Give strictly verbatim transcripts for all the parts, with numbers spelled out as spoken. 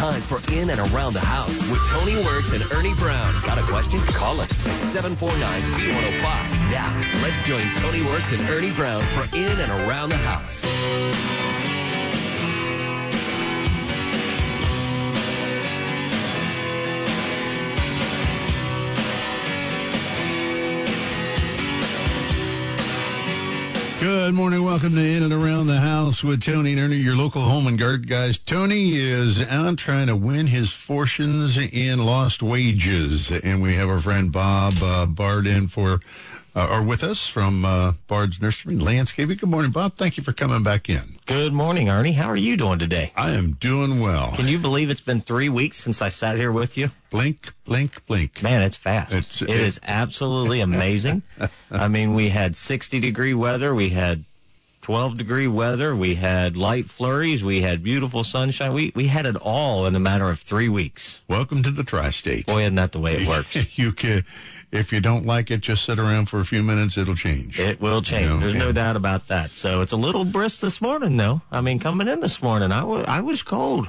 time for In and Around the House with Tony Works and Ernie Brown. Got a question? Call us at seven four nine, B one oh five. Now, let's join Tony Works and Ernie Brown for In and Around the House. Good morning. Welcome to In and Around the House with Tony and Ernie, your local home and garden guys. Tony is out trying to win his fortunes in lost wages. And we have our friend Bob uh, Bard in for, uh, or with us from uh, Bard's Nursery Landscaping. Good morning, Bob. Thank you for coming back in. Good morning, Ernie. How are you doing today? I am doing well. Can you believe it's been three weeks since I sat here with you? Blink, blink, blink. Man, it's fast. It's, it it, is absolutely amazing. I mean, we had sixty degree weather. We had twelve degree weather. We had light flurries. We had beautiful sunshine. We we had it all in a matter of three weeks. Welcome to the Tri-State. Boy, isn't that the way it works? You can, if you don't like it, just sit around for a few minutes. It'll change. It will change. You know, There's no doubt about that. So it's a little brisk this morning, though. I mean, coming in this morning, I, w- I was cold.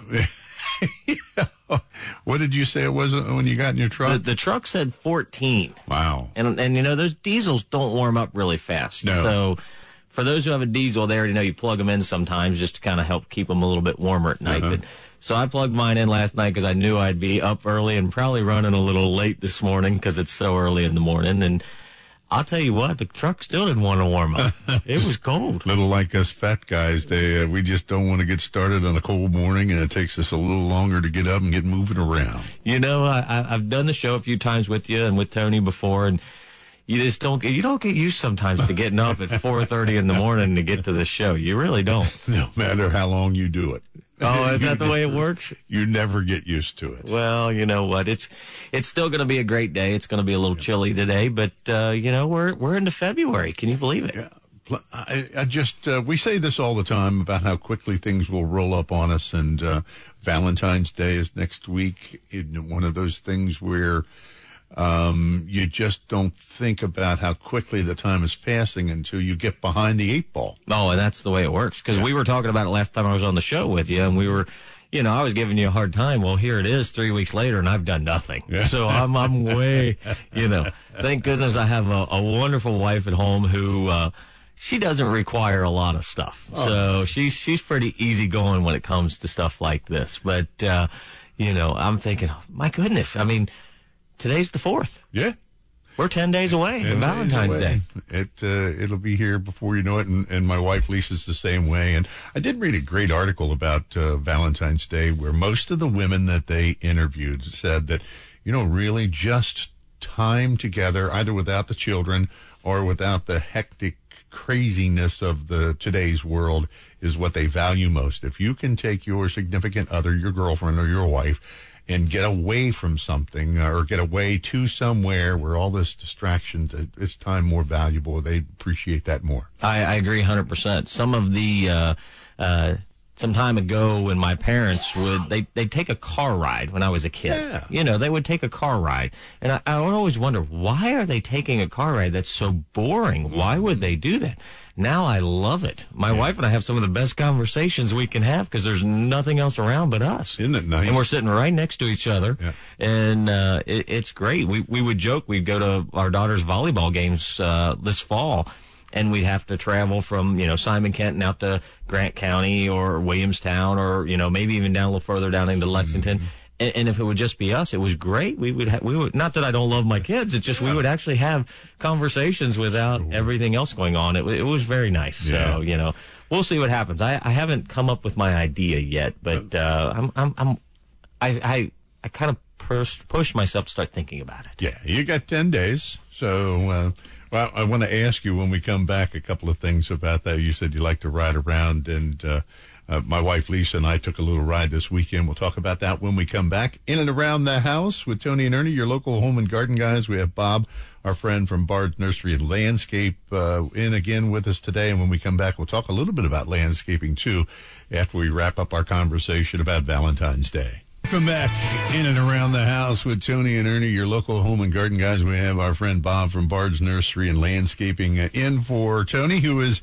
Yeah. What did you say it was when you got in your truck? The, the truck said fourteen. Wow. And, and, you know, those diesels don't warm up really fast. No. So for those who have a diesel, they already know you plug them in sometimes just to kind of help keep them a little bit warmer at night. Uh-huh. But so I plugged mine in last night because I knew I'd be up early and probably running a little late this morning because it's so early in the morning. And I'll tell you what, the truck still didn't want to warm up. It was cold. Little like us fat guys, they uh, we just don't want to get started on a cold morning, and it takes us a little longer to get up and get moving around. You know, I, I, I've done the show a few times with you and with Tony before, and you just don't get, you don't get used sometimes to getting up at four thirty in the morning to get to the show. You really don't. No matter how long you do it. Oh, is that the way it works? You never get used to it. Well, you know what? It's it's still going to be a great day. It's going to be a little chilly today, but uh, you know we're we're into February. Can you believe it? Yeah. I, I just uh, we say this all the time about how quickly things will roll up on us, and uh, Valentine's Day is next week. In one of those things where um, you just don't think about how quickly the time is passing until you get behind the eight ball. Oh, and that's the way it works. Because yeah. we were talking about it last time I was on the show with you, and we were, you know, I was giving you a hard time. Well, here it is three weeks later, and I've done nothing. Yeah. So I'm I'm way, you know, thank goodness I have a, a wonderful wife at home who, uh, she doesn't require a lot of stuff. Oh. So she's, she's pretty easygoing when it comes to stuff like this. But, uh, you know, I'm thinking, oh, my goodness, I mean, today's the fourth. Yeah. We're ten days away from Valentine's Day. It, uh, it'll be here before you know it, and, and my wife Lisa's the same way. And I did read a great article about uh, Valentine's Day where most of the women that they interviewed said that, you know, really just time together, either without the children or without the hectic craziness of the today's world, is what they value most. If you can take your significant other, your girlfriend or your wife, and get away from something or get away to somewhere where all this distractions, it's time more valuable. They appreciate that more. I, I agree one hundred percent. Some of the, uh, uh, some time ago when my parents would, they, they'd take a car ride when I was a kid. Yeah. You know, they would take a car ride. And I, I would always wonder, why are they taking a car ride? That's so boring. Why would they do that? Now I love it. My yeah. wife and I have some of the best conversations we can have because there's nothing else around but us. Isn't it nice? And we're sitting right next to each other. Yeah. And uh, it, it's great. We we would joke we'd go to our daughter's volleyball games uh, this fall, and we'd have to travel from, you know, Simon Kenton out to Grant County or Williamstown or, you know, maybe even down a little further down into Lexington. Mm-hmm. And, and if it would just be us, it was great. We would, ha- we would, not that I don't love my kids. It's just, yeah. we would actually have conversations without sure. everything else going on. It, it was very nice. Yeah. So, you know, we'll see what happens. I, I haven't come up with my idea yet, but, uh, I'm, I'm, I'm, I, I, I kind of pushed, pushed myself to start thinking about it. Yeah. You got ten days. So, uh, well, I want to ask you when we come back a couple of things about that. You said you like to ride around, and, uh, Uh, my wife Lisa and I took a little ride this weekend. We'll talk about that when we come back. In and Around the House with Tony and Ernie, your local home and garden guys. We have Bob, our friend from Bard's Nursery and Landscape, uh, in again with us today. And when we come back, we'll talk a little bit about landscaping, too, after we wrap up our conversation about Valentine's Day. Welcome back in and around the house with Tony and Ernie, your local home and garden guys. We have our friend Bob from Bard's Nursery and Landscaping uh, in for Tony, who is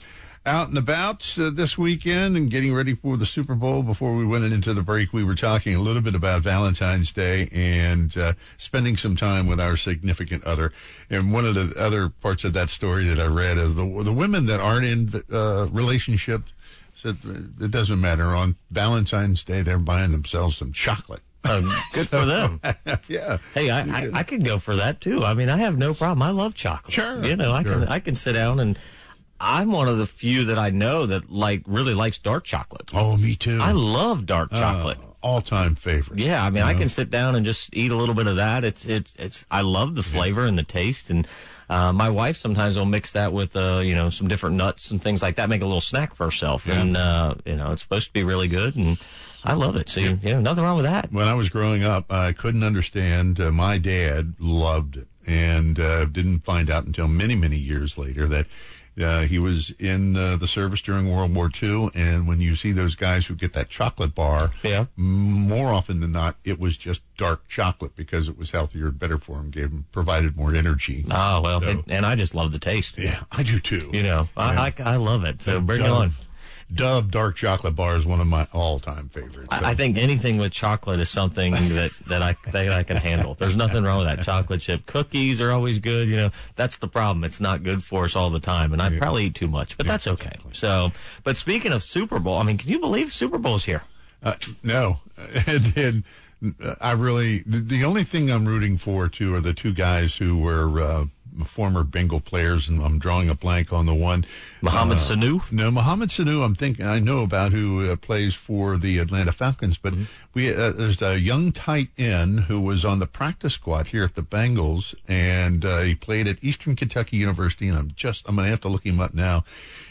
Out and about uh, this weekend and getting ready for the Super Bowl. Before we went into the break, we were talking a little bit about Valentine's Day and uh, spending some time with our significant other. And one of the other parts of that story that I read is the, the women that aren't in uh, relationships said it doesn't matter. On Valentine's Day, they're buying themselves some chocolate. Um, good for them. Yeah. Hey, I, I, I could go for that too. I mean, I have no problem. I love chocolate. Sure. You know, I sure. can I can sit down and I'm one of the few that I know that like really likes dark chocolate. Oh, me too. I love dark chocolate. Uh, all-time favorite. Yeah, I mean, you I know? can sit down and just eat a little bit of that. It's it's it's. I love the flavor yeah. and the taste, and uh, my wife sometimes will mix that with uh, you know, some different nuts and things like that. Make a little snack for herself, yeah. and uh, you know, it's supposed to be really good, and I love it. So you know, nothing wrong with that. When I was growing up, I couldn't understand. Uh, my dad loved it, and uh, didn't find out until many many years later that. Uh, he was in uh, the service during World War Two, and when you see those guys who get that chocolate bar, yeah. more often than not, it was just dark chocolate because it was healthier and better for him, gave him, provided more energy. Oh, well, so, and, and I just love the taste. Yeah, I do too. You know, yeah. I, I I love it, so bring Dove, it on. Dove dark chocolate bar is one of my all-time favorites. So. I, I think anything with chocolate is something that, that I that I can handle. There's nothing wrong with that. Chocolate chip cookies are always good. You know, that's the problem. It's not good for us all the time, and I yeah. probably eat too much, but yeah, that's okay. Exactly. So, but speaking of Super Bowl, I mean, can you believe Super Bowl's here? Uh, no, and, and I really the, the only thing I'm rooting for too are the two guys who were. Uh, former Bengal players, and I'm drawing a blank on the one. Mohamed uh, Sanu? No, Mohamed Sanu, I'm thinking, I know about who uh, plays for the Atlanta Falcons, but mm-hmm. we uh, there's a young tight end who was on the practice squad here at the Bengals, and uh, he played at Eastern Kentucky University, and I'm just, I'm going to have to look him up now.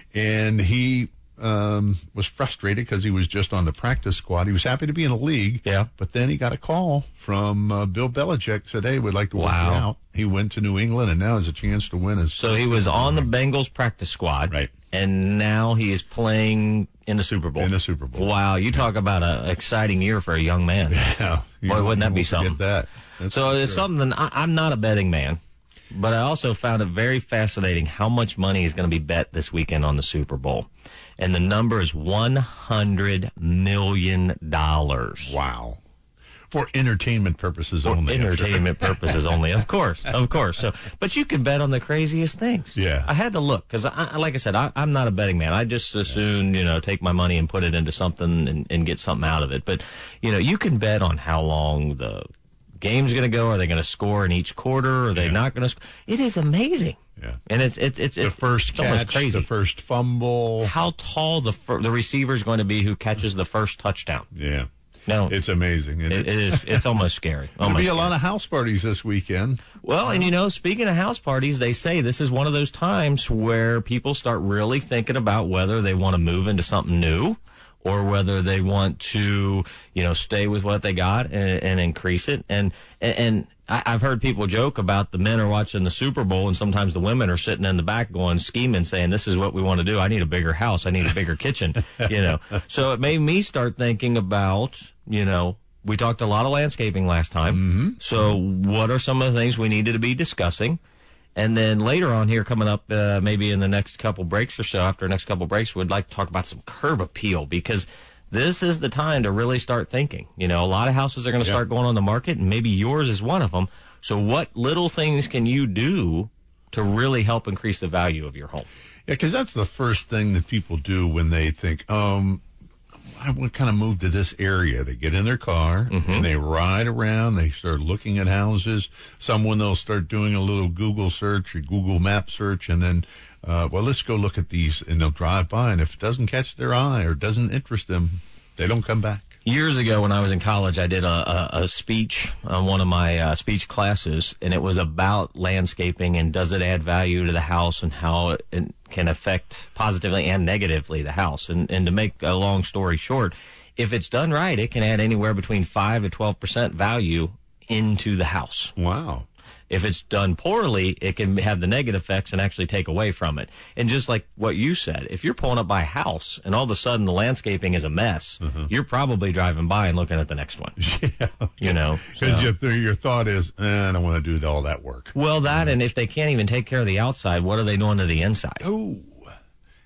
And he um, was frustrated because he was just on the practice squad. He was happy to be in the league, yeah. but then he got a call from uh, Bill Belichick, said, hey, we'd like to work wow. you out. He went to New England, and now has a chance to win his. So he was on the Bengals practice squad, right? And now he is playing in the Super Bowl. In the Super Bowl. Wow, you yeah. talk about an exciting year for a young man. Yeah, boy, wouldn't that be something? That. So it's sure. something. I, I'm not a betting man, but I also found it very fascinating how much money is going to be bet this weekend on the Super Bowl, and the number is one hundred million dollars. Wow. For entertainment purposes For only. entertainment purposes only, of course, of course. So, but you can bet on the craziest things. Yeah. I had to look because, I, like I said, I, I'm not a betting man. I just as soon, you know, take my money and put it into something and, and get something out of it. But, you know, you can bet on how long the game's going to go. Are they going to score in each quarter? Are they yeah. not going to score? It is amazing. Yeah. And it's it's it's the it's, first it's almost catch, crazy. The first fumble. How tall the fir- the receiver is going to be who catches the first touchdown. Yeah. No, it's amazing. It, it is. It's almost scary. There'll almost be a scary. lot of house parties this weekend. Well, and you know, speaking of house parties, they say this is one of those times where people start really thinking about whether they want to move into something new or whether they want to, you know, stay with what they got and, and increase it. And and I, I've heard people joke about the men are watching the Super Bowl, and sometimes the women are sitting in the back going scheming, saying, "This is what we want to do. I need a bigger house. I need a bigger kitchen." You know, so it made me start thinking about, you know, we talked a lot of landscaping last time. Mm-hmm. So what are some of the things we needed to be discussing? And then later on here, coming up, uh, maybe in the next couple breaks or so, after the next couple breaks, we'd like to talk about some curb appeal, because this is the time to really start thinking. You know, a lot of houses are going to yep. start going on the market, and maybe yours is one of them. So what little things can you do to really help increase the value of your home? Yeah, because that's the first thing that people do when they think, um, I would kind of move to this area. They get in their car Mm-hmm. and they ride around. They start looking at houses. Someone, they'll start doing a little Google search or Google map search, and then, uh, well, let's go look at these, and they'll drive by. And if it doesn't catch their eye or doesn't interest them, they don't come back. Years ago when I was in college, I did a, a, a speech on one of my uh, speech classes, and it was about landscaping and does it add value to the house and how it can affect positively and negatively the house. And, and to make a long story short, if it's done right, it can add anywhere between five to twelve percent value into the house. Wow. If it's done poorly, it can have the negative effects and actually take away from it. And just like what you said, if you're pulling up by a house and all of a sudden the landscaping is a mess, uh-huh. you're probably driving by and looking at the next one. Yeah. You know? Because so. your, your thought is, eh, I don't want to do all that work. Well, that, and if they can't even take care of the outside, what are they doing to the inside? Oh.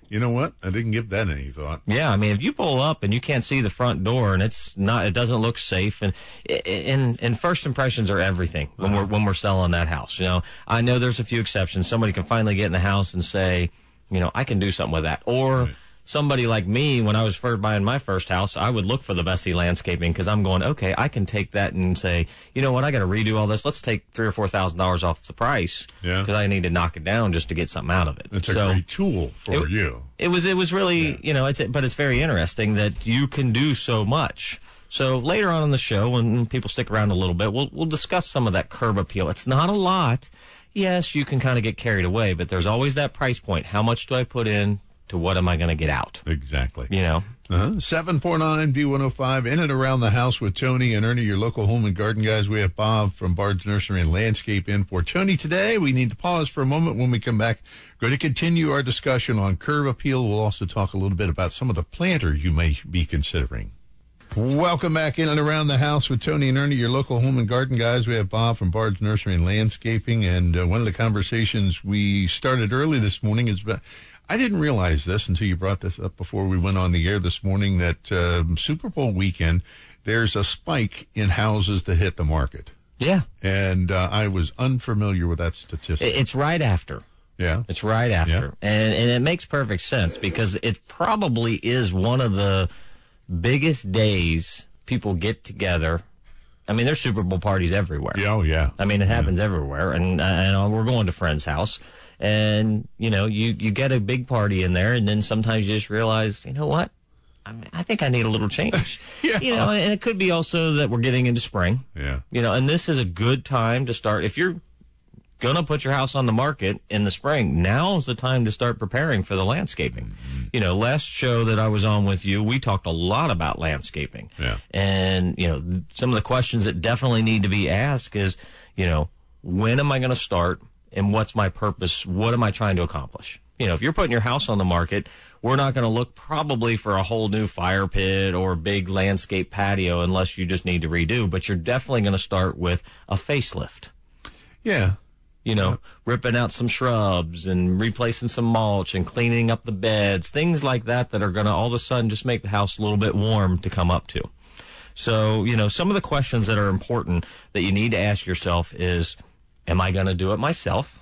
You know what? I didn't give that any thought. Yeah, I mean, if you pull up and you can't see the front door and it's not, it doesn't look safe, and and and first impressions are everything when uh-huh. we're when we're selling that house. You know, I know there's a few exceptions. Somebody can finally get in the house and say, you know, I can do something with that, or right. somebody like me, when I was first buying my first house, I would look for the Bessie Landscaping because I'm going, okay, I can take that and say, you know what, I got to redo all this. Let's take three or four thousand dollars off the price because yeah. I need to knock it down just to get something out of it. It's so, a great tool for it, you. It was, it was really, yeah. you know, it's, but it's very interesting that you can do so much. So later on in the show, when people stick around a little bit, we'll we'll discuss some of that curb appeal. It's not a lot. Yes, you can kind of get carried away, but there's always that price point. How much do I put in? To what am I going to get out? Exactly. You know? Uh-huh. seven four nine B one oh five, in and around the house with Tony and Ernie, your local home and garden guys. We have Bob from Bard's Nursery and Landscape in for Tony today. We need to pause for a moment. When we come back, going to continue our discussion on curb appeal. We'll also talk a little bit about some of the planters you may be considering. Welcome back in and around the house with Tony and Ernie, your local home and garden guys. We have Bob from Bard's Nursery and Landscaping, and uh, one of the conversations we started early this morning is about, I didn't realize this until you brought this up before we went on the air this morning, that um, Super Bowl weekend, there's a spike in houses that hit the market. Yeah. And uh, I was unfamiliar with that statistic. It's right after. Yeah. It's right after. Yeah. And, and it makes perfect sense because it probably is one of the biggest days people get together. I mean, there's Super Bowl parties everywhere. Yeah, oh, yeah. I mean, it happens yeah. everywhere. And, and we're going to friend's house. And, you know, you, you get a big party in there, and then sometimes you just realize, you know what? I mean, I think I need a little change. yeah. You know, and it could be also that we're getting into spring. Yeah. You know, and this is a good time to start. If you're going to put your house on the market in the spring, now's the time to start preparing for the landscaping. Mm-hmm. You know, last show that I was on with you, we talked a lot about landscaping. Yeah. And, you know, some of the questions that definitely need to be asked is, you know, when am I going to start? And what's my purpose? What am I trying to accomplish? You know, if you're putting your house on the market, we're not going to look probably for a whole new fire pit or a big landscape patio unless you just need to redo. But you're definitely going to start with a facelift. Yeah. You know, yeah. ripping out some shrubs and replacing some mulch and cleaning up the beds, things like that that are going to all of a sudden just make the house a little bit warm to come up to. So, you know, some of the questions that are important that you need to ask yourself is, am I going to do it myself?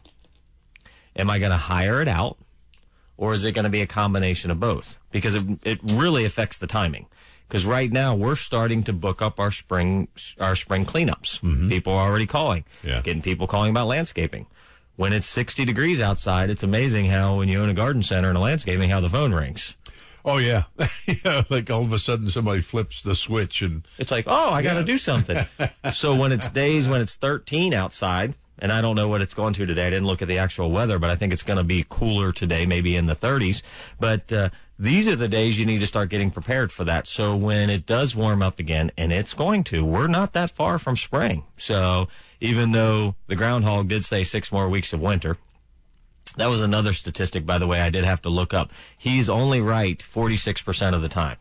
Am I going to hire it out? Or is it going to be a combination of both? Because it, it really affects the timing. Because right now we're starting to book up our spring our spring cleanups. Mm-hmm. People are already calling, yeah. getting people calling about landscaping. When it's sixty degrees outside, it's amazing how when you own a garden center and a landscaping, how the phone rings. Oh, yeah. yeah. Like all of a sudden somebody flips the switch and it's like, oh, I got to yeah. do something. So when it's days when it's thirteen outside, and I don't know what it's going to today. I didn't look at the actual weather, but I think it's going to be cooler today, maybe in the thirties. But uh, these are the days you need to start getting prepared for that. So when it does warm up again, and it's going to, we're not that far from spring. So even though the groundhog did say six more weeks of winter, that was another statistic, by the way, I did have to look up. He's only right forty-six percent of the time.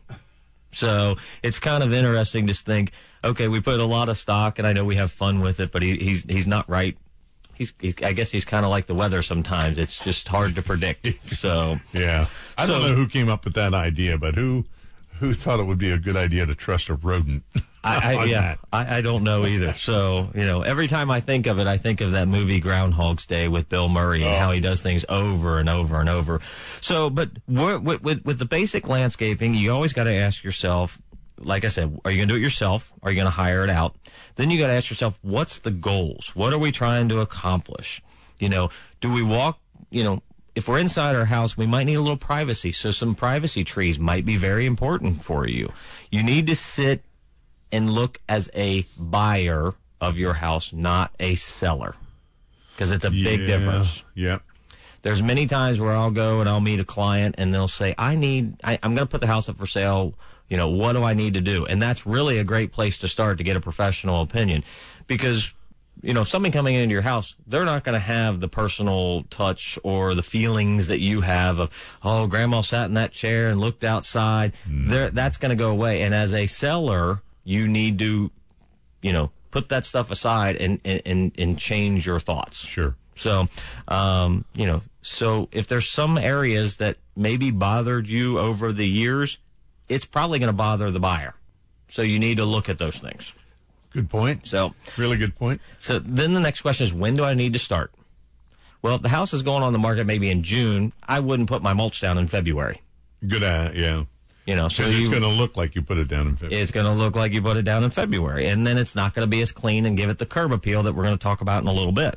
So it's kind of interesting to think, okay, we put a lot of stock, and I know we have fun with it, but he, he's he's not right. He's, he's I guess he's kind of like the weather sometimes. It's just hard to predict. So yeah, I so, don't know who came up with that idea, but who who thought it would be a good idea to trust a rodent? I, I yeah, I, I don't know either. So you know, every time I think of it, I think of that movie Groundhog's Day with Bill Murray and oh. how he does things over and over and over. So, but with with, with the basic landscaping, you always got to ask yourself. Like I said, are you going to do it yourself? Are you going to hire it out? Then you got to ask yourself, what's the goals? What are we trying to accomplish? You know, do we walk, you know, if we're inside our house, we might need a little privacy. So some privacy trees might be very important for you. You need to sit and look as a buyer of your house, not a seller, because it's a yeah, big difference. Yeah. There's many times where I'll go and I'll meet a client and they'll say, I need, I, I'm going to put the house up for sale. You know, what do I need to do? And that's really a great place to start to get a professional opinion because, you know, if somebody coming into your house, they're not going to have the personal touch or the feelings that you have of, oh, grandma sat in that chair and looked outside. Mm. There, that's going to go away. And as a seller, you need to, you know, put that stuff aside and, and, and change your thoughts. Sure. So, um, you know, So if there's some areas that maybe bothered you over the years, it's probably going to bother the buyer. So you need to look at those things. Good point. So really good point. So then the next question is, when do I need to start? Well, if the house is going on the market maybe in June, I wouldn't put my mulch down in February. Good, uh, yeah. You know, so it's you, going to look like you put it down in February. It's going to look like you put it down in February, and then it's not going to be as clean and give it the curb appeal that we're going to talk about in a little bit.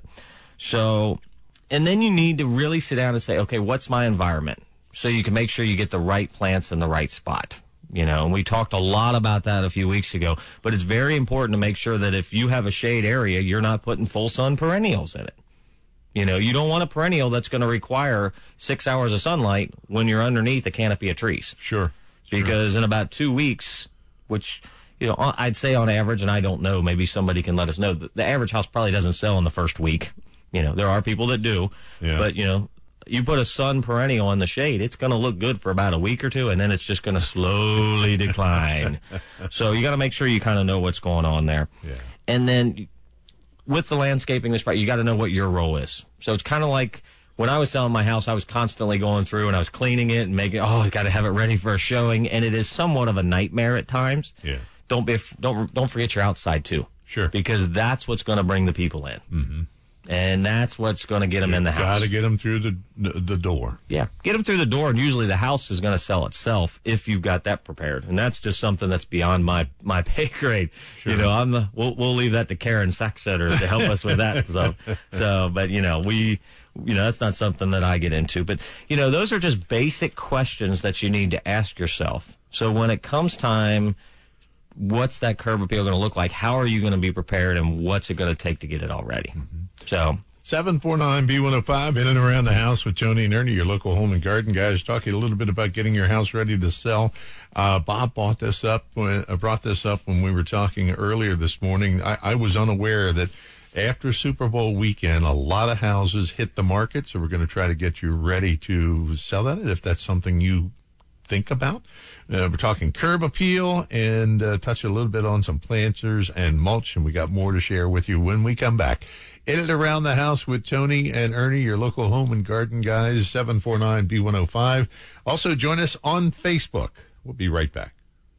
So, and then you need to really sit down and say, okay, what's my environment? So you can make sure you get the right plants in the right spot. You know, and we talked a lot about that a few weeks ago, but it's very important to make sure that if you have a shade area, you're not putting full sun perennials in it. You know, you don't want a perennial that's going to require six hours of sunlight when you're underneath a canopy of trees. Sure. Because sure. in about two weeks, which, you know, I'd say on average, and I don't know, maybe somebody can let us know, the average house probably doesn't sell in the first week. You know, there are people that do, yeah. but, you know, you put a sun perennial in the shade, it's going to look good for about a week or two, and then it's just going to slowly decline. So you got to make sure you kind of know what's going on there. Yeah. And then with the landscaping, this part, you got to know what your role is. So it's kind of like when I was selling my house, I was constantly going through and I was cleaning it and making, oh, I got to have it ready for a showing, and it is somewhat of a nightmare at times. Yeah. Don't be don't don't forget your outside too. Sure. Because that's what's going to bring the people in. Mm-hmm. And that's what's going to get them You've in the house. Got to get them through the the door. Yeah, get them through the door, and usually the house is going to sell itself if you've got that prepared. And that's just something that's beyond my my pay grade. Sure. You know, I'm the we'll we'll leave that to Karen Sacksetter to help us with that. So so, but you know, we you know that's not something that I get into. But you know, those are just basic questions that you need to ask yourself. So when it comes time, what's that curb appeal going to look like? How are you going to be prepared, and what's it going to take to get it all ready? Mm-hmm. So seven four nine B one oh five, in and around the house with Tony and Ernie, your local home and garden guys, talking a little bit about getting your house ready to sell. Uh, Bob brought this up when, uh, brought this up when we were talking earlier this morning. I, I was unaware that after Super Bowl weekend, a lot of houses hit the market, so we're going to try to get you ready to sell that if that's something you think about. Uh, we're talking curb appeal and uh, touch a little bit on some planters and mulch, and we got more to share with you when we come back. In and around the house with Tony and Ernie, your local home and garden guys, seven four nine B one oh five. Also join us on Facebook. We'll be right back.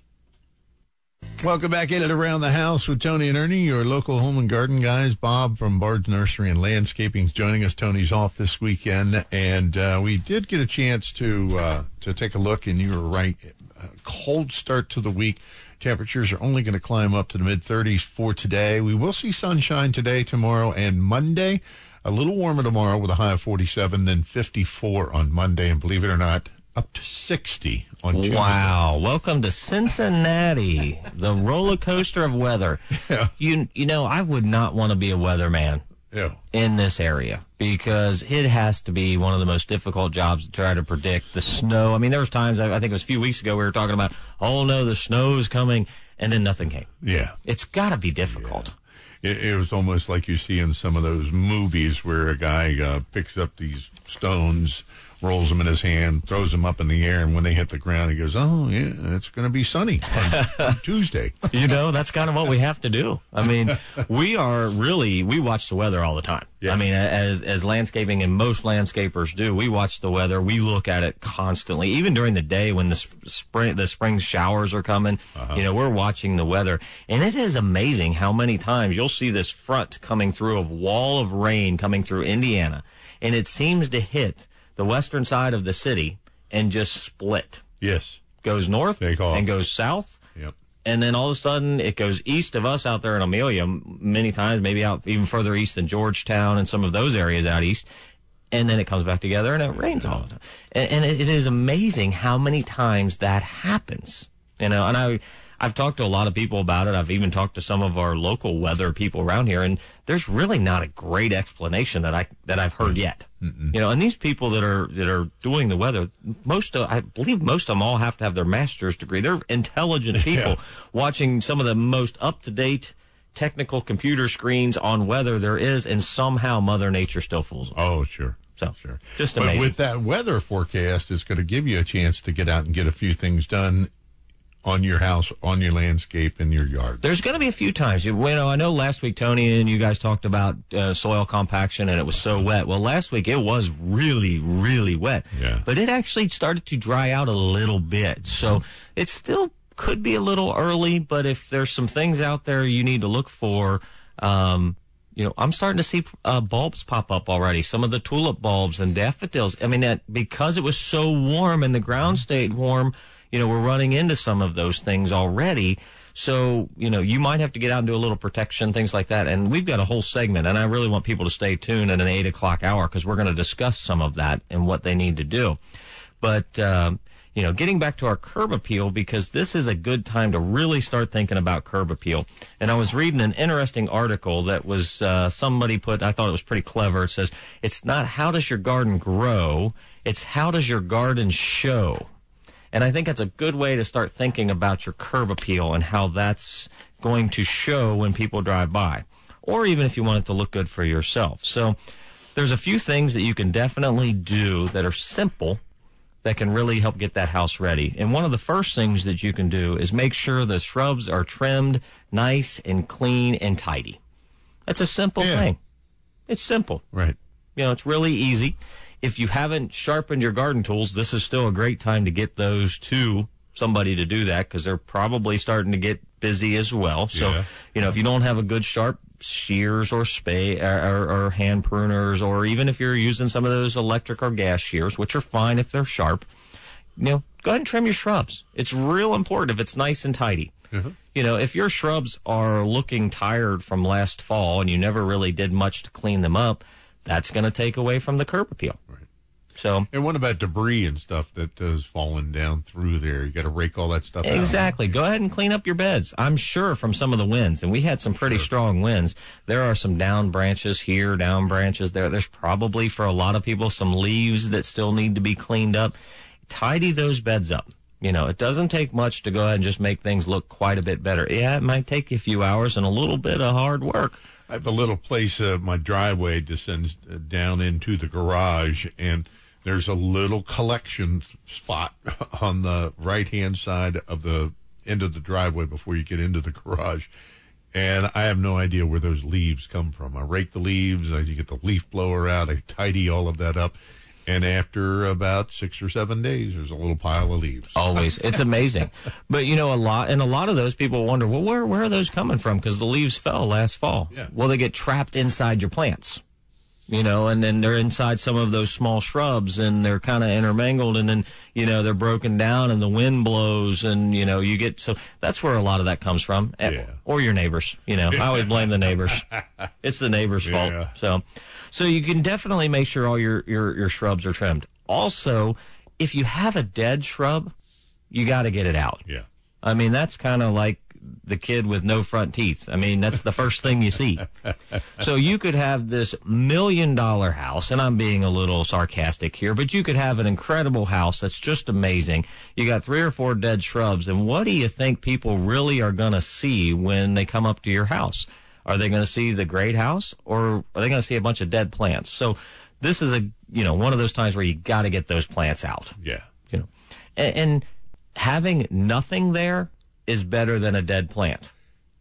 Welcome back in and around the house with Tony and Ernie, your local home and garden guys. Bob from Bard's Nursery and Landscaping is joining us. Tony's off this weekend, and uh, we did get a chance to uh, to take a look, and you were right. A cold start to the week. Temperatures are only going to climb up to the mid thirties for today. We will see sunshine today, tomorrow, and Monday. A little warmer tomorrow with a high of forty-seven, then fifty-four on Monday, and believe it or not, up to sixty on Tuesday. Wow. Welcome to Cincinnati, the roller coaster of weather. Yeah. You you know, I would not want to be a weatherman Yeah. in this area because it has to be one of the most difficult jobs to try to predict the snow. I mean, there was times, I think it was a few weeks ago, we were talking about, oh, no, the snow's coming, and then nothing came. Yeah. It's got to be difficult. Yeah. It, it was almost like you see in some of those movies where a guy uh, picks up these stones, rolls them in his hand, throws them up in the air, and when they hit the ground, he goes, oh, yeah, it's going to be sunny on, on Tuesday. You know, that's kind of what we have to do. I mean, we are really, we watch the weather all the time. Yeah. I mean, as as landscaping and most landscapers do, we watch the weather. We look at it constantly, even during the day when the spring the spring showers are coming. Uh-huh. You know, we're watching the weather, and it is amazing how many times you'll see this front coming through, a wall of rain coming through Indiana, and it seems to hit the western side of the city and just split. Yes. Goes north and goes south. Yep. And then all of a sudden it goes east of us out there in Amelia, many times, maybe out even further east than Georgetown and some of those areas out east. And then it comes back together and it rains all the time. And, and it, it is amazing how many times that happens. You know, and I, I've talked to a lot of people about it. I've even talked to some of our local weather people around here, and there's really not a great explanation that I that I've heard yet. Mm-mm. You know, and these people that are that are doing the weather, most of, I believe most of them all have to have their master's degree. They're intelligent people. Yeah. Watching some of the most up to date technical computer screens on weather there is, and somehow Mother Nature still fools them. Oh, sure. So, sure. Just but amazing. With that weather forecast, it's going to give you a chance to get out and get a few things done on your house, on your landscape, in your yard? There's going to be a few times. You know, I know last week, Tony, and you guys talked about uh, soil compaction, and it was so wet. Well, last week it was really, really wet. Yeah. But it actually started to dry out a little bit. So it still could be a little early, but if there's some things out there you need to look for, um, you know, I'm starting to see uh, bulbs pop up already. Some of the tulip bulbs and daffodils. I mean, that because it was so warm and the ground stayed warm, you know, we're running into some of those things already. So, you know, you might have to get out and do a little protection, things like that. And we've got a whole segment, and I really want people to stay tuned at an eight o'clock hour because we're going to discuss some of that and what they need to do. But, um, you know, getting back to our curb appeal, because this is a good time to really start thinking about curb appeal. And I was reading an interesting article that was uh, somebody put, I thought it was pretty clever. It says, it's not how does your garden grow, it's how does your garden show. And I think that's a good way to start thinking about your curb appeal and how that's going to show when people drive by, or even if you want it to look good for yourself. So there's a few things that you can definitely do that are simple that can really help get that house ready. And one of the first things that you can do is make sure the shrubs are trimmed nice and clean and tidy. That's a simple yeah. thing. It's simple. Right. You know, it's really easy. If you haven't sharpened your garden tools, this is still a great time to get those to somebody to do that because they're probably starting to get busy as well. So, yeah. you know, if you don't have a good sharp shears or spade or, or hand pruners, or even if you're using some of those electric or gas shears, which are fine if they're sharp, you know, go ahead and trim your shrubs. It's real important if it's nice and tidy. Mm-hmm. You know, if your shrubs are looking tired from last fall and you never really did much to clean them up, that's going to take away from the curb appeal. Right. So, and what about debris and stuff that has fallen down through there? You got to rake all that stuff exactly. out. Exactly. Go ahead and clean up your beds. I'm sure from some of the winds, and we had some pretty sure. strong winds, there are some down branches here, down branches there. There's probably, for a lot of people, some leaves that still need to be cleaned up. Tidy those beds up. You know, it doesn't take much to go ahead and just make things look quite a bit better. Yeah, it might take you a few hours and a little bit of hard work. I have a little place, uh, my driveway descends down into the garage, and there's a little collection spot on the right-hand side of the end of the driveway before you get into the garage. And I have no idea where those leaves come from. I rake the leaves, I get the leaf blower out, I tidy all of that up. And after about six or seven days, there's a little pile of leaves. Always. It's amazing. But, you know, a lot, and a lot of those people wonder, well, where, where are those coming from? Because the leaves fell last fall. Yeah. Well, they get trapped inside your plants, you know, and then they're inside some of those small shrubs and they're kind of intermingled and then, you know, they're broken down and the wind blows and, you know, you get, so that's where a lot of that comes from. Yeah. Or your neighbors, you know. I always blame the neighbors. It's the neighbor's fault. Yeah. So, so you can definitely make sure all your, your, your shrubs are trimmed. Also, if you have a dead shrub, you got to get it out. Yeah. I mean, that's kind of like the kid with no front teeth. I mean, that's the first thing you see. So you could have this million dollar house, and I'm being a little sarcastic here, but you could have an incredible house that's just amazing. You got three or four dead shrubs, and what do you think people really are going to see when they come up to your house? Are they going to see the great house, or are they going to see a bunch of dead plants? So this is a, you know, one of those times where you got to get those plants out. Yeah. You know, and, and having nothing there is better than a dead plant.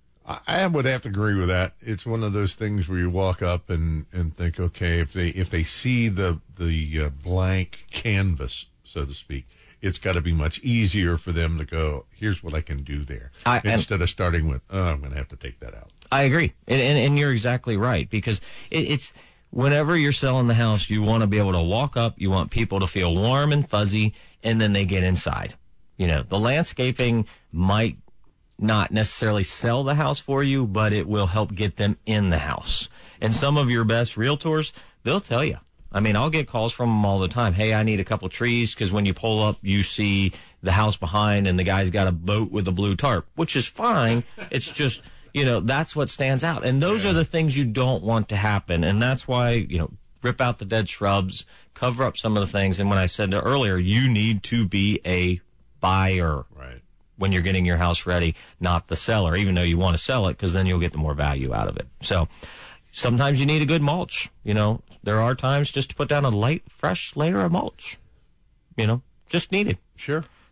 I would have to agree with that. It's one of those things where you walk up and, and think, okay, if they if they see the the uh, blank canvas, so to speak, it's got to be much easier for them to go, here's what I can do there, I, instead of starting with, oh, I'm going to have to take that out. I agree, and and, and you're exactly right, because it, it's whenever you're selling the house, you want to be able to walk up, you want people to feel warm and fuzzy, and then they get inside. You know, the landscaping might not necessarily sell the house for you, but it will help get them in the house. And some of your best realtors, they'll tell you. I mean, I'll get calls from them all the time. Hey, I need a couple trees, because when you pull up, you see the house behind and the guy's got a boat with a blue tarp, which is fine. It's just, you know, that's what stands out. And those yeah. are the things you don't want to happen. And that's why, you know, rip out the dead shrubs, cover up some of the things. And when I said earlier, you need to be a buyer. Right. When you're getting your house ready, not the seller, even though you want to sell it, because then you'll get the more value out of it. So sometimes you need a good mulch. You know, there are times just to put down a light, fresh layer of mulch. You know, just needed. Sure.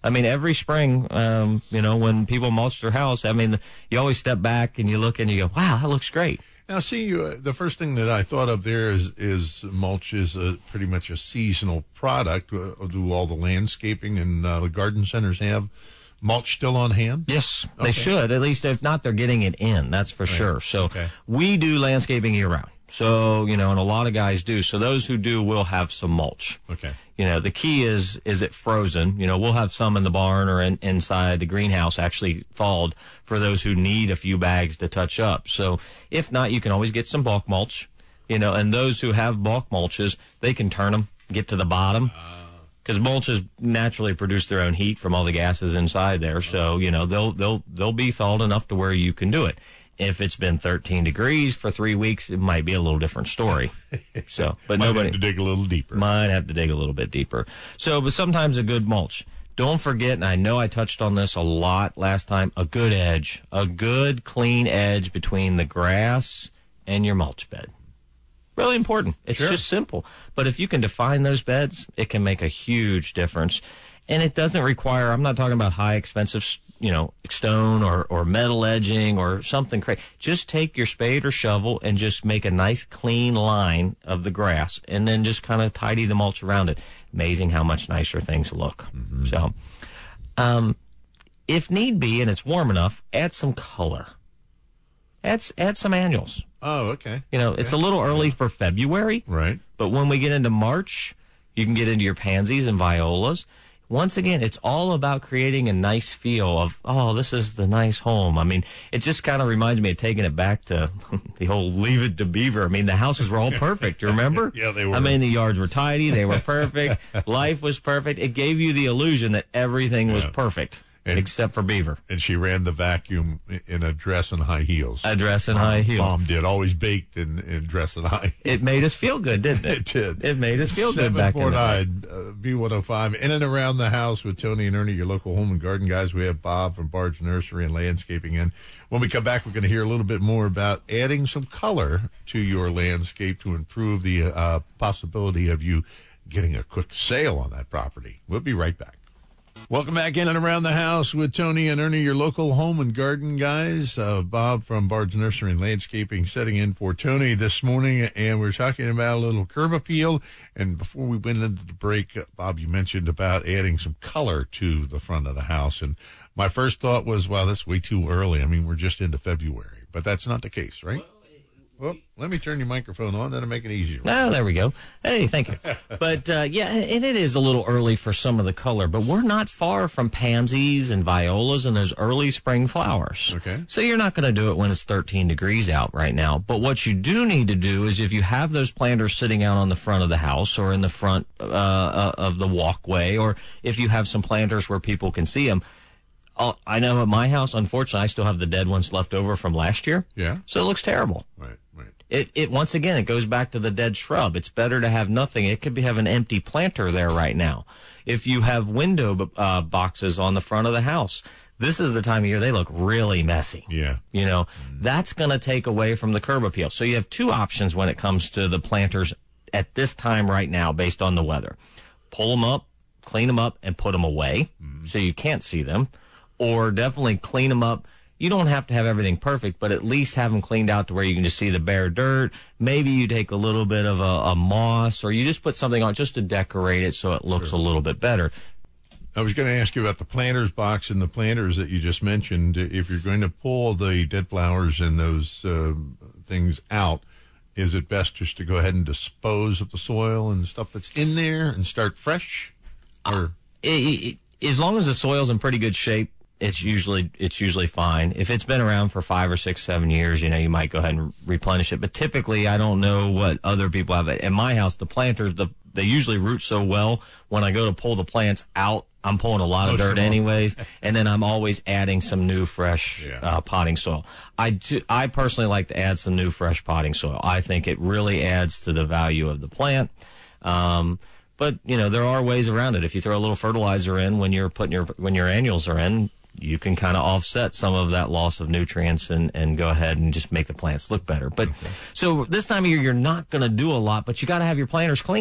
I mean, every spring, um, you know, when people mulch their house, I mean, you always step back and you look and you go, wow, that looks great. Now, see, uh, the first thing that I thought of there is, is mulch is a, pretty much a seasonal product. Uh, do all the landscaping and uh, the garden centers have mulch still on hand? Yes, Okay. they should. At least if not, they're getting it in. That's for Right. sure. So Okay. we do landscaping year round. So, you know, and a lot of guys do. So those who do will have some mulch. Okay. You know, the key is, is it frozen? You know, we'll have some in the barn or in, inside the greenhouse actually thawed for those who need a few bags to touch up. So if not, you can always get some bulk mulch, you know, and those who have bulk mulches, they can turn them, get to the bottom. Because mulches naturally produce their own heat from all the gases inside there. So, you know, they'll, they'll, they'll be thawed enough to where you can do it. If it's been thirteen degrees for three weeks, it might be a little different story. So, but Might nobody have to dig a little deeper. might have to dig a little bit deeper. So, but sometimes a good mulch. Don't forget, and I know I touched on this a lot last time, a good edge, a good clean edge between the grass and your mulch bed. Really important. It's Sure. just simple. But if you can define those beds, it can make a huge difference. And it doesn't require, I'm not talking about high expensive, you know, stone or, or metal edging or something crazy. Just take your spade or shovel and just make a nice clean line of the grass and then just kind of tidy the mulch around it. Amazing how much nicer things look. Mm-hmm. So, um, if need be and it's warm enough, add some color. Add, add some annuals. Oh, okay. You know, it's a little early for February. Right. But when we get into March, you can get into your pansies and violas. Once again, it's all about creating a nice feel of, oh, this is the nice home. I mean, it just kind of reminds me of taking it back to the whole Leave It to Beaver. I mean, the houses were all perfect, you remember? Yeah, they were. I mean, the yards were tidy. They were perfect. Life was perfect. It gave you the illusion that everything was Yeah. perfect, And- except for Beaver. And she ran the vacuum in a dress and high heels. A dress and high heels. Mom did, always baked in, in dress and high. It made us feel good, didn't it? It did. It made us feel good back in the day. seven four nine, uh, B one oh five, in and around the house with Tony and Ernie, your local home and garden guys. We have Bob from Bard's Nursery and Landscaping. And when we come back, we're going to hear a little bit more about adding some color to your landscape to improve the uh, possibility of you getting a quick sale on that property. We'll be right back. Welcome back in and around the house with Tony and Ernie, your local home and garden guys. Uh, Bob from Bard's Nursery and Landscaping setting in for Tony this morning, and we're talking about a little curb appeal. And before we went into the break, uh, Bob, you mentioned about adding some color to the front of the house. And my first thought was, wow, that's way too early. I mean, we're just into February, but that's not the case, right? Well, let me turn your microphone on. That'll make it easier. Oh, there we go. Hey, thank you. But, uh, yeah, and it is a little early for some of the color, but we're not far from pansies and violas and those early spring flowers. Okay. So you're not going to do it when it's thirteen degrees out right now. But what you do need to do is if you have those planters sitting out on the front of the house or in the front uh, uh, of the walkway, or if you have some planters where people can see them, I'll, I know at my house, unfortunately, I still have the dead ones left over from last year. Yeah. So it looks terrible. Right, right. It, it once again, it goes back to the dead shrub. It's better to have nothing. It could be have an empty planter there right now. If you have window uh, boxes on the front of the house, this is the time of year they look really messy. Yeah. You know, that's going to take away from the curb appeal. So you have two options when it comes to the planters at this time right now based on the weather. Pull them up, clean them up, and put them away mm-hmm. so you can't see them. Or definitely clean them up. You don't have to have everything perfect, but at least have them cleaned out to where you can just see the bare dirt. Maybe you take a little bit of a, a moss, or you just put something on just to decorate it so it looks sure. a little bit better. I was going to ask you about the planters box and the planters that you just mentioned. If you're going to pull the dead flowers and those uh, things out, is it best just to go ahead and dispose of the soil and stuff that's in there and start fresh? Or uh, it, it, as long as the soil's in pretty good shape, it's usually it's usually fine. If it's been around for five or six, seven years, you know, you might go ahead and replenish it. But typically, I don't know what other people have. In my house, the planters, the they usually root so well. When I go to pull the plants out, I'm pulling a lot of dirt anyways, and then I'm always adding some new, fresh yeah. uh, potting soil. I do, I personally like to add some new, fresh potting soil. I think it really adds to the value of the plant. Um, but you know, there are ways around it. If you throw a little fertilizer in when you're putting your when your annuals are in, you can kind of offset some of that loss of nutrients and, and go ahead and just make the plants look better. But okay. So this time of year, you're not going to do a lot, but you got to have your planters clean.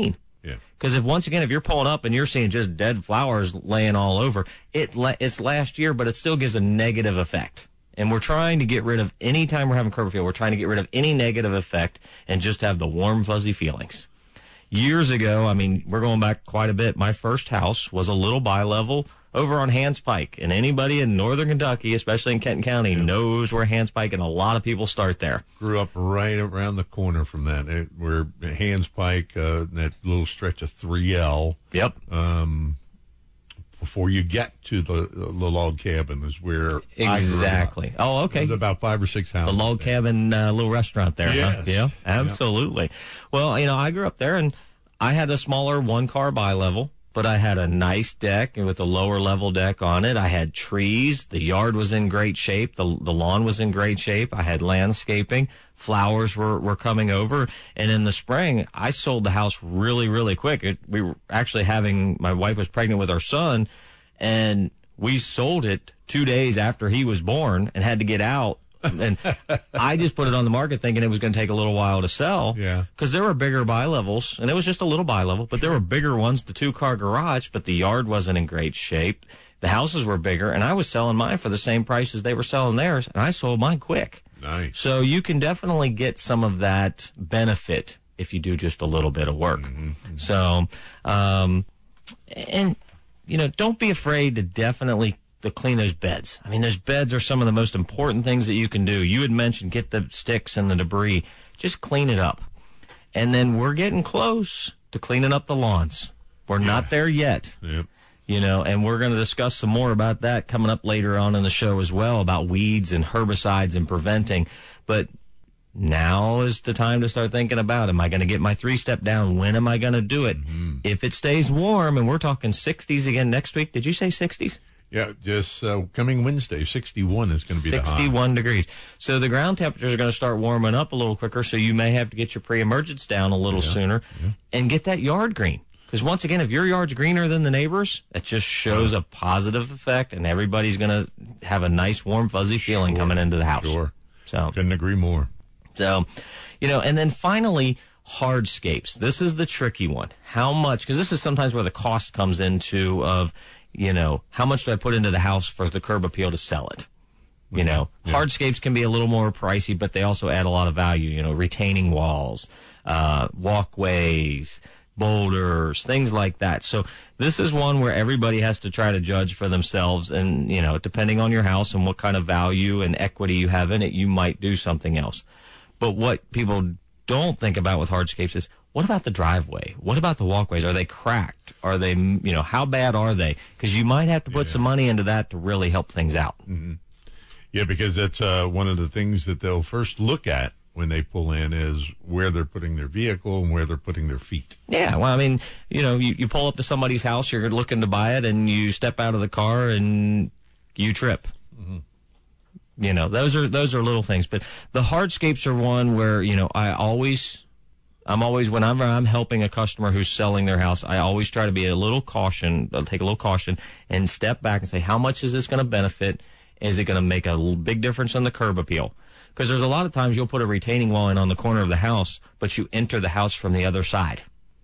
Yeah. Because if once again, if you're pulling up and you're seeing just dead flowers laying all over, it la- it's last year, but it still gives a negative effect. And we're trying to get rid of, any time we're having curb appeal, we're trying to get rid of any negative effect and just have the warm, fuzzy feelings. Years ago, I mean, we're going back quite a bit. My first house was a little bi-level over on Hans Pike. And anybody in northern Kentucky, especially in Kenton County, yeah. knows where Hans Pike, and a lot of people start there. Grew up right around the corner from that, it, where Hans Pike, uh, that little stretch of three L. Yep. Um, before you get to the, the log cabin is where exactly. I oh, okay. There's about five or six houses. The log there. cabin uh, little restaurant there. Yes. Huh? Yeah, absolutely. Yeah. Well, you know, I grew up there, and I had a smaller one-car bi-level, but I had a nice deck with a lower level deck on it. I had trees. The yard was in great shape. The the lawn was in great shape. I had landscaping. Flowers were, were coming over. And in the spring, I sold the house really, really quick. It, we were actually having, my wife was pregnant with our son, and we sold it two days after he was born and had to get out. And I just put it on the market thinking it was going to take a little while to sell. Yeah. Because there were bigger bi-levels, and it was just a little bi-level, but there were bigger ones, the two-car garage, but the yard wasn't in great shape. The houses were bigger, and I was selling mine for the same price as they were selling theirs, and I sold mine quick. Nice. So you can definitely get some of that benefit if you do just a little bit of work. Mm-hmm. So, um, and, you know, don't be afraid to definitely to clean those beds. I mean, those beds are some of the most important things that you can do. You had mentioned get the sticks and the debris. Just clean it up. And then we're getting close to cleaning up the lawns. We're yeah. not there yet. Yep. You know, and we're going to discuss some more about that coming up later on in the show as well, about weeds and herbicides and preventing. But now is the time to start thinking about, am I going to get my three-step down? When am I going to do it? Mm-hmm. If it stays warm, and we're talking sixties again next week. Did you say sixties? Yeah, just uh, coming Wednesday, sixty-one is going to be the high. sixty-one degrees. So the ground temperatures are going to start warming up a little quicker, so you may have to get your pre-emergence down a little yeah. sooner yeah. and get that yard green. Because once again, if your yard's greener than the neighbors, it just shows a positive effect, and everybody's going to have a nice, warm, fuzzy feeling sure. coming into the house. Sure. So couldn't agree more. So, you know, and then finally, hardscapes. This is the tricky one. How much? Because this is sometimes where the cost comes into of, you know, how much do I put into the house for the curb appeal to sell it? You know, yeah. hardscapes can be a little more pricey, but they also add a lot of value. You know, retaining walls, uh, walkways, boulders, things like that. So this is one where everybody has to try to judge for themselves, and, you know, depending on your house and what kind of value and equity you have in it, you might do something else. But what people don't think about with hardscapes is, what about the driveway? What about the walkways? Are they cracked? Are they, you know, how bad are they? Because you might have to put yeah. some money into that to really help things out. Mm-hmm. Yeah, because that's uh, one of the things that they'll first look at when they pull in is where they're putting their vehicle and where they're putting their feet. Yeah, well, I mean, you know, you, you pull up to somebody's house, you're looking to buy it, and you step out of the car and you trip. Mm-hmm. You know, those are those are little things. But the hardscapes are one where, you know, I always, I'm always, whenever I'm helping a customer who's selling their house, I always try to be a little caution, I'll take a little caution and step back and say, how much is this going to benefit? Is it going to make a big difference on the curb appeal? Because there's a lot of times you'll put a retaining wall in on the corner of the house, but you enter the house from the other side.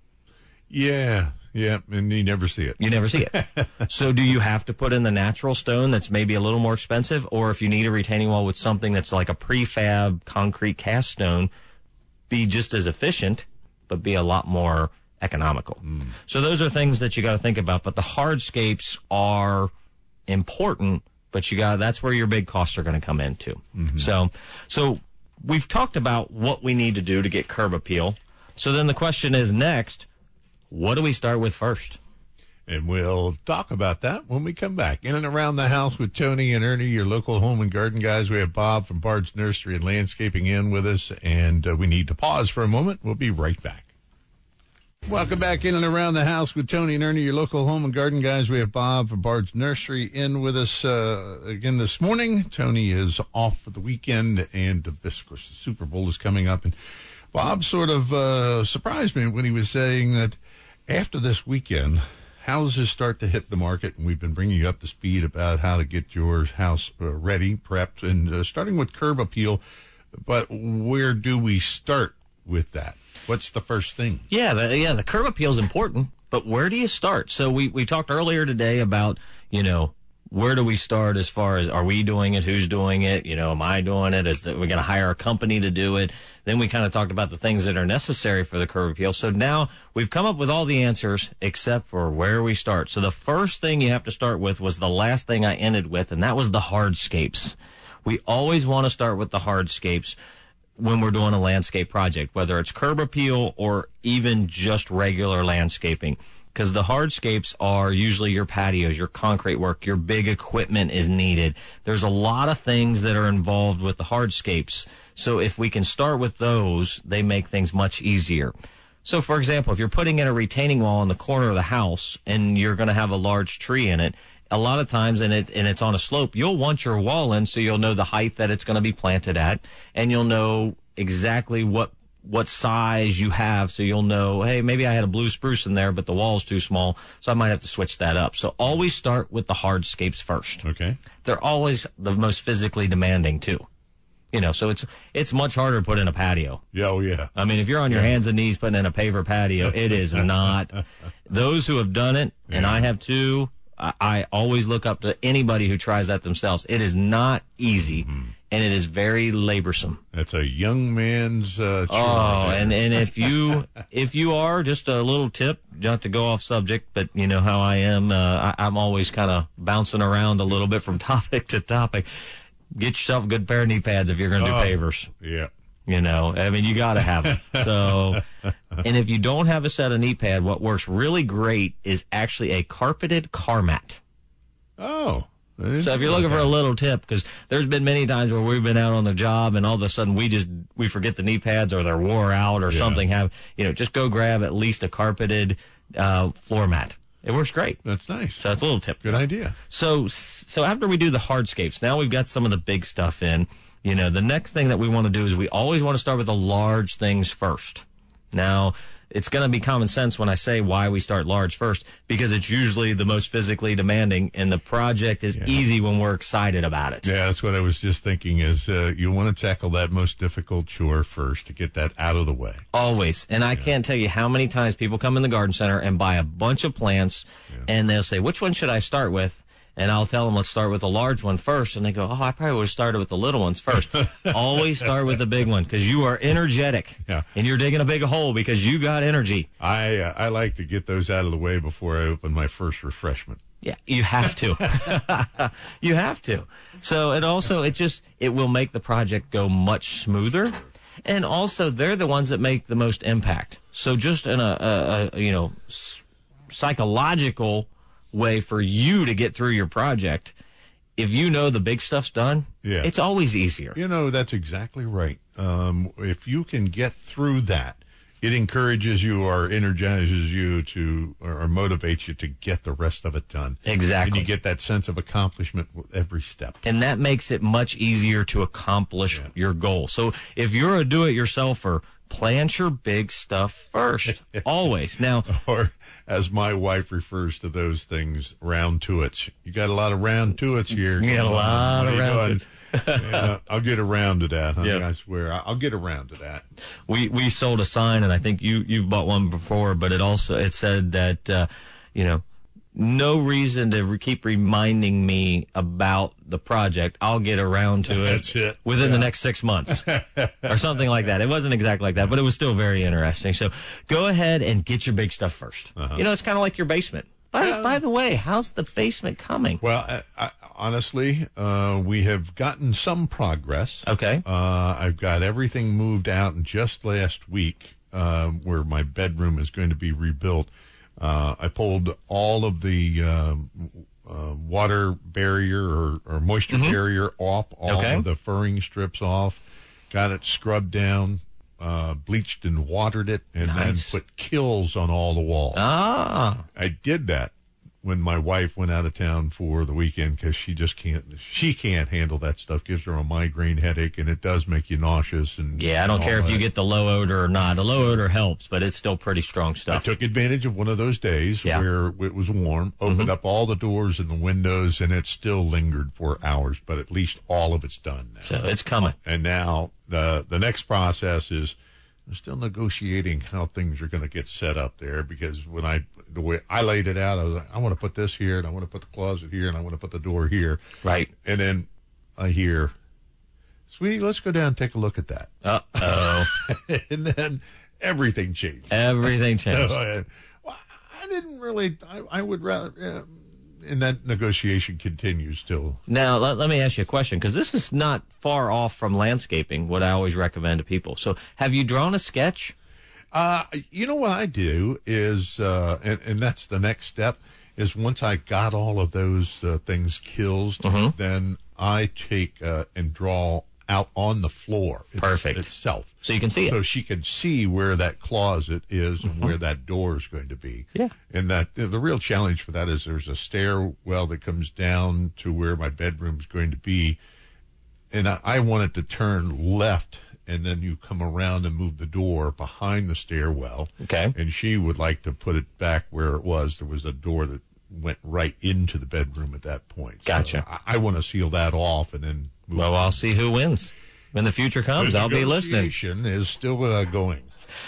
Yeah, yeah, and you never see it. You never see it. So do you have to put in the natural stone that's maybe a little more expensive? Or if you need a retaining wall with something that's like a prefab concrete cast stone, be just as efficient, but be a lot more economical. Mm. So those are things that you got to think about. But the hardscapes are important, but you got that's where your big costs are going to come in too. Mm-hmm. So, so we've talked about what we need to do to get curb appeal. So then the question is next, what do we start with first? And we'll talk about that when we come back. In and around the house with Tony and Ernie, your local home and garden guys. We have Bob from Bard's Nursery and Landscaping in with us, and uh, we need to pause for a moment. We'll be right back. Welcome back in and around the house with Tony and Ernie, your local home and garden guys. We have Bob from Bard's Nursery in with us uh, again this morning. Tony is off for the weekend, and of course the Super Bowl is coming up. And Bob sort of uh, surprised me when he was saying that after this weekend, houses start to hit the market, and we've been bringing you up to speed about how to get your house uh, ready, prepped, and uh, starting with curb appeal. But where do we start with that? What's the first thing? Yeah, the, yeah, the curb appeal is important, but where do you start? So we, we talked earlier today about, you know, where do we start as far as, are we doing it? Who's doing it? You know, am I doing it? Is that we're going to hire a company to do it? Then we kind of talked about the things that are necessary for the curb appeal. So now we've come up with all the answers except for where we start. So the first thing you have to start with was the last thing I ended with, and that was the hardscapes. We always want to start with the hardscapes when we're doing a landscape project, whether it's curb appeal or even just regular landscaping. Because the hardscapes are usually your patios, your concrete work, your big equipment is needed. There's a lot of things that are involved with the hardscapes. So if we can start with those, they make things much easier. So, for example, if you're putting in a retaining wall in the corner of the house and you're going to have a large tree in it, a lot of times, and it's, and it's on a slope, you'll want your wall in so you'll know the height that it's going to be planted at, and you'll know exactly what what size you have, so you'll know, hey, maybe I had a blue spruce in there, but the wall's too small, so I might have to switch that up. So always start with the hardscapes first. Okay. They're always the most physically demanding, too. You know, so it's it's much harder to put in a patio. Yeah, oh, yeah. I mean, if you're on your hands and knees putting in a paver patio, it is not. Those who have done it, and Yeah. I have too, I, I always look up to anybody who tries that themselves. It is not easy. Mm-hmm. And it is very laborsome. That's a young man's uh, chore. Oh, and, and if you if you are, just a little tip, not to go off subject, but you know how I am. Uh, I, I'm always kind of bouncing around a little bit from topic to topic. Get yourself a good pair of knee pads if you're going to do oh, pavers. Yeah. You know, I mean, you got to have them. So, and if you don't have a set of knee pad, what works really great is actually a carpeted car mat. Oh. So if you're looking for a little tip, because there's been many times where we've been out on the job and all of a sudden we just, we forget the knee pads or they're wore out or yeah. something, have, you know, just go grab at least a carpeted uh, floor mat. It works great. That's nice. So that's a little tip. Good idea. So, so after we do the hardscapes, now we've got some of the big stuff in. You know, the next thing that we want to do is we always want to start with the large things first. Now, it's going to be common sense when I say why we start large first, because it's usually the most physically demanding, and the project is yeah. easy when we're excited about it. Yeah, that's what I was just thinking is uh, you want to tackle that most difficult chore first to get that out of the way. Always. And I yeah. can't tell you how many times people come in the garden center and buy a bunch of plants, yeah. and they'll say, which one should I start with? And I'll tell them, let's start with the large one first. And they go, oh, I probably would have started with the little ones first. Always start with the big one because you are energetic. Yeah. And you're digging a big hole because you got energy. I uh, I like to get those out of the way before I open my first refreshment. Yeah, you have to. You have to. So it also, it just, it will make the project go much smoother. And also, they're the ones that make the most impact. So just in a, a, a you know, psychological way for you to get through your project, if you know the big stuff's done, yeah. it's always easier. You know, that's exactly right. Um, if you can get through that, it encourages you or energizes you to or motivates you to get the rest of it done. Exactly. And you get that sense of accomplishment with every step. And that makes it much easier to accomplish yeah. your goal. So if you're a do-it-yourselfer, plant your big stuff first, always. Now, or as my wife refers to those things, round tuits. You got a lot of round tuits here. You got a lot of round tuits. Yeah, I'll get around to that. Honey, yep. I swear, I'll get around to that. We we sold a sign, and I think you you've bought one before, but it also it said that uh, you know. No reason to re- keep reminding me about the project. I'll get around to it, That's it. within yeah. the next six months or something like that. It wasn't exactly like that, but it was still very interesting. So go ahead and get your big stuff first. Uh-huh. You know, it's kind of like your basement. By, uh, by the way, how's the basement coming? Well, I, I, honestly, uh, we have gotten some progress. Okay. Uh, I've got everything moved out, and just last week, uh, where my bedroom is going to be rebuilt, Uh, I pulled all of the um, uh, water barrier or, or moisture mm-hmm. barrier off, all okay. of the furring strips off, got it scrubbed down, uh, bleached and watered it, and nice. then put kills on all the walls. Ah. I did that when my wife went out of town for the weekend because she just can't, she can't handle that stuff. Gives her a migraine headache, and it does make you nauseous. And yeah, I don't and care if that. you get the low odor or not. The low odor helps, but it's still pretty strong stuff. I took advantage of one of those days yeah. where it was warm, opened mm-hmm. up all the doors and the windows, and it still lingered for hours, but at least all of it's done now. So it's coming. And now the the next process is I'm still negotiating how things are going to get set up there, because when I, the way I laid it out, I was like, I want to put this here, and I want to put the closet here, and I want to put the door here. Right. And then I hear, sweetie, let's go down and take a look at that. Uh-oh. And then everything changed. Everything changed. So, uh, well, I didn't really, I, I would rather, uh, and that negotiation continues still. Now, let, let me ask you a question, because this is not far off from landscaping, what I always recommend to people. So have you drawn a sketch? Uh, you know what I do is, uh, and, and that's the next step, is once I got all of those uh, things killed, mm-hmm. then I take uh, and draw out on the floor Perfect. itself. So you can see it. So she can see where that closet is and mm-hmm. where that door is going to be. Yeah. And that the real challenge for that is there's a stairwell that comes down to where my bedroom is going to be. And I, I want it to turn left, and then you come around and move the door behind the stairwell. Okay. And she would like to put it back where it was. There was a door that went right into the bedroom at that point. Gotcha. So I, I want to seal that off and then move Well, on. I'll see who wins. When the future comes, I'll be listening. Negotiation is still uh, going.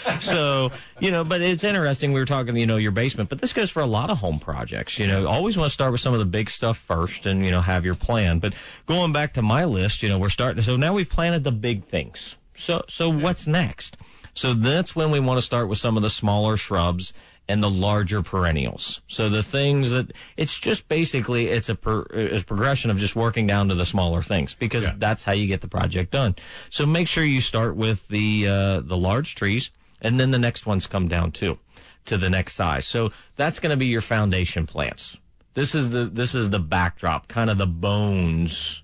So, you know, but it's interesting. We were talking, you know, your basement, but this goes for a lot of home projects. You know, always want to start with some of the big stuff first and, you know, have your plan. But going back to my list, you know, we're starting. So now we've planted the big things. So, so what's next? So that's when we want to start with some of the smaller shrubs and the larger perennials. So the things that it's just basically it's a, per, a progression of just working down to the smaller things, because yeah. that's how you get the project done. So make sure you start with the uh, the large trees, and then the next ones come down too, to the next size. So that's going to be your foundation plants. This is the this is the backdrop, kind of the bones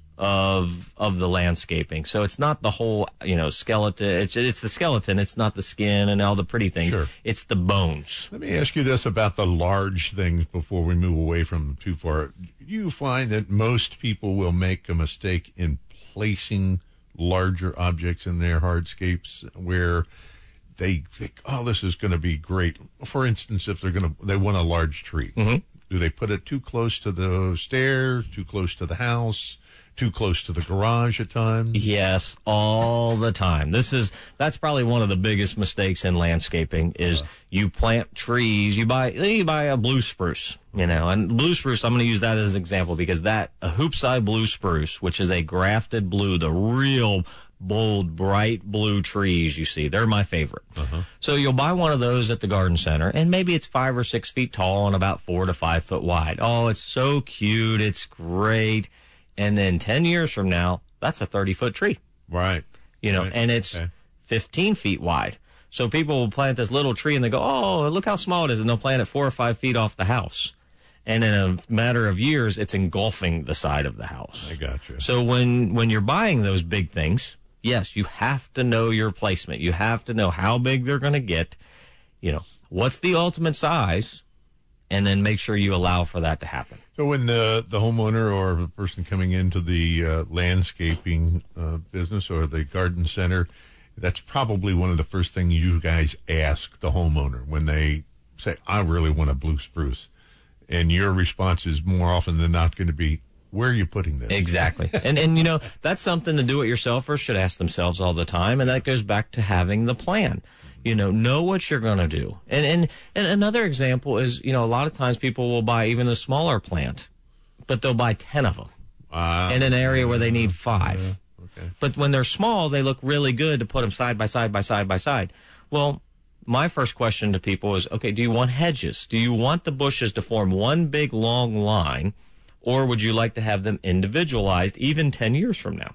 of of the landscaping. So it's not the whole, you know, skeleton. It's it's the skeleton. It's not the skin and all the pretty things. Sure. It's the bones. Let me ask you this about the large things before we move away from them too far. You find that most people will make a mistake in placing larger objects in their hardscapes where they think, oh, this is going to be great. For instance, if they're going to, they want a large tree. Mm-hmm. Do they put it too close to the stairs, too close to the house, too close to the garage at times? Yes, all the time. This is, that's probably one of the biggest mistakes in landscaping is uh, you plant trees, you buy, you buy a blue spruce, you know, and blue spruce, I'm going to use that as an example because that, a hoopside blue spruce, which is a grafted blue, the real bold, bright blue trees you see, they're my favorite. Uh-huh. So you'll buy one of those at the garden center, and maybe it's five or six feet tall and about four to five foot wide. Oh, it's so cute. It's great. And then ten years from now, that's a thirty foot tree. Right. You know, right. and it's okay. fifteen feet wide. So people will plant this little tree and they go, oh, look how small it is. And they'll plant it four or five feet off the house. And in a matter of years, it's engulfing the side of the house. I gotcha. So when, when you're buying those big things, yes, you have to know your placement. You have to know how big they're going to get, you know, what's the ultimate size, and then make sure you allow for that to happen. So when the, the homeowner or the person coming into the uh, landscaping uh, business or the garden center, that's probably one of the first things you guys ask the homeowner when they say, I really want a blue spruce. And your response is more often than not going to be, where are you putting this? Exactly. and, and, you know, that's something the do-it-yourselfers should ask themselves all the time, and that goes back to having the plan. You know, know what you're going to do. And, and and another example is, you know, a lot of times people will buy even a smaller plant, but they'll buy ten of them uh, in an area where they need five. Uh, okay. But when they're small, they look really good to put them side by side by side by side. Well, my first question to people is, okay, do you want hedges? Do you want the bushes to form one big long line, or would you like to have them individualized even ten years from now?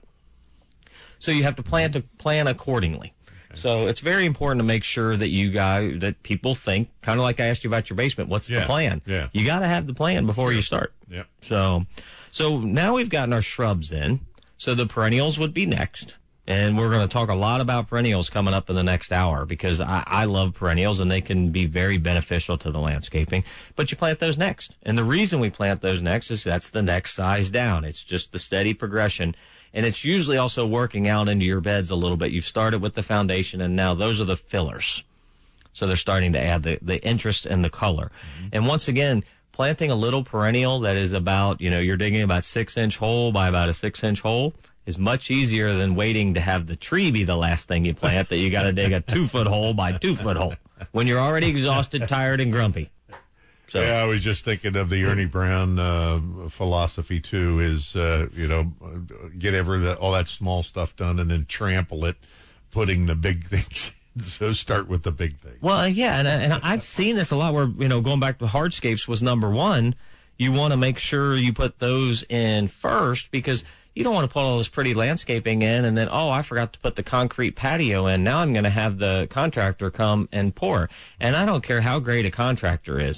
So you have to plan to plan accordingly. So it's very important to make sure that you guys, that people think, kind of like I asked you about your basement, what's yeah, the plan? Yeah. You got to have the plan before sure. you start. Yep. So, so now we've gotten our shrubs in. So the perennials would be next. And we're going to talk a lot about perennials coming up in the next hour because I, I love perennials and they can be very beneficial to the landscaping. But you plant those next. And the reason we plant those next is that's the next size down. It's just the steady progression. And it's usually also working out into your beds a little bit. You've started with the foundation, and now those are the fillers. So they're starting to add the, the interest and the color. Mm-hmm. And once again, planting a little perennial that is about, you know, you're digging about six-inch hole by about a six-inch hole, is much easier than waiting to have the tree be the last thing you plant that you got to dig a two-foot hole by two-foot hole when you're already exhausted, tired, and grumpy. So. Yeah, I was just thinking of the Ernie Brown uh, philosophy, too, is, uh, you know, get every, all that small stuff done and then trample it, putting the big things. So start with the big thing. Well, yeah, and, and I've seen this a lot where, you know, going back to hardscapes was number one. You want to make sure you put those in first because you don't want to put all this pretty landscaping in and then, oh, I forgot to put the concrete patio in. Now I'm going to have the contractor come and pour. And I don't care how great a contractor is.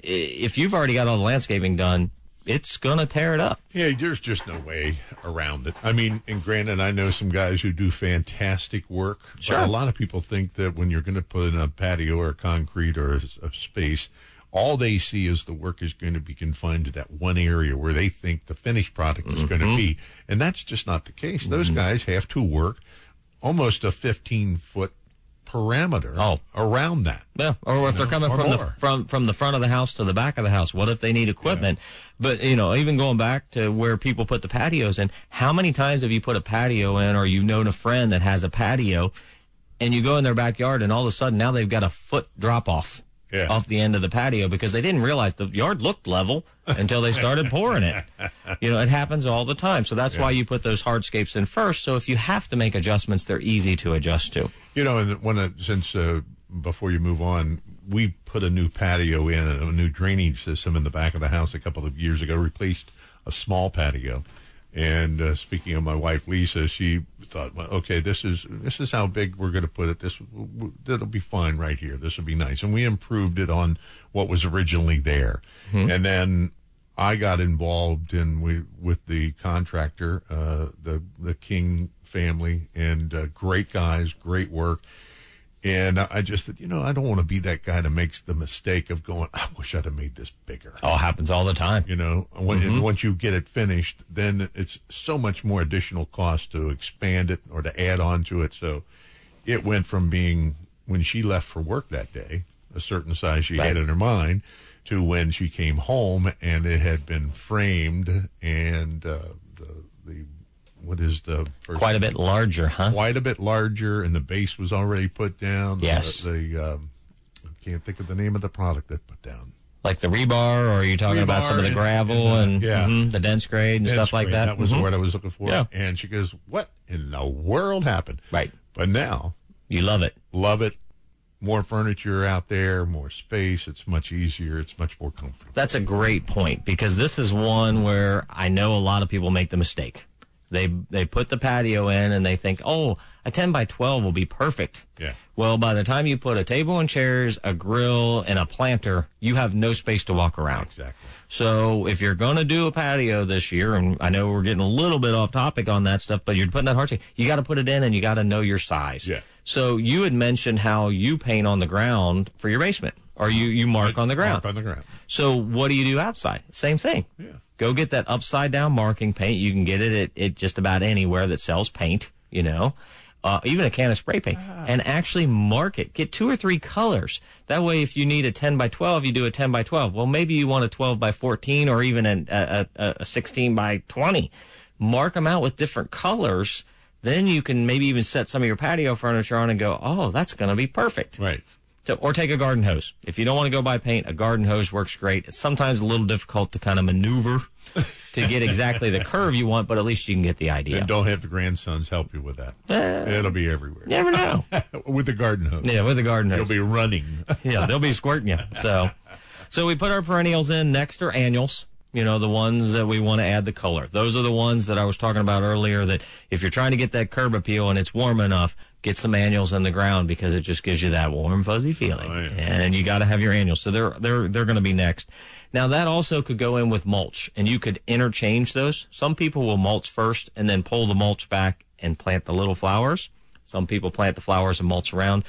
If you've already got all the landscaping done, it's going to tear it up. Yeah, there's just no way around it. I mean, and granted, I know some guys who do fantastic work. Sure. But a lot of people think that when you're going to put in a patio or a concrete or a, a space, all they see is the work is going to be confined to that one area where they think the finished product is mm-hmm. going to be. And that's just not the case. Those mm-hmm. guys have to work almost a fifteen-foot parameter oh. around that. Yeah, or if know, they're coming from more. the from from the front of the house to the back of the house, what if they need equipment? Yeah. But you know, even going back to where people put the patios in, how many times have you put a patio in, or you've known a friend that has a patio, and you go in their backyard, and all of a sudden now they've got a foot drop off yeah. off the end of the patio because they didn't realize the yard looked level until they started pouring it. You know, it happens all the time. So that's yeah. why you put those hardscapes in first. So if you have to make adjustments, they're easy to adjust to. You know, and when it, since uh, before you move on, we put a new patio in, a new drainage system in the back of the house a couple of years ago, replaced a small patio. And uh, speaking of my wife, Lisa, she thought, well, okay, this is this is how big we're going to put it. This it'll be fine right here. This will be nice. And we improved it on what was originally there. Mm-hmm. And then I got involved in we, with the contractor, uh, the the King family, and uh, great guys, great work. And I just said, you know, I don't want to be that guy that makes the mistake of going, I wish I'd have made this bigger. Oh, it happens all the time. You know, when, mm-hmm. once you get it finished, then it's so much more additional cost to expand it or to add on to it. So it went from being, when she left for work that day, a certain size she right. had in her mind, to when she came home and it had been framed and uh, the the what is the first quite a bit larger, huh? Quite a bit larger, and the base was already put down. Yes. The, the um, I can't think of the name of the product that put down. Like the rebar, or are you talking rebar about some of the gravel and, and yeah. mm-hmm, the dense grade and dense stuff like grade, that? That was mm-hmm. the word I was looking for. Yeah. And she goes, "What in the world happened?" Right. But now you love it. Love it. More furniture out there, more space. It's much easier. It's much more comfortable. That's a great point, because this is one where I know a lot of people make the mistake. They they put the patio in and they think, oh, a ten by twelve will be perfect. Yeah. Well, by the time you put a table and chairs, a grill, and a planter, you have no space to walk around. Exactly. So if you're going to do a patio this year, and I know we're getting a little bit off topic on that stuff, but you're putting that hardscape, you got to put it in and you got to know your size. Yeah. So you had mentioned how you paint on the ground for your basement, or you, you mark I on the ground. Mark on the ground. So what do you do outside? Same thing. Yeah. Go get that upside down marking paint. You can get it at, at just about anywhere that sells paint, you know, uh, even a can of spray paint, ah. and actually mark it. Get two or three colors. That way, if you need a ten by twelve, you do a ten by twelve. Well, maybe you want a twelve by fourteen or even a, a, a, a sixteen by twenty. Mark them out with different colors. Then you can maybe even set some of your patio furniture on and go, oh, that's going to be perfect. Right. So, or take a garden hose. If you don't want to go buy paint, a garden hose works great. It's sometimes a little difficult to kind of maneuver to get exactly the curve you want, but at least you can get the idea. And don't have the grandsons help you with that. Uh, It'll be everywhere. Never know. With the garden hose. Yeah, with the garden hose. You'll be running. Yeah, they'll be squirting you. So, so we put our perennials in. Next are annuals. You know, the ones that we want to add the color. Those are the ones that I was talking about earlier, that if you're trying to get that curb appeal and it's warm enough, get some annuals in the ground, because it just gives you that warm, fuzzy feeling. Oh, yeah. And you got to have your annuals. So they're they're they're going to be next. Now, that also could go in with mulch, and you could interchange those. Some people will mulch first and then pull the mulch back and plant the little flowers. Some people plant the flowers and mulch around.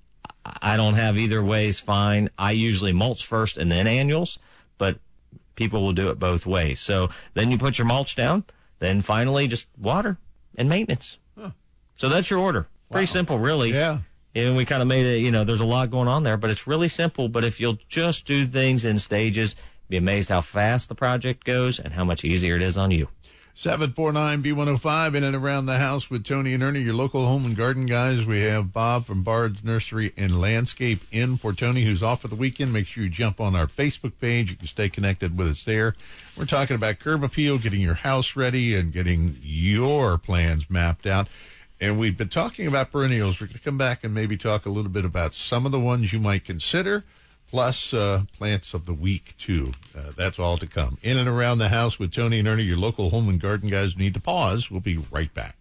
I don't have either ways fine. I usually mulch first and then annuals, but people will do it both ways. So then you put your mulch down, then finally just water and maintenance. Huh. So that's your order. Pretty wow. simple, really. Yeah. And we kind of made it, you know, there's a lot going on there, but it's really simple. But if you'll just do things in stages, be amazed how fast the project goes and how much easier it is on you. seven four nine B one oh five, in and around the house with Tony and Ernie, your local home and garden guys. We have Bob from Bard's Nursery and Landscape in for Tony, who's off for the weekend. Make sure you jump on our Facebook page. You can stay connected with us there. We're talking about curb appeal, getting your house ready, and getting your plans mapped out. And we've been talking about perennials. We're going to come back and maybe talk a little bit about some of the ones you might consider, plus uh, plants of the week, too. Uh, that's all to come. In and around the house with Tony and Ernie, your local home and garden guys who need to pause. We'll be right back.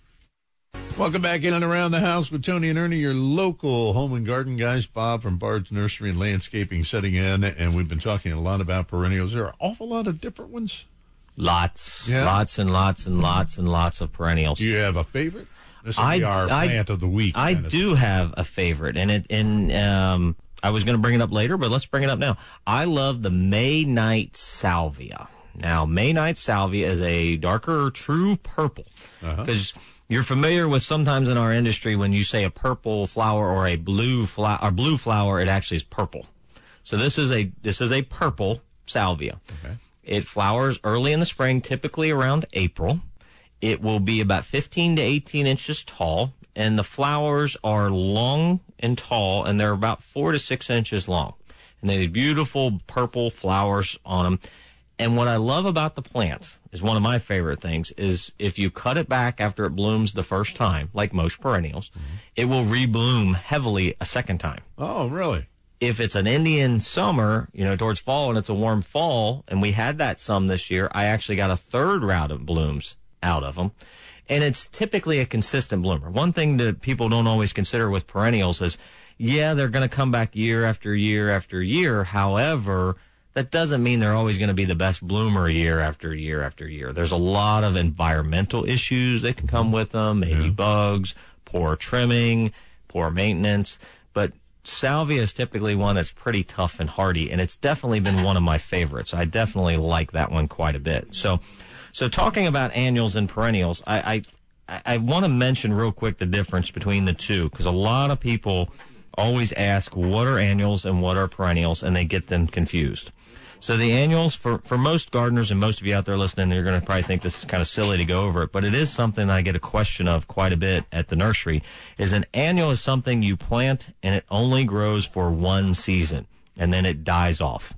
Welcome back in and around the house with Tony and Ernie, your local home and garden guys. Bob from Bard's Nursery and Landscaping setting in, and we've been talking a lot about perennials. There are an awful lot of different ones. Lots, yeah. lots and lots and lots and lots of perennials. Do you have a favorite? This will I, be our I, plant of the week. I do have a favorite, and it and um, I was going to bring it up later, but let's bring it up now. I love the May Night Salvia. Now, May Night Salvia is a darker, true purple, because uh-huh. you're familiar with sometimes in our industry when you say a purple flower or a blue flower, or blue flower, it actually is purple. So this is a this is a purple salvia. Okay. It flowers early in the spring, typically around April. It will be about fifteen to eighteen inches tall, and the flowers are long and tall, and they're about four to six inches long. And they have beautiful purple flowers on them. And what I love about the plant is one of my favorite things is if you cut it back after it blooms the first time, like most perennials, mm-hmm. it will rebloom heavily a second time. Oh, really? If it's an Indian summer, you know, towards fall, and it's a warm fall, and we had that some this year, I actually got a third round of blooms out of them. And it's typically a consistent bloomer. One thing that people don't always consider with perennials is, yeah, they're going to come back year after year after year. However, that doesn't mean they're always going to be the best bloomer year after year after year. There's a lot of environmental issues that can come with them, maybe yeah. bugs, poor trimming, poor maintenance. But salvia is typically one that's pretty tough and hardy, and it's definitely been one of my favorites. I definitely like that one quite a bit. So, so talking about annuals and perennials, I, I, I want to mention real quick the difference between the two, because a lot of people always ask what are annuals and what are perennials, and they get them confused. So the annuals, for, for most gardeners and most of you out there listening, you're going to probably think this is kind of silly to go over it, but it is something that I get a question of quite a bit at the nursery, is an annual is something you plant and it only grows for one season, and then it dies off.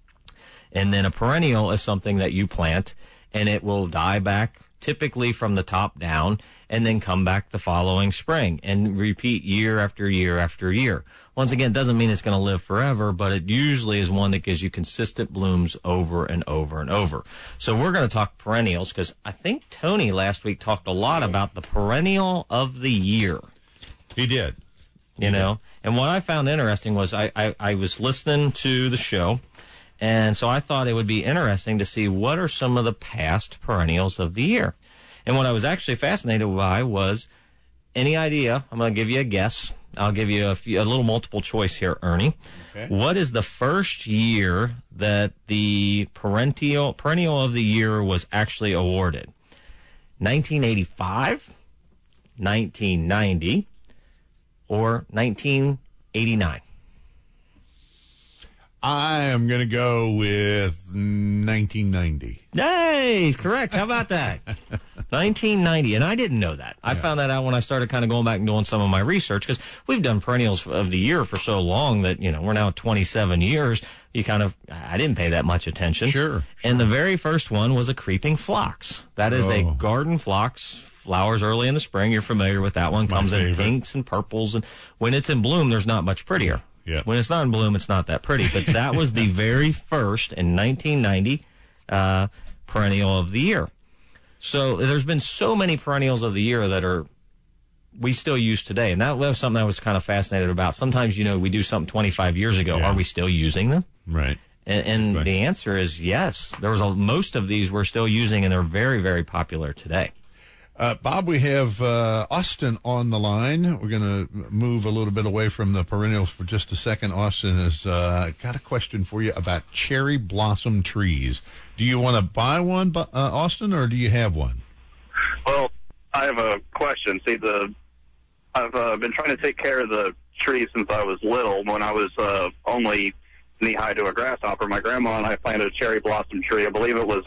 And then a perennial is something that you plant and it will die back typically from the top down and then come back the following spring and repeat year after year after year. Once again, it doesn't mean it's going to live forever, but it usually is one that gives you consistent blooms over and over and over. So we're going to talk perennials because I think Tony last week talked a lot about the perennial of the year. He did. You he know, did. And what I found interesting was I, I, I was listening to the show, and so I thought it would be interesting to see what are some of the past perennials of the year. And what I was actually fascinated by was, any idea, I'm going to give you a guess. I'll give you a, few, a little multiple choice here, Ernie. Okay. What is the first year that the perennial, perennial of the year was actually awarded? nineteen eighty-five, nineteen ninety, or nineteen eighty-nine? I am going to go with nineteen ninety. Nice, correct. How about that? nineteen ninety, and I didn't know that. I yeah. found that out when I started kind of going back and doing some of my research, because we've done perennials of the year for so long that, you know, we're now twenty-seven years. You kind of, I didn't pay that much attention. Sure. And the very first one was a creeping phlox. That is oh. a garden phlox, flowers early in the spring. You're familiar with that one. My Comes favorite. in pinks and purples, and when it's in bloom, there's not much prettier. Yeah. When it's not in bloom, it's not that pretty. But that was the very first in nineteen ninety uh, perennial of the year. So there's been so many perennials of the year that are we still use today. And that was something I was kind of fascinated about. Sometimes, you know, we do something twenty-five years ago. Yeah. Are we still using them? Right. And, and right. the answer is yes. There was a, most of these we're still using, and they're very, very popular today. Uh, Bob, we have uh, Austin on the line. We're going to move a little bit away from the perennials for just a second. Austin has uh, got a question for you about cherry blossom trees. Do you want to buy one, uh, Austin, or do you have one? Well, I have a question. See, the I've uh, been trying to take care of the tree since I was little. When I was uh, only knee-high to a grasshopper, my grandma and I planted a cherry blossom tree. I believe it was a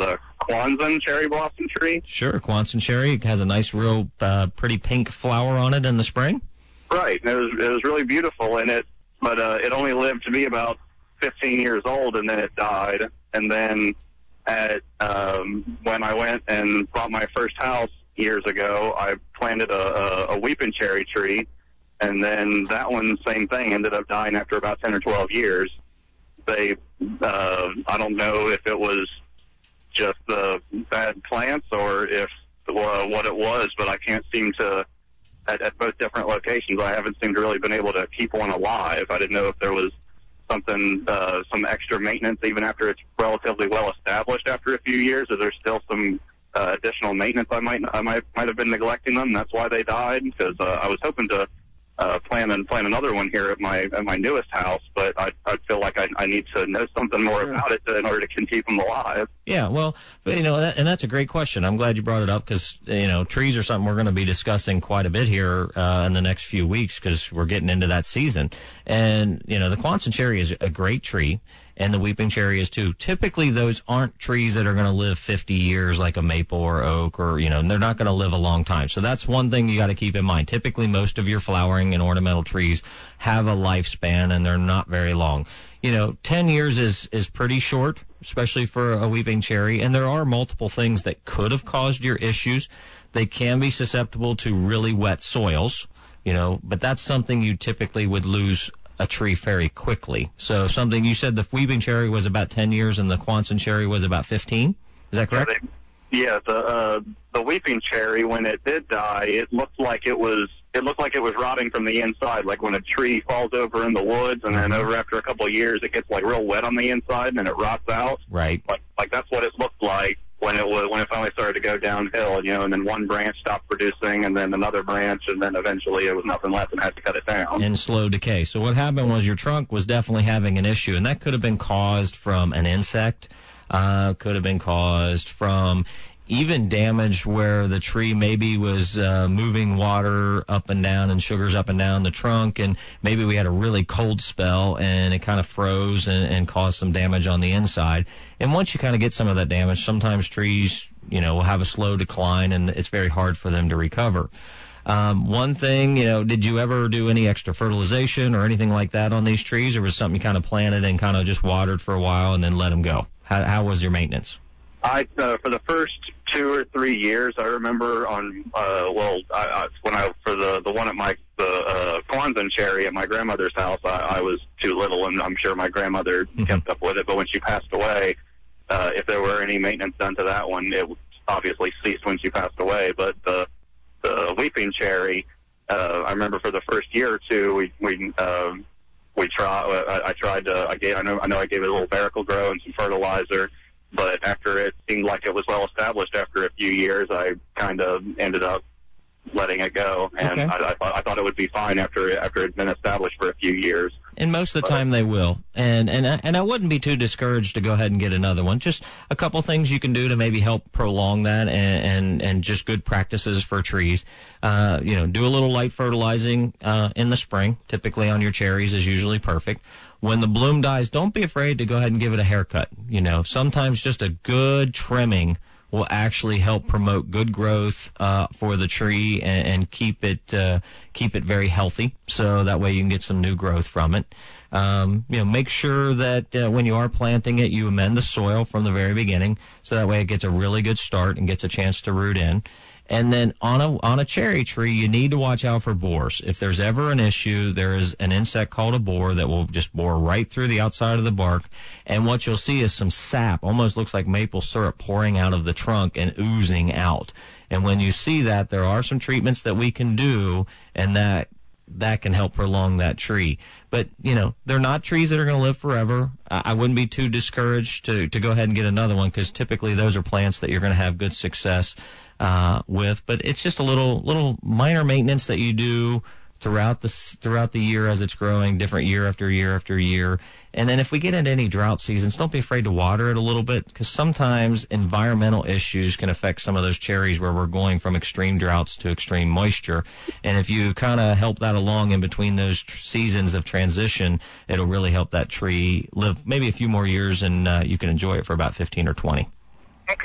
Kwanzaa cherry blossom tree. Sure, Kwanzaa cherry. It has a nice, real uh, pretty pink flower on it in the spring. Right. It was it was really beautiful, and it but uh, it only lived to be about fifteen years old, and then it died. And then at um, when I went and bought my first house years ago, I planted a, a, a weeping cherry tree, and then that one, same thing, ended up dying after about ten or twelve years. They, uh, I don't know if it was just the bad plants or if uh, what it was, but I can't seem to, at, at both different locations, I haven't seemed to really been able to keep one alive. I didn't know if there was something, uh, some extra maintenance even after it's relatively well established after a few years. Is there still some uh, additional maintenance I might I might might have been neglecting them? That's why they died. Because uh, I was hoping to uh, plan and plan another one here at my at my newest house, but I I feel like I, I need to know something more Sure. about it to, in order to keep them alive. Yeah, well, you know, that, and that's a great question. I'm glad you brought it up because, you know, trees are something we're going to be discussing quite a bit here uh, in the next few weeks because we're getting into that season. And, you know, the Kwanzaa cherry is a great tree, and the weeping cherry is too. Typically, those aren't trees that are going to live fifty years like a maple or oak, or, you know, they're not going to live a long time. So that's one thing you got to keep in mind. Typically, most of your flowering and ornamental trees have a lifespan, and they're not very long. You know, ten years is, is pretty short, especially for a weeping cherry. And there are multiple things that could have caused your issues. They can be susceptible to really wet soils, you know, but that's something you typically would lose a tree very quickly. So something you said the weeping cherry was about ten years and the Kwanzaa cherry was about fifteen. Is that correct? Yeah, they, yeah the uh, the weeping cherry, when it did die, it looked like it was it looked like it was rotting from the inside. Like when a tree falls over in the woods, and then over after a couple of years, it gets like real wet on the inside, and then it rots out. Right. Like like that's what it looked like when it was when it finally started to go downhill. You know, and then one branch stopped producing, and then another branch, and then eventually it was nothing left, and had to cut it down. In slow decay. So what happened was your trunk was definitely having an issue, and that could have been caused from an insect. Uh, could have been caused from even damage where the tree maybe was uh, moving water up and down and sugars up and down the trunk, and maybe we had a really cold spell and it kind of froze and, and caused some damage on the inside. And once you kind of get some of that damage, sometimes trees, you know, will have a slow decline and it's very hard for them to recover. Um, one thing, you know, did you ever do any extra fertilization or anything like that on these trees, or was it something you kind of planted and kind of just watered for a while and then let them go? How, how was your maintenance? I uh, for the first two or three years, I remember on uh, well, I, I, when I for the the one at my the uh, Kwanzaa cherry at my grandmother's house, I, I was too little, and I'm sure my grandmother mm-hmm. kept up with it. But when she passed away, uh, if there were any maintenance done to that one, it obviously ceased when she passed away. But the the weeping cherry, uh, I remember for the first year or two, we we uh, we try I, I tried to I gave I know I know I gave it a little Miracle Grow and some fertilizer. But after it seemed like it was well established after a few years, I kind of ended up letting it go. And okay. I, I, thought, I thought it would be fine after after it had been established for a few years. And most of the but, time they will. And, and, and I wouldn't be too discouraged to go ahead and get another one. Just a couple things you can do to maybe help prolong that, and, and, and just good practices for trees. Uh, you know, do a little light fertilizing uh, in the spring. Typically on your cherries is usually perfect. When the bloom dies, don't be afraid to go ahead and give it a haircut. You know, sometimes just a good trimming will actually help promote good growth uh, for the tree and, and keep it uh, keep it very healthy. So that way you can get some new growth from it. Um, you know, make sure that uh, when you are planting it, you amend the soil from the very beginning, so that way it gets a really good start and gets a chance to root in. And then on a on a cherry tree, you need to watch out for borers. If there's ever an issue, there is an insect called a borer that will just bore right through the outside of the bark. And what you'll see is some sap, almost looks like maple syrup, pouring out of the trunk and oozing out. And when you see that, there are some treatments that we can do, and that that can help prolong that tree. But, you know, they're not trees that are going to live forever. I wouldn't be too discouraged to, to go ahead and get another one, because typically those are plants that you're going to have good success uh, with. But it's just a little little minor maintenance that you do throughout the throughout the year as it's growing, different year after year after year. And then if we get into any drought seasons, don't be afraid to water it a little bit, because sometimes environmental issues can affect some of those cherries where we're going from extreme droughts to extreme moisture. And if you kind of help that along in between those tr- seasons of transition, it'll really help that tree live maybe a few more years, and uh, you can enjoy it for about fifteen or twenty. Okay.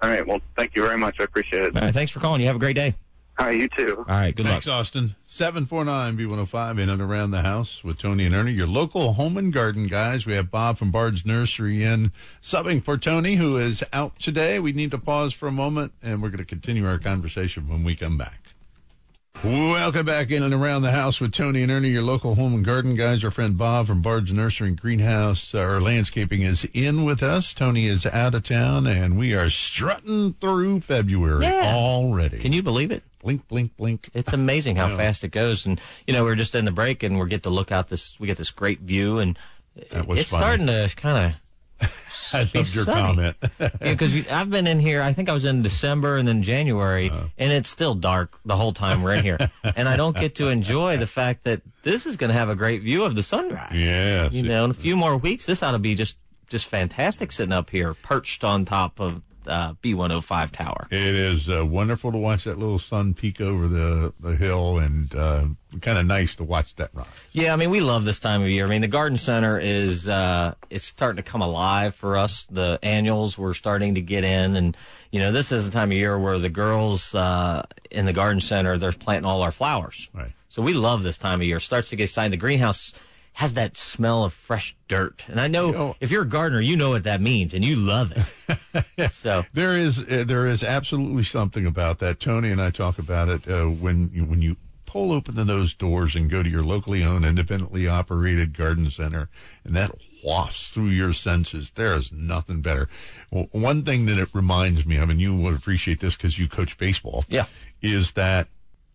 All right. Well, thank you very much. I appreciate it. All right, thanks for calling. You have a great day. All right, you too. All right, good Thanks, luck. Austin. seven four nine B one oh five in and around the house with Tony and Ernie, your local home and garden guys. We have Bob from Bard's Nursery in subbing for Tony, who is out today. We need to pause for a moment, and we're going to continue our conversation when we come back. Welcome back in and around the house with Tony and Ernie, your local home and garden guys. Our friend Bob from Bard's Nursery and Greenhouse, uh, our landscaping, is in with us. Tony is out of town, and we are strutting through February Yeah. already. Can you believe it? Blink, blink, blink. It's amazing how fast it goes. And, you know, we're just in the break and we get to look out this, we get this great view, and That was it's funny. starting to kind of. I loved your sunny. comment. Because I've been in here, I think I was in December and then January, Uh. and it's still dark the whole time we're in here. And I don't get to enjoy the fact that this is going to have a great view of the sunrise. Yes. You know, in a few more weeks, this ought to be just, just fantastic sitting up here, perched on top of uh, B one oh five Tower. It is uh, wonderful to watch that little sun peek over the, the hill, and uh, kind of nice to watch that rise. Yeah, I mean, we love this time of year. I mean, the garden center is uh, it's starting to come alive for us. The annuals we're starting to get in, and you know, this is the time of year where the girls uh, in the garden center, they're planting all our flowers. Right. So we love this time of year. It starts to get exciting. The greenhouse has that smell of fresh dirt, and I know, You know- if you're a gardener, you know what that means, and you love it. So There is uh, there is absolutely something about that. Tony and I talk about it uh, when you, when you pull open those doors and go to your locally owned, independently operated garden center, and that wafts through your senses. There is nothing better. Well, one thing that it reminds me of, and you would appreciate this because you coach baseball, Yeah. is that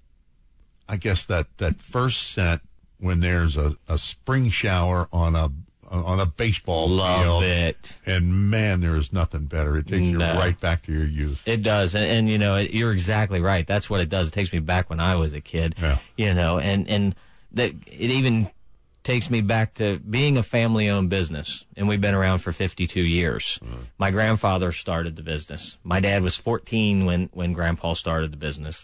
I guess that that first scent when there's a, a spring shower on a on a baseball love field. it. And man, there is nothing better. It takes you No. right back to your youth. It does, and, and you know, it, you're exactly right. That's what it does. It takes me back when I was a kid. Yeah. You know, and and that it even takes me back to being a family-owned business, and we've been around for fifty-two years. Mm. My grandfather started the business. My dad was fourteen when when Grandpa started the business,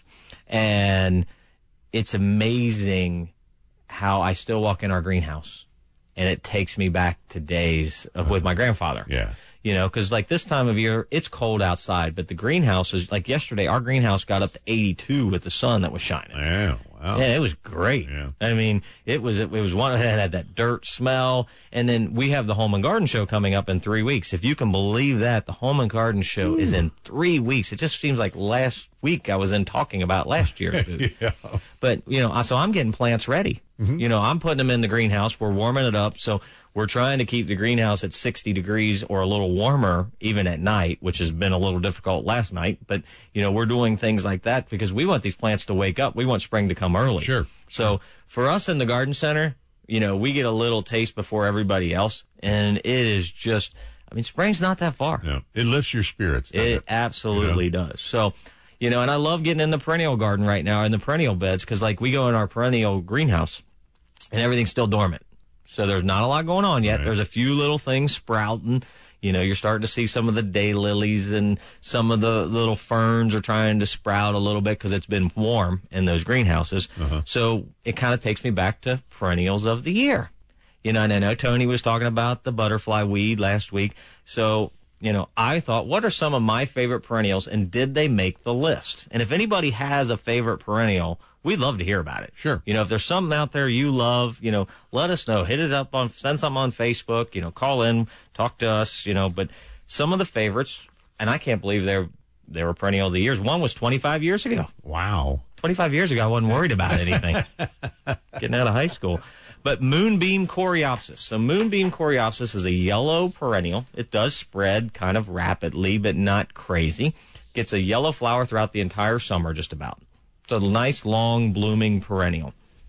and it's amazing how I still walk in our greenhouse, and it takes me back to days of with my grandfather. Yeah. You know, because like this time of year, it's cold outside, but the greenhouse is like yesterday, our greenhouse got up to eighty-two with the sun that was shining. Yeah, wow. Yeah, it was great. Yeah. I mean, it was it was one that had that dirt smell, and then we have the Home and Garden Show coming up in three weeks. If you can believe that, the Home and Garden Show Ooh. is in three weeks. It just seems like last week I was in talking about last year's food. Yeah. But you know, so I'm getting plants ready. Mm-hmm. You know, I'm putting them in the greenhouse. We're warming it up, so we're trying to keep the greenhouse at sixty degrees or a little warmer even at night, which has been a little difficult last night. But, you know, we're doing things like that because we want these plants to wake up. We want spring to come early. Sure. So for us in the garden center, you know, we get a little taste before everybody else. And it is just, I mean, spring's not that far. No, it lifts your spirits. It, it absolutely you know? does. So, you know, and I love getting in the perennial garden right now, in the perennial beds, because, like, we go in our perennial greenhouse and everything's still dormant. So there's not a lot going on yet. Right. There's a few little things sprouting. You know, you're starting to see some of the daylilies and some of the little ferns are trying to sprout a little bit because it's been warm in those greenhouses. Uh-huh. So it kind of takes me back to perennials of the year. You know, and I know Tony was talking about the butterfly weed last week. So, you know, I thought, what are some of my favorite perennials, and did they make the list? And if anybody has a favorite perennial, we'd love to hear about it. Sure. You know, if there's something out there you love, you know, let us know. Hit it up on, send something on Facebook, you know, call in, talk to us, you know. But some of the favorites, and I can't believe they're, they were perennial of the years. One was twenty-five years ago. Wow. twenty-five years ago, I wasn't worried about anything. Getting out of high school. But Moonbeam Coreopsis. So Moonbeam Coreopsis is a yellow perennial. It does spread kind of rapidly, but not crazy. Gets a yellow flower throughout the entire summer, just about. So a nice, long, blooming perennial.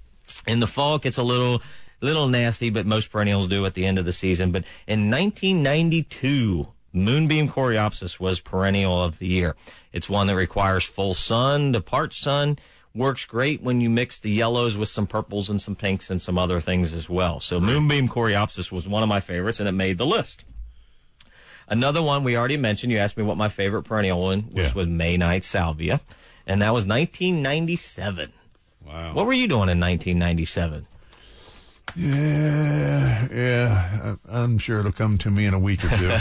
In the fall, it gets a little, little nasty, but most perennials do at the end of the season. But in nineteen ninety-two, Moonbeam Coreopsis was perennial of the year. It's one that requires full sun to part sun. Works great when you mix the yellows with some purples and some pinks and some other things as well. So Moonbeam Coreopsis was one of my favorites, and it made the list. Another one we already mentioned, you asked me what my favorite perennial one was, yeah. was May Night Salvia. And that was nineteen ninety-seven. Wow. What were you doing in nineteen ninety-seven? Yeah, yeah. I, I'm sure it'll come to me in a week or two.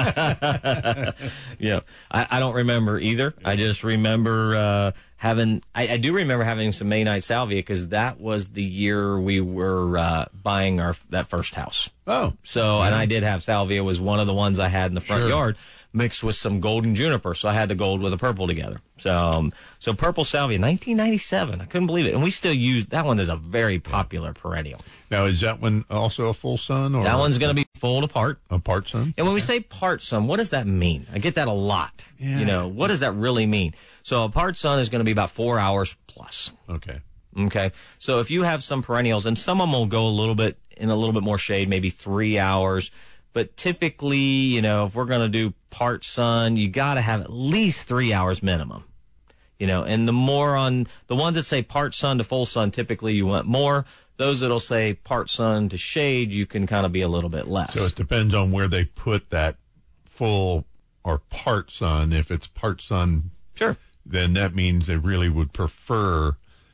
Yeah, I, I don't remember either. I just remember uh, having. I, I do remember having some May night salvia because that was the year we were uh, buying our that first house. Oh, so yeah. And I did have salvia. Was one of the ones I had in the front Sure. yard, mixed with some golden juniper. So I had the gold with the purple together. So, um, so purple salvia, nineteen ninety-seven. I couldn't believe it, and we still use that one. Is a very popular perennial. Now, is that one also a full sun? Or That one's going to be full to part. a part sun? And when we say part sun, what does that mean? I get that a lot. Yeah. You know, what does that really mean? So a part sun is going to be about four hours plus. Okay. Okay. So if you have some perennials, and some of them will go a little bit in a little bit more shade, maybe three hours. But typically, you know, if we're going to do part sun, you got to have at least three hours minimum. You know, and the more on the ones that say part sun to full sun, typically you want more. Those that'll say part sun to shade, you can kind of be a little bit less. So it depends on where they put that full or part sun. If it's part sun, Sure. then that means they really would prefer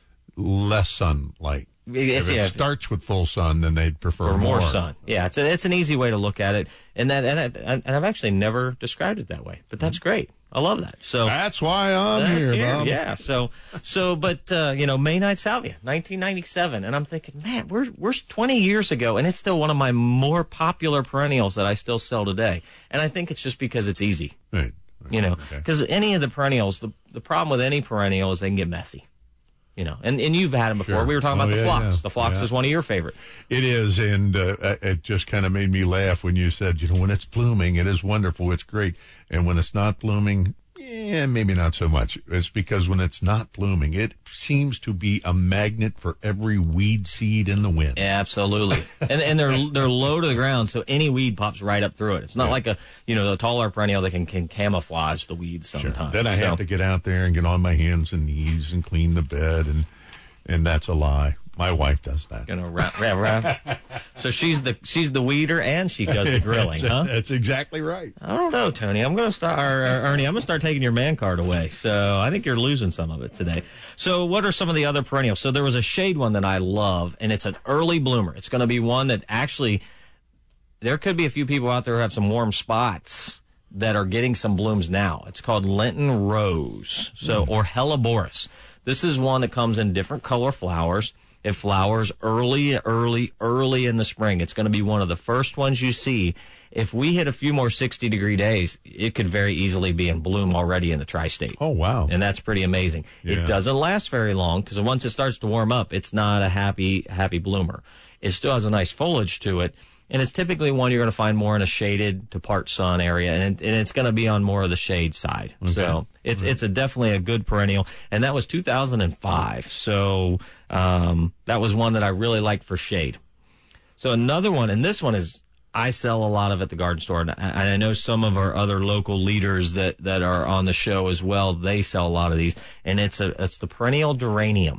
less sunlight. If, If it yeah, starts with full sun, then they'd prefer or more more sun. Yeah, it's a, it's an easy way to look at it, and that and, I, and I've actually never described it that way, but that's great. I love that. So That's why I'm that's here, here, Bob. yeah. So so, but uh, you know, May night salvia, nineteen ninety-seven, and I'm thinking, man, we're we're twenty years ago, and it's still one of my more popular perennials that I still sell today, and I think it's just because it's easy. Right. You know, Okay. because any of the perennials, the the problem with any perennial is they can get messy. You know, and, and you've had them before. Sure. We were talking Oh, about the yeah, phlox. yeah. The phlox Yeah. is one of your favorite. It is, and uh, it just kind of made me laugh when you said, you know, when it's blooming, it is wonderful, it's great, and when it's not blooming, yeah, maybe not so much. It's because when it's not blooming, it seems to be a magnet for every weed seed in the wind. Absolutely, and and they're they're low to the ground, so any weed pops right up through it. It's not Yeah. like a you know the taller perennial that can, can camouflage the weeds sometimes. Then I So- have to get out there and get on my hands and knees and clean the bed, and and that's a lie. My wife does that. You know, wrap, wrap, wrap. So she's the she's the weeder and she does the grilling, that's, huh? That's exactly right. I don't know, Tony. I'm going to start, or, or Ernie. I'm going to start taking your man card away. So I think you're losing some of it today. So what are some of the other perennials? So there was a shade one that I love, and it's an early bloomer. It's going to be one that actually there could be a few people out there who have some warm spots that are getting some blooms now. It's called Lenten Rose, so or Helleborus. This is one that comes in different color flowers. It flowers early, early, early in the spring. It's going to be one of the first ones you see. If we hit a few more sixty degree days, it could very easily be in bloom already in the tri-state. Oh, wow. And that's pretty amazing. Yeah. It doesn't last very long because once it starts to warm up, it's not a happy, happy bloomer. It still has a nice foliage to it. And it's typically one you're going to find more in a shaded to part sun area, and, it, and it's going to be on more of the shade side. Okay. So it's it's a definitely a good perennial, and that was two thousand five. So um, that was one that I really liked for shade. So another one, and this one is I sell a lot of at the garden store, and I, and I know some of our other local leaders that, that are on the show as well. They sell a lot of these, and it's a it's the perennial geranium.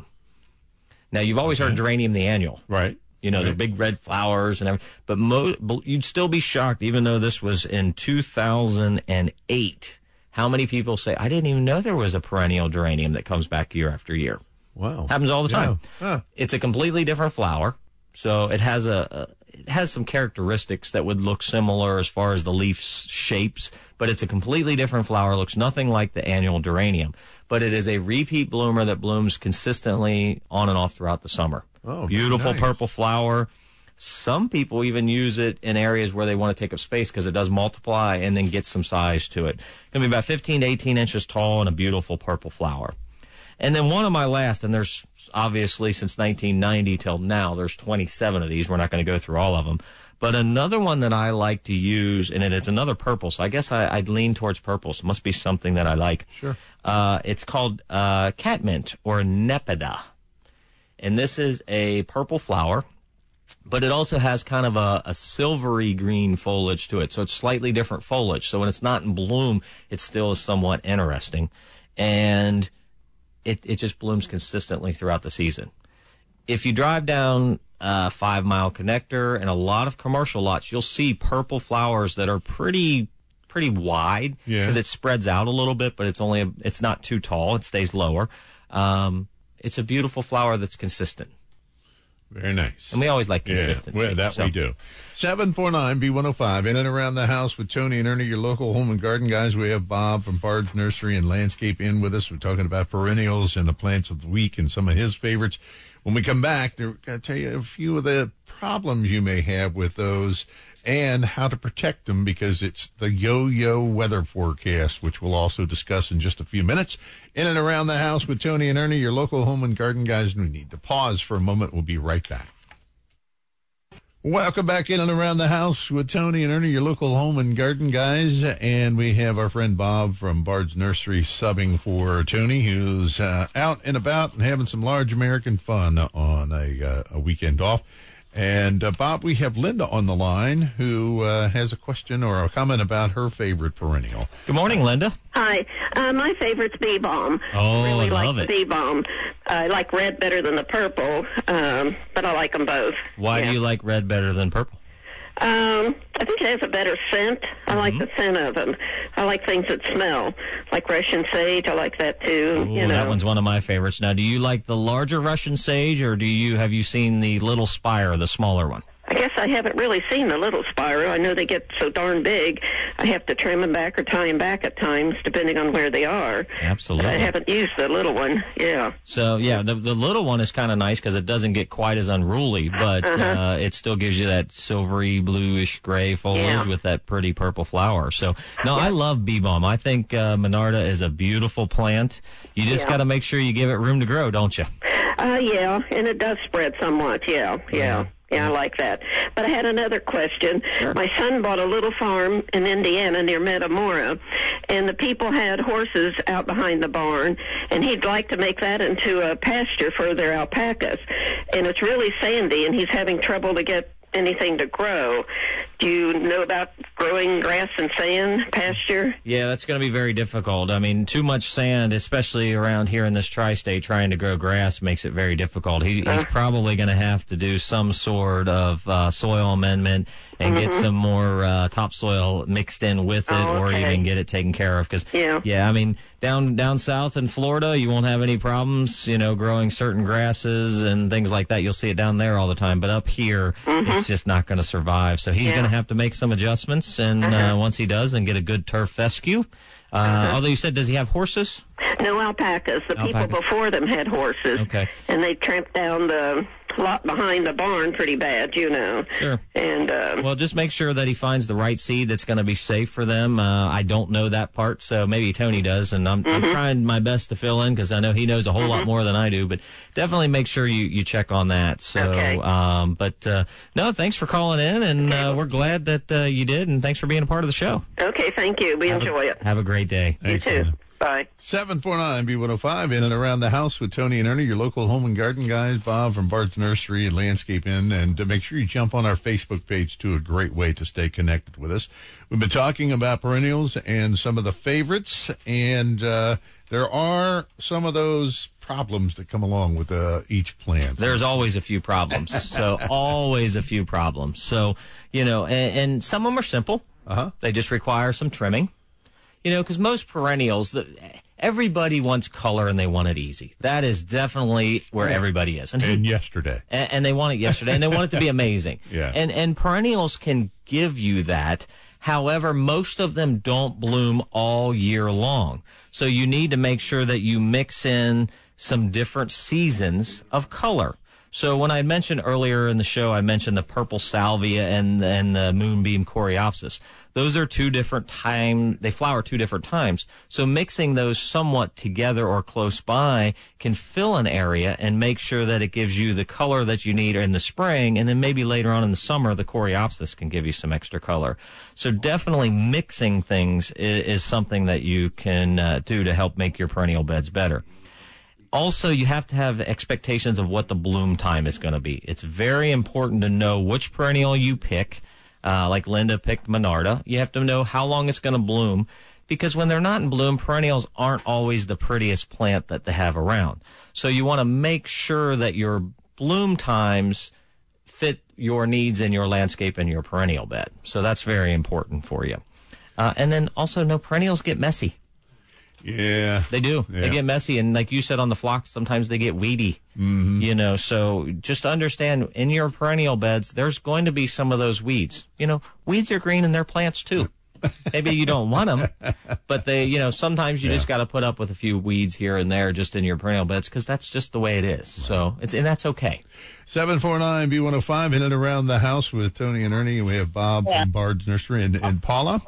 Now you've always heard geranium the annual. Right. You know, Right. the big red flowers and everything. But, mo- but you'd still be shocked, even though this was in two thousand eight, how many people say, I didn't even know there was a perennial geranium that comes back year after year. Wow. Happens all the time. Yeah. Huh. It's a completely different flower. So it has a, a it has some characteristics that would look similar as far as the leaf shapes, but it's a completely different flower. Looks nothing like the annual geranium, but it is a repeat bloomer that blooms consistently on and off throughout the summer. Oh, Beautiful nice. purple flower. Some people even use it in areas where they want to take up space because it does multiply and then get some size to it. It's going to be about fifteen to eighteen inches tall and a beautiful purple flower. And then one of my last, and there's obviously since nineteen ninety till now, there's twenty-seven of these. We're not going to go through all of them. But another one that I like to use, and it's another purple, so I guess I, I'd lean towards purple. So it must be something that I like. Sure. Uh, it's called uh, catmint or nepida. And this is a purple flower, but it also has kind of a, a silvery green foliage to it. So it's slightly different foliage. So when it's not in bloom, it still is somewhat interesting. And it, it just blooms consistently throughout the season. If you drive down uh, Five Mile Connector and a lot of commercial lots, you'll see purple flowers that are pretty pretty wide Yeah. because it spreads out a little bit, but it's only a, it's not too tall. It stays lower. Um, it's a beautiful flower that's consistent. Very nice. And we always like consistency. Yeah, well, that so. we do. seven four nine B one oh five, in and around the house with Tony and Ernie, your local home and garden guys. We have Bob from Bard's Nursery and Landscape in with us. We're talking about perennials and the plants of the week and some of his favorites. When we come back, we're going to tell you a few of the problems you may have with those and how to protect them, because it's the yo-yo weather forecast, which we'll also discuss in just a few minutes. In and around the house with Tony and Ernie, your local home and garden guys. We need to pause for a moment. We'll be right back. Welcome back in and around the house with Tony and Ernie, your local home and garden guys. And we have our friend Bob from Bard's Nursery subbing for Tony, who's uh, out and about and having some large American fun on a, uh, a weekend off. And, uh, Bob, we have Linda on the line who uh, has a question or a comment about her favorite perennial. Good morning, Linda. Hi. Uh, my favorite's bee balm. Oh, I really I love like it. the bee balm. I like red better than the purple, um, but I like them both. Why yeah. do you like red better than purple? Um, I think it has a better scent. I Mm-hmm. like the scent of them. I like things that smell, like Russian sage. I like that too. Ooh, you know, that one's one of my favorites. Now, do you like the larger Russian sage, or do you have you seen the little spire, the smaller one? I guess I haven't really seen the little spiral. I know they get so darn big, I have to trim them back or tie them back at times, depending on where they are. Absolutely. But I haven't used the little one. Yeah. So, yeah, the the little one is kind of nice because it doesn't get quite as unruly, but Uh-huh. uh, it still gives you that silvery, bluish, gray foliage Yeah. with that pretty purple flower. So, no, I love bee balm. I think uh, Monarda is a beautiful plant. You just Yeah. got to make sure you give it room to grow, don't you? Uh, yeah, and it does spread somewhat. Yeah, yeah. Yeah. Yeah, I like that. But I had another question. Sure. My son bought a little farm in Indiana near Metamora, and the people had horses out behind the barn, and he'd like to make that into a pasture for their alpacas. And it's really sandy, and he's having trouble to get anything to grow. Do you know about growing grass and sand pasture? Yeah, that's going to be very difficult. I mean, too much sand, especially around here in this tri-state, trying to grow grass makes it very difficult. He, he's probably going to have to do some sort of uh, soil amendment and Mm-hmm. get some more uh, topsoil mixed in with it, Oh, or okay. even get it taken care of. Because, Yeah. yeah, I mean, down down south in Florida, you won't have any problems, you know, growing certain grasses and things like that. You'll see it down there all the time. But up here, it's just not going to survive. So he's Mm-hmm. Yeah. going to have to make some adjustments. And Uh-huh. uh, once he does, and get a good turf fescue. Uh, Uh-huh. Although you said, does he have horses? No, alpacas. The Alpacas. people before them had horses. Okay. And they tramped down the lot behind the barn pretty bad, you know. Sure. And, uh, Well, just make sure that he finds the right seed that's going to be safe for them. Uh, I don't know that part, so maybe Tony does, and I'm, Mm-hmm. I'm trying my best to fill in because I know he knows a whole lot more than I do. But definitely make sure you, you check on that. So, Okay. um, but uh, no, thanks for calling in, and uh, we're glad that uh, you did, and thanks for being a part of the show. okay, thank you. We Have a- enjoy it. Have a great day. You too. Bye. seven four nine B one oh five, in and around the house with Tony and Ernie, your local home and garden guys. Bob from Bard's Nursery and Landscape Inn. And to make sure you jump on our Facebook page, too, a great way to stay connected with us. We've been talking about perennials and some of the favorites, and uh, there are some of those problems that come along with uh, each plant. There's always a few problems. So always a few problems. So, you know, and, and some of them are simple. Uh-huh. They just require some trimming. You know, because most perennials, the, everybody wants color and they want it easy. That is definitely where everybody is. And, And yesterday. and, and they want it yesterday, and they want it to be amazing. Yeah. And and perennials can give you that. However, most of them don't bloom all year long. So you need to make sure that you mix in some different seasons of color. So when I mentioned earlier in the show, I mentioned the purple salvia and and the moonbeam coreopsis. Those are two different time. They flower two different times. So mixing those somewhat together or close by can fill an area and make sure that it gives you the color that you need in the spring, and then maybe later on in the summer, the coreopsis can give you some extra color. So definitely mixing things is, is something that you can uh, do to help make your perennial beds better. Also, you have to have expectations of what the bloom time is going to be. It's very important to know which perennial you pick. Uh, like Linda picked Monarda. You have to know how long it's going to bloom, because when they're not in bloom, perennials aren't always the prettiest plant that they have around. So you want to make sure that your bloom times fit your needs in your landscape and your perennial bed. So that's very important for you. Uh, and then also, no, perennials get messy. Yeah. They do. Yeah. They get messy. And like you said on the phlox, sometimes they get weedy. Mm-hmm. You know, so just understand in your perennial beds, there's going to be some of those weeds. You know, weeds are green in their plants too. Maybe you don't want them, but they, you know, sometimes you yeah. just got to put up with a few weeds here and there just in your perennial beds because that's just the way it is. Right. So, it's, and that's okay. seven four nine B one oh five in and around the house with Tony and Ernie. We have Bob yeah. from Bard's Nursery, and, and Paula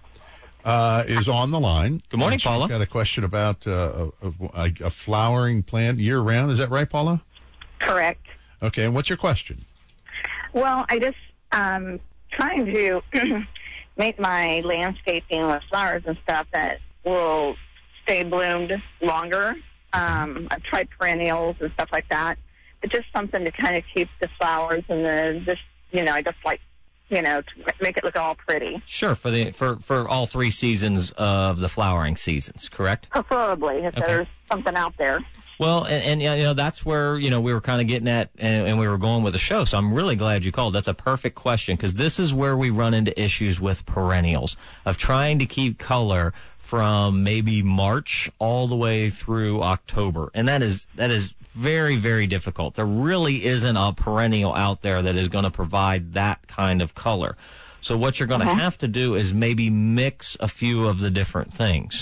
uh, is on the line. Good morning, she's Paula. Got a question about uh, a, a, a flowering plant year round. Is that right, Paula? Correct. Okay, and what's your question? Well, I just um trying to make my landscaping with flowers and stuff that will stay bloomed longer. Um, I've tried perennials and stuff like that, but just something to kind of keep the flowers and the just you know I just like you know to make it look all pretty. Sure, for the for for all three seasons of the flowering seasons, correct? Preferably, if okay. there's something out there. Well, and, and you know that's where you know we were kind of getting at, and, and we were going with the show. So I'm really glad you called. That's a perfect question because this is where we run into issues with perennials of trying to keep color from maybe March all the way through October, and that is that is very very difficult. There really isn't a perennial out there that is going to provide that kind of color. So what you're going to uh-huh. have to do is maybe mix a few of the different things.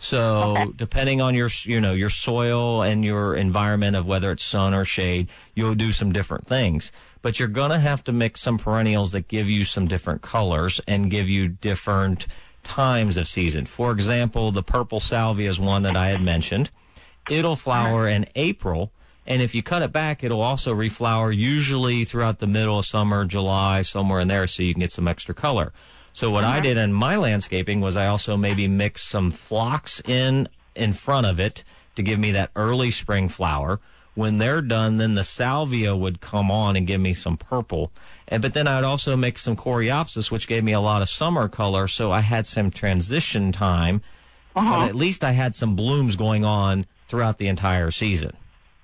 So okay. depending on your, you know, your soil and your environment of whether it's sun or shade, you'll do some different things. But you're going to have to mix some perennials that give you some different colors and give you different times of season. For example, the purple salvia is one that I had mentioned. It'll flower in April, and if you cut it back, it'll also reflower usually throughout the middle of summer, July, somewhere in there, so you can get some extra color. So what I did in my landscaping was I also maybe mixed some phlox in in front of it to give me that early spring flower. When they're done, then the salvia would come on and give me some purple. And but then I would also mix some coreopsis, which gave me a lot of summer color. So I had some transition time, uh-huh. but at least I had some blooms going on throughout the entire season.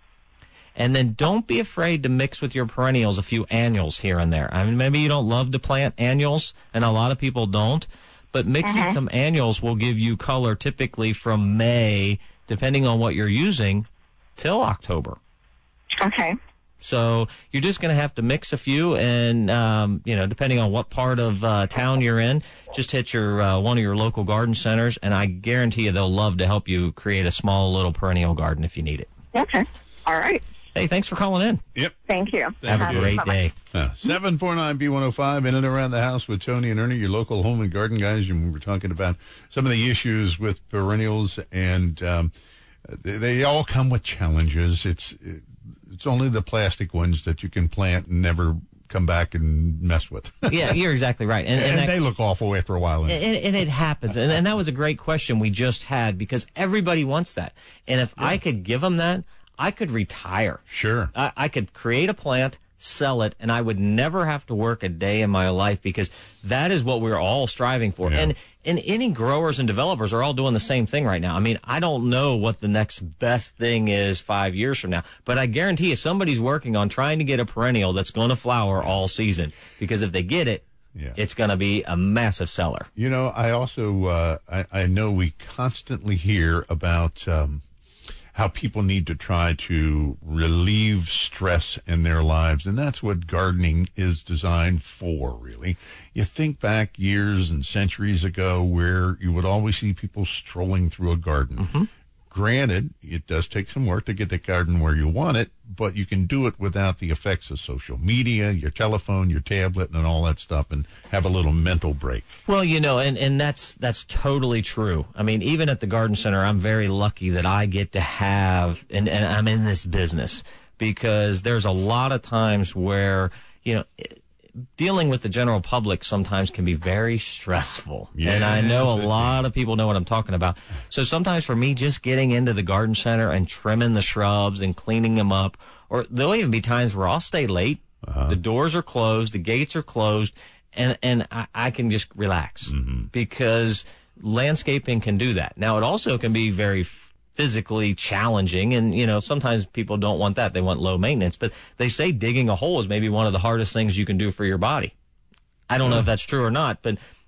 And then don't be afraid to mix with your perennials a few annuals here and there. I mean, maybe you don't love to plant annuals, and a lot of people don't, but mixing uh-huh. some annuals will give you color typically from May, depending on what you're using, till October. Okay. So you're just going to have to mix a few, and, um, you know, depending on what part of uh, town you're in, just hit your uh, one of your local garden centers, and I guarantee you they'll love to help you create a small little perennial garden if you need it. Okay. All right. Hey, thanks for calling in. Yep. Thank you. Have Thank a great Bye-bye. day. Uh, seven four nine B one oh five in and around the house with Tony and Ernie, your local home and garden guys. And we're talking about some of the issues with perennials, and um, they, they all come with challenges. It's it's only the plastic ones that you can plant and never come back and mess with. Yeah, you're exactly right. And, and, and that, they look awful after a while. And, and it happens. And, and that was a great question we just had because everybody wants that. And if yeah. I could give them that, I could retire. Sure. I, I could create a plant, sell it, and I would never have to work a day in my life because that is what we're all striving for. Yeah. And and any growers and developers are all doing the same thing right now. I mean, I don't know what the next best thing is five years from now, but I guarantee you somebody's working on trying to get a perennial that's going to flower all season because if they get it, yeah. it's going to be a massive seller. You know, I also, uh, I, I know we constantly hear about um, how people need to try to relieve stress in their lives. And that's what gardening is designed for, really. You think back years and centuries ago where you would always see people strolling through a garden. Mm-hmm. Granted, it does take some work to get the garden where you want it, but you can do it without the effects of social media, your telephone, your tablet, and all that stuff, and have a little mental break. Well, you know, and, and that's that's totally true. I mean, even at the garden center, I'm very lucky that I get to have, and, and I'm in this business, because there's a lot of times where, you know, dealing with the general public sometimes can be very stressful. Yeah, and I know a lot of people know what I'm talking about. So sometimes for me, just getting into the garden center and trimming the shrubs and cleaning them up, or there'll even be times where I'll stay late. Uh-huh. The doors are closed, the gates are closed, and, and I, I can just relax mm-hmm. because landscaping can do that. Now, it also can be very physically challenging, and you know sometimes people don't want that. They want low maintenance, but they say digging a hole is maybe one of the hardest things you can do for your body. I don't yeah. know if that's true or not, but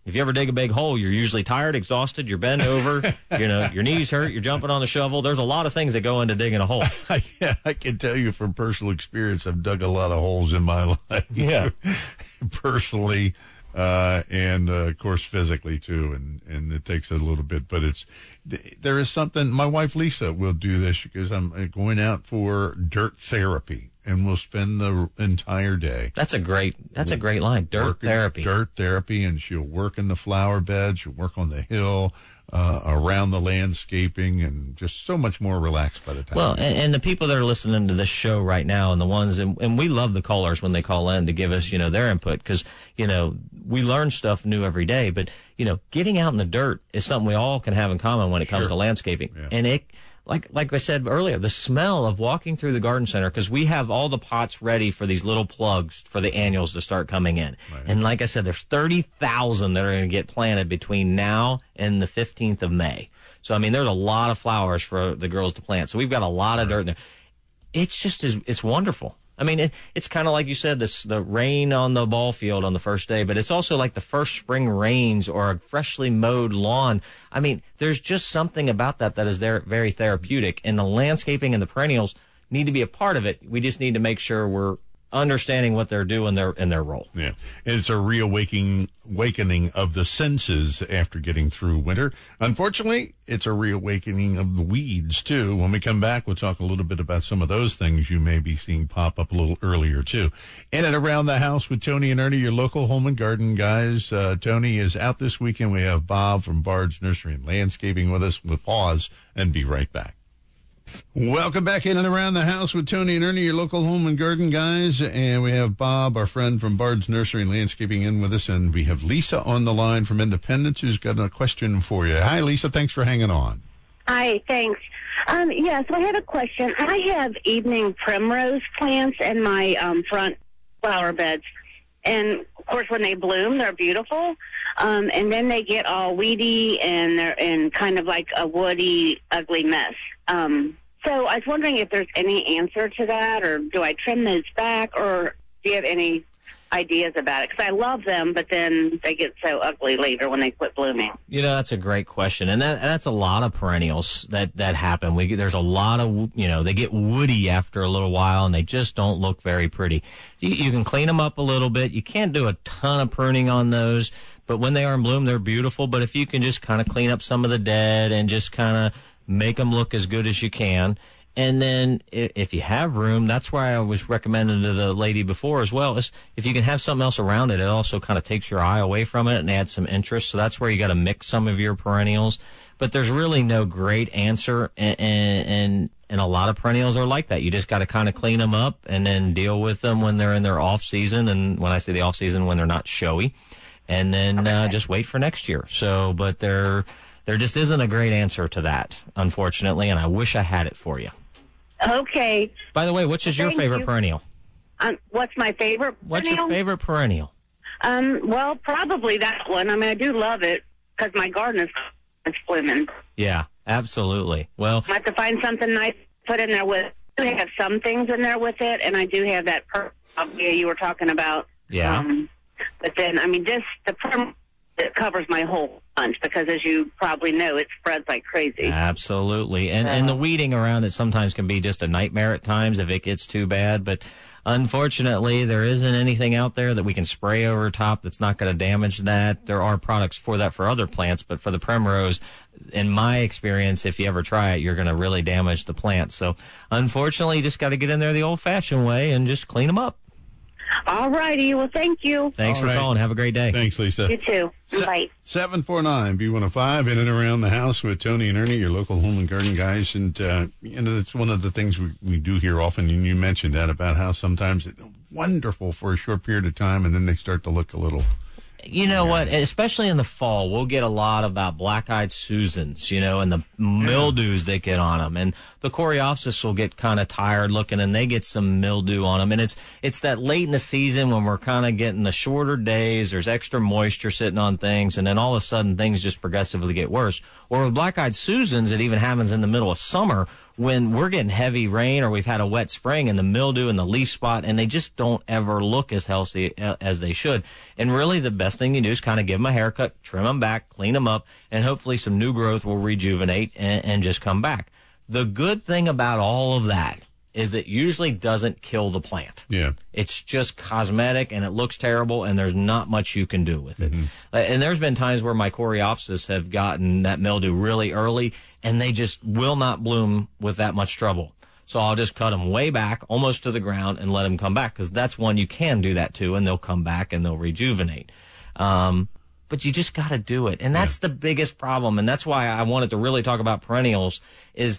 if you ever dig a big hole, you're usually tired, exhausted, you're bent over, you know, your knees hurt, you're jumping on the shovel. There's a lot of things that go into digging a hole. Yeah, I can tell you from personal experience, I've dug a lot of holes in my life. Yeah. Personally, uh, and uh, of course physically too, and, and it takes a little bit, but it's, there is something, my wife Lisa will do this because I'm going out for dirt therapy. And we'll spend the entire day. That's a great. That's a great line. Dirt therapy. Dirt therapy, and she'll work in the flower beds. She'll work on the hill, uh, around the landscaping, and just so much more relaxed by the time. Well, and, and the people that are listening to this show right now, and the ones, and, and we love the callers when they call in to give us, you know, their input, because you know we learn stuff new every day. But you know, getting out in the dirt is something we all can have in common when it comes Sure. to landscaping, Yeah. and it. Like like I said earlier, the smell of walking through the garden center, because we have all the pots ready for these little plugs for the annuals to start coming in. Right. And like I said, there's thirty thousand that are going to get planted between now and the fifteenth of May. So, I mean, there's a lot of flowers for the girls to plant. So we've got a lot of dirt in there. It's just, it's wonderful. I mean, it, it's kind of like you said, this, the rain on the ball field on the first day, but it's also like the first spring rains or a freshly mowed lawn. I mean, there's just something about that that is there, very therapeutic, and the landscaping and the perennials need to be a part of it. We just need to make sure we're understanding what they're doing their in their role. Yeah, it's a reawakening awakening of the senses after getting through winter. Unfortunately, it's a reawakening of the weeds too. When we come back, we'll talk a little bit about some of those things you may be seeing pop up a little earlier too. In and around the house with Tony and Ernie, your local home and garden guys. Uh, Tony is out this weekend. We have Bob from Bard's Nursery and Landscaping with us. We'll pause and be right back. Welcome back in and around the house with Tony and Ernie, your local home and garden guys. And we have Bob, our friend from Bard's Nursery and Landscaping, in with us. And we have Lisa on the line from Independence who's got a question for you. Hi, Lisa. Thanks for hanging on. Hi, thanks. Um, yeah, so I had a question. I have evening primrose plants in my um, front flower beds. And, of course, when they bloom, they're beautiful. Um, and then they get all weedy and they're in kind of like a woody, ugly mess. Um, so I was wondering if there's any answer to that, or do I trim those back, or do you have any ideas about it? Because I love them, but then they get so ugly later when they quit blooming. You know, that's a great question, and that that's a lot of perennials that that happen. We there's a lot of, you know, they get woody after a little while, and they just don't look very pretty. You, you can clean them up a little bit. You can't do a ton of pruning on those, but when they are in bloom, they're beautiful. But if you can just kind of clean up some of the dead and just kind of make them look as good as you can. And then if you have room, that's why I was recommending to the lady before as well, is if you can have something else around it, it also kind of takes your eye away from it and adds some interest. So that's where you got to mix some of your perennials. But there's really no great answer, and, and, and a lot of perennials are like that. You just got to kind of clean them up and then deal with them when they're in their off season. And when I say the off season, when they're not showy, and then uh, just wait for next year. So, but there, there just isn't a great answer to that, unfortunately, and I wish I had it for you. Okay. By the way, which is your Thank favorite you. perennial? Um, what's my favorite What's perennial? your favorite perennial? Um, well, probably that one. I mean, I do love it because my garden is it's blooming. Yeah, absolutely. Well, I have to find something nice to put in there with. I do have some things in there with it, and I do have that purple you were talking about. Yeah. Um, but then, I mean, just the perm that covers my whole bunch because, as you probably know, it spreads like crazy. absolutely. And and the weeding around it sometimes can be just a nightmare at times if it gets too bad. But unfortunately, there isn't anything out there that we can spray over top that's not going to damage that. There are products for that for other plants, but for the primrose, in my experience, if you ever try it, you're going to really damage the plant. So unfortunately, you just got to get in there the old-fashioned way and just clean them up. All righty. Well, thank you. Thanks All for right. calling. Have a great day. Thanks, Lisa. You too. Bye. seven four nine B one oh five, in and around the house with Tony and Ernie, your local home and garden guys. And, uh, you know, that's one of the things we, we do hear often. And you mentioned that about how sometimes it's wonderful for a short period of time and then they start to look a little. You know what? Especially in the fall, we'll get a lot about black-eyed Susans, you know, and the mildews that get on them. And the Coreopsis will get kind of tired looking, and they get some mildew on them. And it's it's that late in the season when we're kind of getting the shorter days, there's extra moisture sitting on things, and then all of a sudden things just progressively get worse. Or with black-eyed Susans, it even happens in the middle of summer when we're getting heavy rain or we've had a wet spring and the mildew and the leaf spot, and they just don't ever look as healthy as they should. And really the best thing you do is kind of give them a haircut, trim them back, clean them up, and hopefully some new growth will rejuvenate and, and just come back. The good thing about all of that is that usually doesn't kill the plant. Yeah. It's just cosmetic and it looks terrible and there's not much you can do with it. Mm-hmm. Uh, and there's been times where my Coreopsis have gotten that mildew really early and they just will not bloom with that much trouble. So I'll just cut them way back, almost to the ground, and let them come back, because that's one you can do that to, and they'll come back and they'll rejuvenate. Um, but you just got to do it. And that's yeah. the biggest problem. And that's why I wanted to really talk about perennials is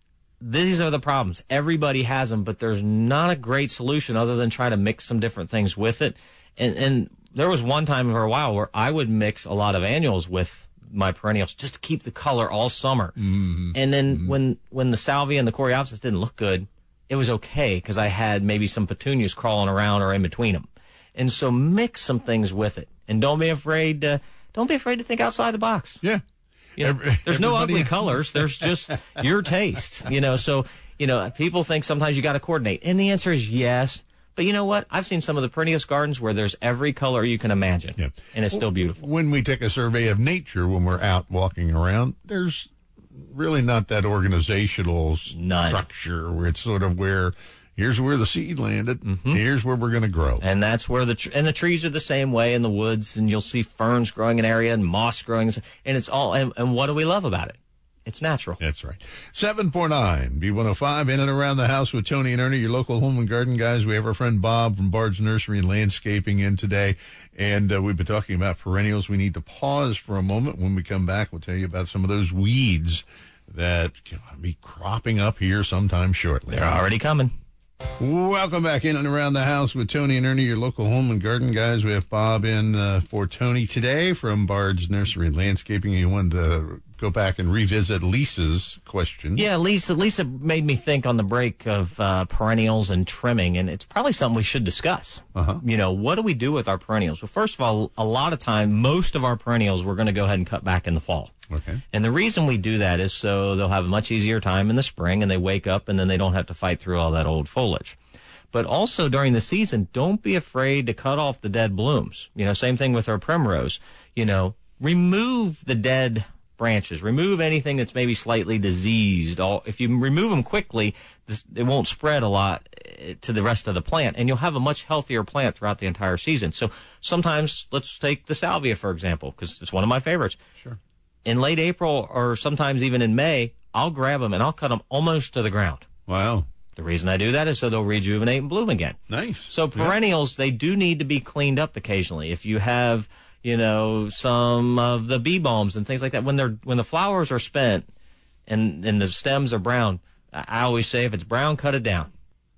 these are the problems. Everybody has them, but there's not a great solution other than try to mix some different things with it. And, and there was one time for a while where I would mix a lot of annuals with my perennials just to keep the color all summer. Mm-hmm. And then mm-hmm. when, when the salvia and the Coreopsis didn't look good, it was okay because I had maybe some petunias crawling around or in between them. And so mix some things with it. And don't be afraid to, don't be afraid to think outside the box. Yeah. You know, Every, there's no ugly colors. There's just your taste, you know. So, you know, people think sometimes you got to coordinate. And the answer is yes. But you know what? I've seen some of the prettiest gardens where there's every color you can imagine. Yeah. And it's still beautiful. When we take a survey of nature, when we're out walking around, there's really not that organizational None. structure where it's sort of where here's where the seed landed. Mm-hmm. Here's where we're going to grow. And that's where the, tr- and the trees are the same way in the woods, and you'll see ferns growing in an area and moss growing. And it's all, and, and what do we love about it? It's natural. That's right. seven four nine B one oh five, in and around the house with Tony and Ernie, your local home and garden guys. We have our friend Bob from Bard's Nursery and Landscaping in today. And uh, we've been talking about perennials. We need to pause for a moment. When we come back, we'll tell you about some of those weeds that can be cropping up here sometime shortly. They're already coming. Welcome back in and around the house with Tony and Ernie, your local home and garden guys. We have Bob in uh, for Tony today from Bard's Nursery and Landscaping. You wanted to go back and revisit Lisa's question. Yeah, Lisa Lisa made me think on the break of uh, perennials and trimming, and it's probably something we should discuss. Uh-huh. You know, what do we do with our perennials? Well, first of all, a lot of time, most of our perennials we're going to go ahead and cut back in the fall. Okay. And the reason we do that is so they'll have a much easier time in the spring, and they wake up, and then they don't have to fight through all that old foliage. But also during the season, don't be afraid to cut off the dead blooms. You know, same thing with our primrose. You know, remove the dead branches. Remove anything that's maybe slightly diseased. If you remove them quickly, it won't spread a lot to the rest of the plant, and you'll have a much healthier plant throughout the entire season. So sometimes, let's take the salvia, for example, because it's one of my favorites. Sure. In late April or sometimes even in May, I'll grab them and I'll cut them almost to the ground. Wow. The reason I do that is so they'll rejuvenate and bloom again. Nice. So perennials, yeah. they do need to be cleaned up occasionally. If you have, you know, some of the bee balms and things like that, when they're when the flowers are spent and, and the stems are brown, I always say if it's brown, cut it down.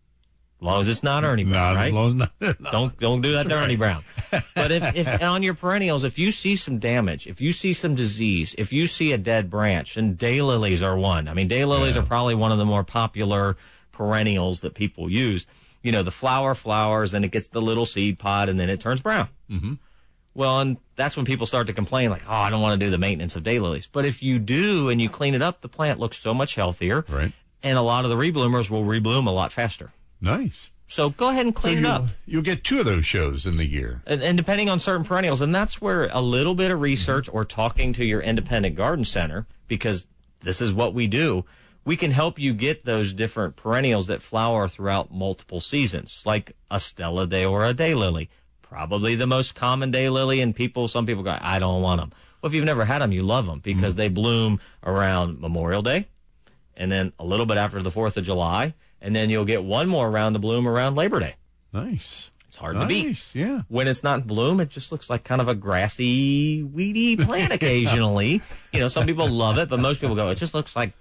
As long as it's not Ernie Brown, not right? As long as not, no. Don't don't do that to Ernie Brown. But if, if on your perennials, if you see some damage, if you see some disease, if you see a dead branch, and daylilies are one. I mean, daylilies yeah. are probably one of the more popular perennials that people use. You know, the flower flowers, and it gets the little seed pod, and then it turns brown. Mm-hmm. Well, and that's when people start to complain, like, oh, I don't want to do the maintenance of daylilies. But if you do and you clean it up, the plant looks so much healthier. Right. And a lot of the rebloomers will rebloom a lot faster. Nice. So go ahead and clean so it up. You'll get two of those shows in the year. And, and depending on certain perennials, and that's where a little bit of research or talking to your independent garden center, because this is what we do, we can help you get those different perennials that flower throughout multiple seasons, like a Stella Day or a daylily. Probably the most common daylily, and people, some people go, I don't want them. Well, if you've never had them, you love them because mm-hmm. they bloom around Memorial Day, and then a little bit after the fourth of July, and then you'll get one more round to bloom around Labor Day. Nice. It's hard nice, to beat. Yeah. When it's not in bloom, it just looks like kind of a grassy, weedy plant occasionally. You know, some people love it, but most people go, it just looks like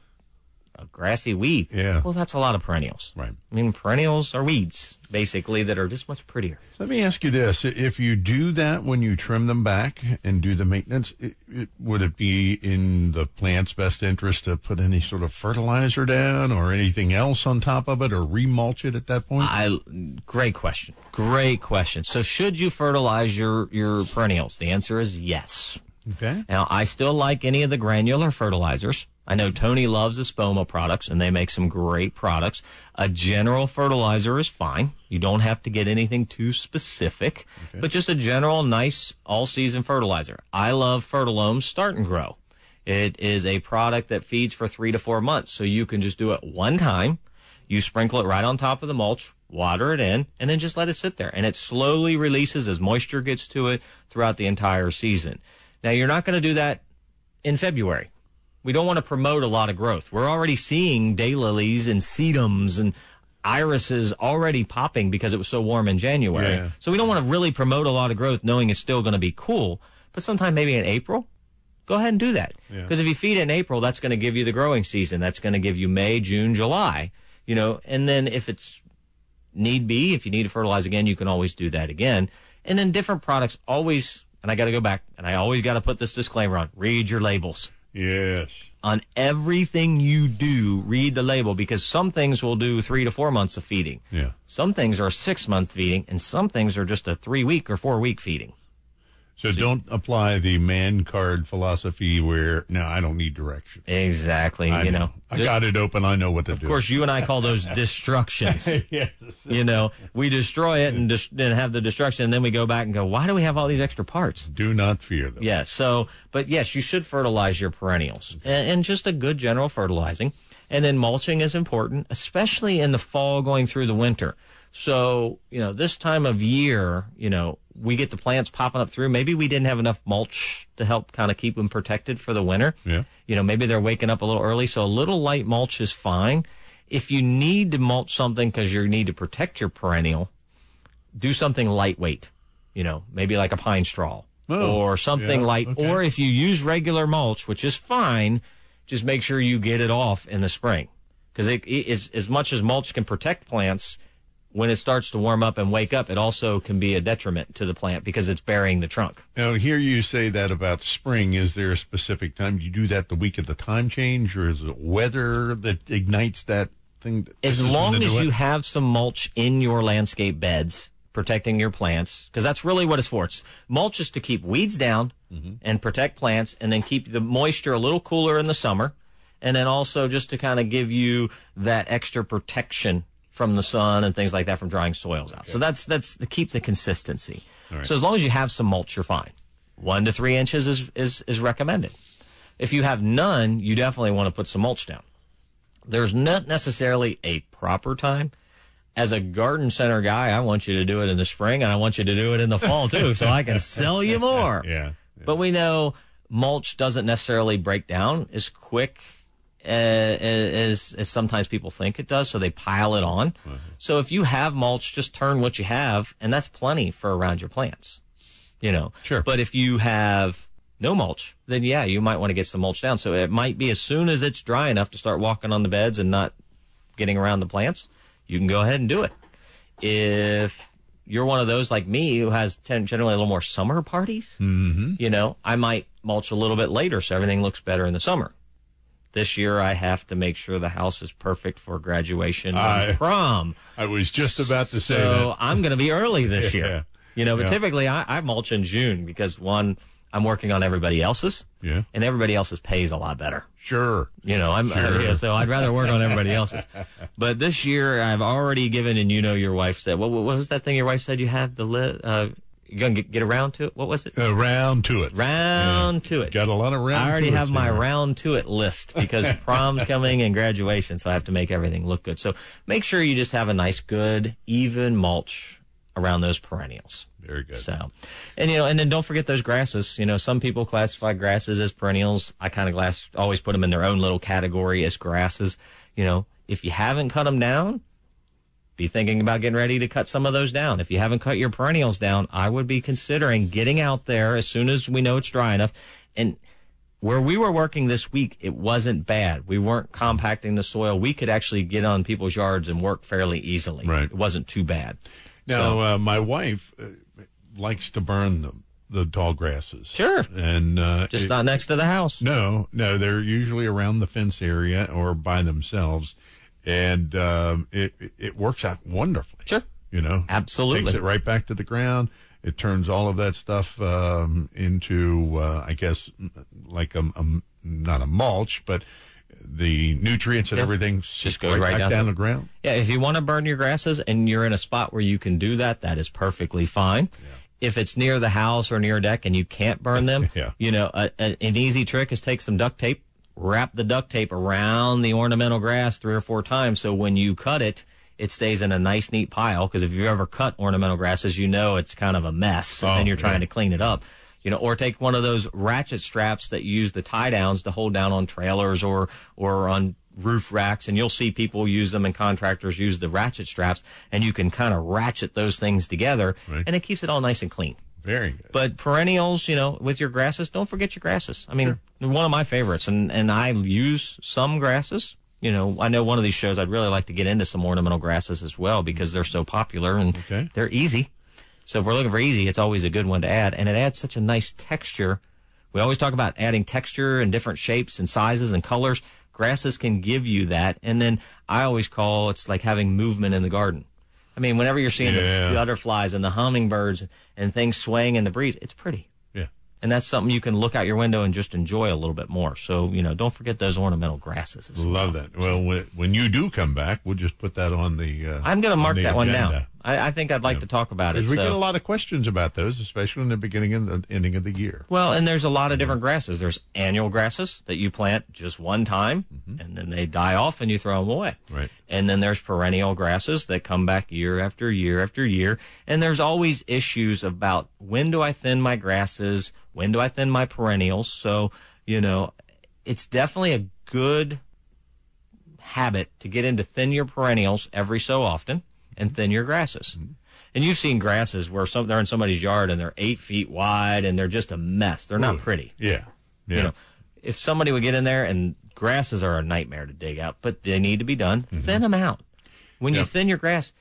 a grassy weed. Yeah. Well, that's a lot of perennials. Right. I mean, perennials are weeds, basically, that are just much prettier. Let me ask you this. If you do that when you trim them back and do the maintenance, it, it, would it be in the plant's best interest to put any sort of fertilizer down or anything else on top of it or remulch it at that point? I, great question. Great question. So should you fertilize your, your perennials? The answer is yes. Okay. Now, I still like any of the granular fertilizers. I know Tony loves Espoma products, and they make some great products. A general fertilizer is fine. You don't have to get anything too specific, okay. but just a general, nice, all-season fertilizer. I love Fertilome's Start and Grow. It is a product that feeds for three to four months, so you can just do it one time. You sprinkle it right on top of the mulch, water it in, and then just let it sit there. And it slowly releases as moisture gets to it throughout the entire season. Now, you're not going to do that in February. We don't want to promote a lot of growth. We're already seeing daylilies and sedums and irises already popping because it was so warm in January. Yeah. So we don't want to really promote a lot of growth knowing it's still going to be cool. But sometime maybe in April, go ahead and do that. Because yeah. if you feed it in April, that's going to give you the growing season. That's going to give you May, June, July. You know, and then if it's need be, if you need to fertilize again, you can always do that again. And then different products always, and I got to go back, and I always got to put this disclaimer on, read your labels. Yes. On everything you do, read the label, because some things will do three to four months of feeding. Yeah. Some things are a six-month feeding, and some things are just a three-week or four-week feeding. So don't apply the man card philosophy where, no, I don't need direction. Exactly. I you know, I got it open. I know what to of do. Of course, you and I call those destructions. Yes. You know, we destroy it and, dis- and have the destruction, and then we go back and go, why do we have all these extra parts? Do not fear them. Yes. So, but yes, you should fertilize your perennials, and, and just a good general fertilizing. And then mulching is important, especially in the fall going through the winter. So, you know, this time of year, you know, we get the plants popping up through. Maybe we didn't have enough mulch to help kind of keep them protected for the winter. Yeah. You know, maybe they're waking up a little early, so a little light mulch is fine. If you need to mulch something because you need to protect your perennial, do something lightweight, you know, maybe like a pine straw oh, or something yeah, light. okay. Or if you use regular mulch, which is fine, just make sure you get it off in the spring. Because it, it is, as much as mulch can protect plants, when it starts to warm up and wake up, it also can be a detriment to the plant because it's burying the trunk. Now, hear you say that about spring. Is there a specific time? Do you do that the week of the time change, or is it weather that ignites that thing? That as is long gonna as do you it? have some mulch in your landscape beds, protecting your plants, because that's really what it's for. It's, mulch is to keep weeds down mm-hmm. and protect plants, and then keep the moisture a little cooler in the summer, and then also just to kind of give you that extra protection from the sun and things like that from drying soils out. Okay. So that's that's to keep the consistency. Right. So as long as you have some mulch, you're fine. One to three inches is, is, is recommended. If you have none, you definitely want to put some mulch down. There's not necessarily a proper time. As a garden center guy, I want you to do it in the spring, and I want you to do it in the fall, too, so I can sell you more. Yeah, yeah. But we know mulch doesn't necessarily break down as quick uh, as, as sometimes people think it does, so they pile it on. Uh-huh. So if you have mulch, just turn what you have, and that's plenty for around your plants. You know, sure. But if you have no mulch, then yeah, you might want to get some mulch down. So it might be as soon as it's dry enough to start walking on the beds and not getting around the plants, you can go ahead and do it. If you're one of those like me who has ten, generally a little more summer parties, mm-hmm. you know, I might mulch a little bit later so everything looks better in the summer. This year, I have to make sure the house is perfect for graduation and I, prom. I was just about to say so that. I'm going to be early this yeah. year. You know, but yeah. typically I, I mulch in June because, one, I'm working on everybody else's. Yeah. And everybody else's pays a lot better. Sure. You know, I'm sure. uh, yeah, so I'd rather work on everybody else's. But this year, I've already given, and you know, your wife said, what, what was that thing your wife said you have? The li- uh, you're going to get, get around to it? What was it? Uh, round to it. Round yeah. to it. Got a lot of round I already to have it, my yeah. round to it list because prom's coming and graduation, so I have to make everything look good. So make sure you just have a nice, good, even mulch around those perennials. Very good. So, and you know, and then don't forget those grasses. You know, some people classify grasses as perennials. I kind of glass, always put them in their own little category as grasses. You know, if you haven't cut them down, be thinking about getting ready to cut some of those down. If you haven't cut your perennials down, I would be considering getting out there as soon as we know it's dry enough. And where we were working this week, it wasn't bad. We weren't compacting the soil. We could actually get on people's yards and work fairly easily. Right. It wasn't too bad. Now, so, uh, my wife uh, likes to burn the, the tall grasses. Sure. And uh, just it, not next to the house. No, no, they're usually around the fence area or by themselves. And um, it it works out wonderfully. Sure. You know, absolutely. Takes it right back to the ground. It turns all of that stuff um, into, uh, I guess, like a, a not a mulch, but the nutrients and Yeah. everything Just goes right, right back down down to- the ground. Yeah, if you want to burn your grasses and you're in a spot where you can do that, that is perfectly fine. If it's near the house or near a deck and you can't burn them, Yeah. you know, a, a, an easy trick is take some duct tape, wrap the duct tape around the ornamental grass three or four times so when you cut it, it stays in a nice, neat pile. Because if you've ever cut ornamental grasses, you know it's kind of a mess, and Oh, then you're trying yeah. to clean it up. You know, or take one of those ratchet straps that you use the tie downs to hold down on trailers or or on roof racks, and you'll see people use them and contractors use the ratchet straps, and you can kind of ratchet those things together, Right. and it keeps it all nice and clean. Very good. But perennials, you know, with your grasses, don't forget your grasses. I mean, they're one of my favorites, and, and I use some grasses. You know, I know one of these shows I'd really like to get into some ornamental grasses as well because they're so popular and Okay. they're easy. So if we're looking for easy, it's always a good one to add, and it adds such a nice texture. We always talk about adding texture and different shapes and sizes and colors. Grasses can give you that, and then I always call it's like having movement in the garden. I mean, whenever you're seeing Yeah. the butterflies and the hummingbirds and things swaying in the breeze, it's pretty. Yeah. And that's something you can look out your window and just enjoy a little bit more. So, you know, don't forget those ornamental grasses as well. Love that. Well, when, when you do come back, we'll just put that on the. Uh, I'm going to mark the that one agenda. down. I, I think I'd like to talk about it. Because we so. get a lot of questions about those, especially in the beginning and the ending of the year. Well, and there's a lot of different grasses. There's annual grasses that you plant just one time, and then they die off and you throw them away. Right. And then there's perennial grasses that come back year after year after year. And there's always issues about when do I thin my grasses? When do I thin my perennials? So, you know, it's definitely a good habit to get into thin your perennials every so often and thin your grasses. And you've seen grasses where some they're in somebody's yard and they're eight feet wide and they're just a mess. They're not Ooh. pretty. Yeah. Yeah. You know, if somebody would get in there, and grasses are a nightmare to dig out, but they need to be done. Mm-hmm. Thin them out. When you Yep. thin your grass,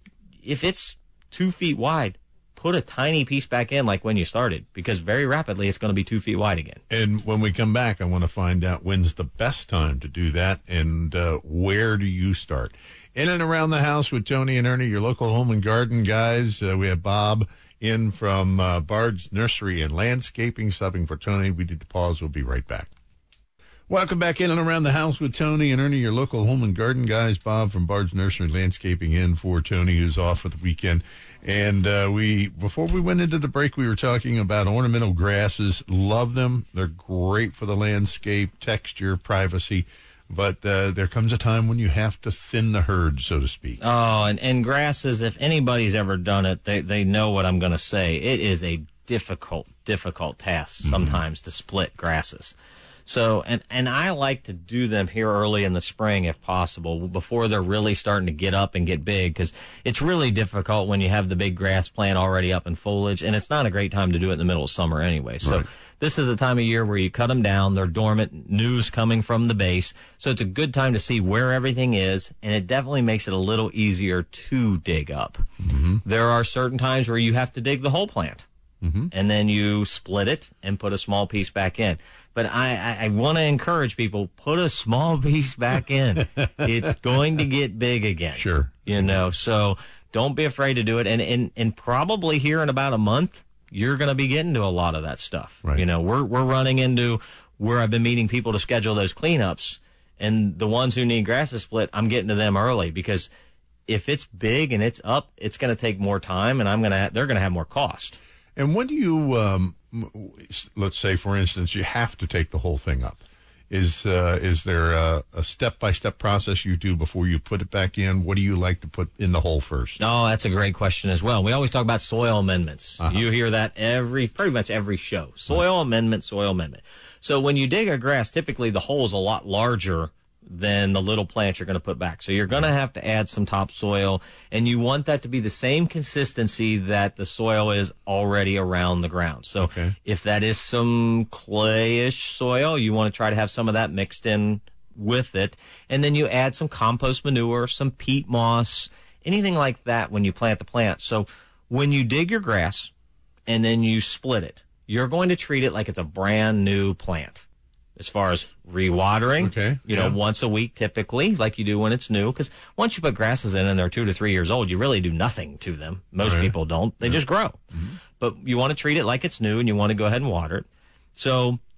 if it's two feet wide, put a tiny piece back in like when you started, because very rapidly it's going to be two feet wide again. And when we come back, I want to find out when's the best time to do that and uh, where do you start? In and around the house with Tony and Ernie, your local home and garden guys. Uh, we have Bob in from uh, Bard's Nursery and Landscaping, subbing for Tony. We need to pause. We'll be right back. Welcome back in and around the house with Tony and Ernie, your local home and garden guys. Bob from Bard's Nursery and Landscaping in for Tony, who's off for the weekend. And uh, we, before we went into the break, we were talking about ornamental grasses. Love them. They're great for the landscape, texture, privacy. But uh, there comes a time when you have to thin the herd, so to speak. Oh, and, and grasses, if anybody's ever done it, they, they know what I'm going to say. It is a difficult, difficult task sometimes to split grasses. So, and, and I like to do them here early in the spring if possible, before they're really starting to get up and get big, because it's really difficult when you have the big grass plant already up in foliage, and it's not a great time to do it in the middle of summer anyway. So Right. this is a time of year where you cut them down, they're dormant, news coming from the base, so it's a good time to see where everything is, and it definitely makes it a little easier to dig up. Mm-hmm. There are certain times where you have to dig the whole plant. Mm-hmm. And then you split it and put a small piece back in. But I, I, I want to encourage people, put a small piece back in. It's going to get big again. Sure. You know, so don't be afraid to do it. And, and, and probably here in about a month, you're going to be getting to a lot of that stuff. Right. You know, we're, we're running into where I've been meeting people to schedule those cleanups. And the ones who need grasses split, I'm getting to them early, because if it's big and it's up, it's going to take more time, and I'm going to, they're going to have more cost. And when do you, um, let's say, for instance, you have to take the whole thing up? Is uh, is there a, a step-by-step process you do before you put it back in? What do you like to put in the hole first? Oh, that's a great question as well. We always talk about soil amendments. Uh-huh. You hear that every, pretty much every show. Soil amendment, soil amendment. So when you dig a grass, typically the hole is a lot larger than the little plant you're going to put back. So you're going to have to add some topsoil, and you want that to be the same consistency that the soil is already around the ground. So Okay. if that is some clayish soil, you want to try to have some of that mixed in with it. And then you add some compost manure, some peat moss, anything like that when you plant the plant. So when you dig your grass and then you split it, you're going to treat it like it's a brand new plant. As far as rewatering, Okay, you know, yeah. once a week typically, like you do when it's new. Because once you put grasses in and they're two to three years old, you really do nothing to them. Most Right. people don't. They just grow. But you want to treat it like it's new, and you want to go ahead and water it. So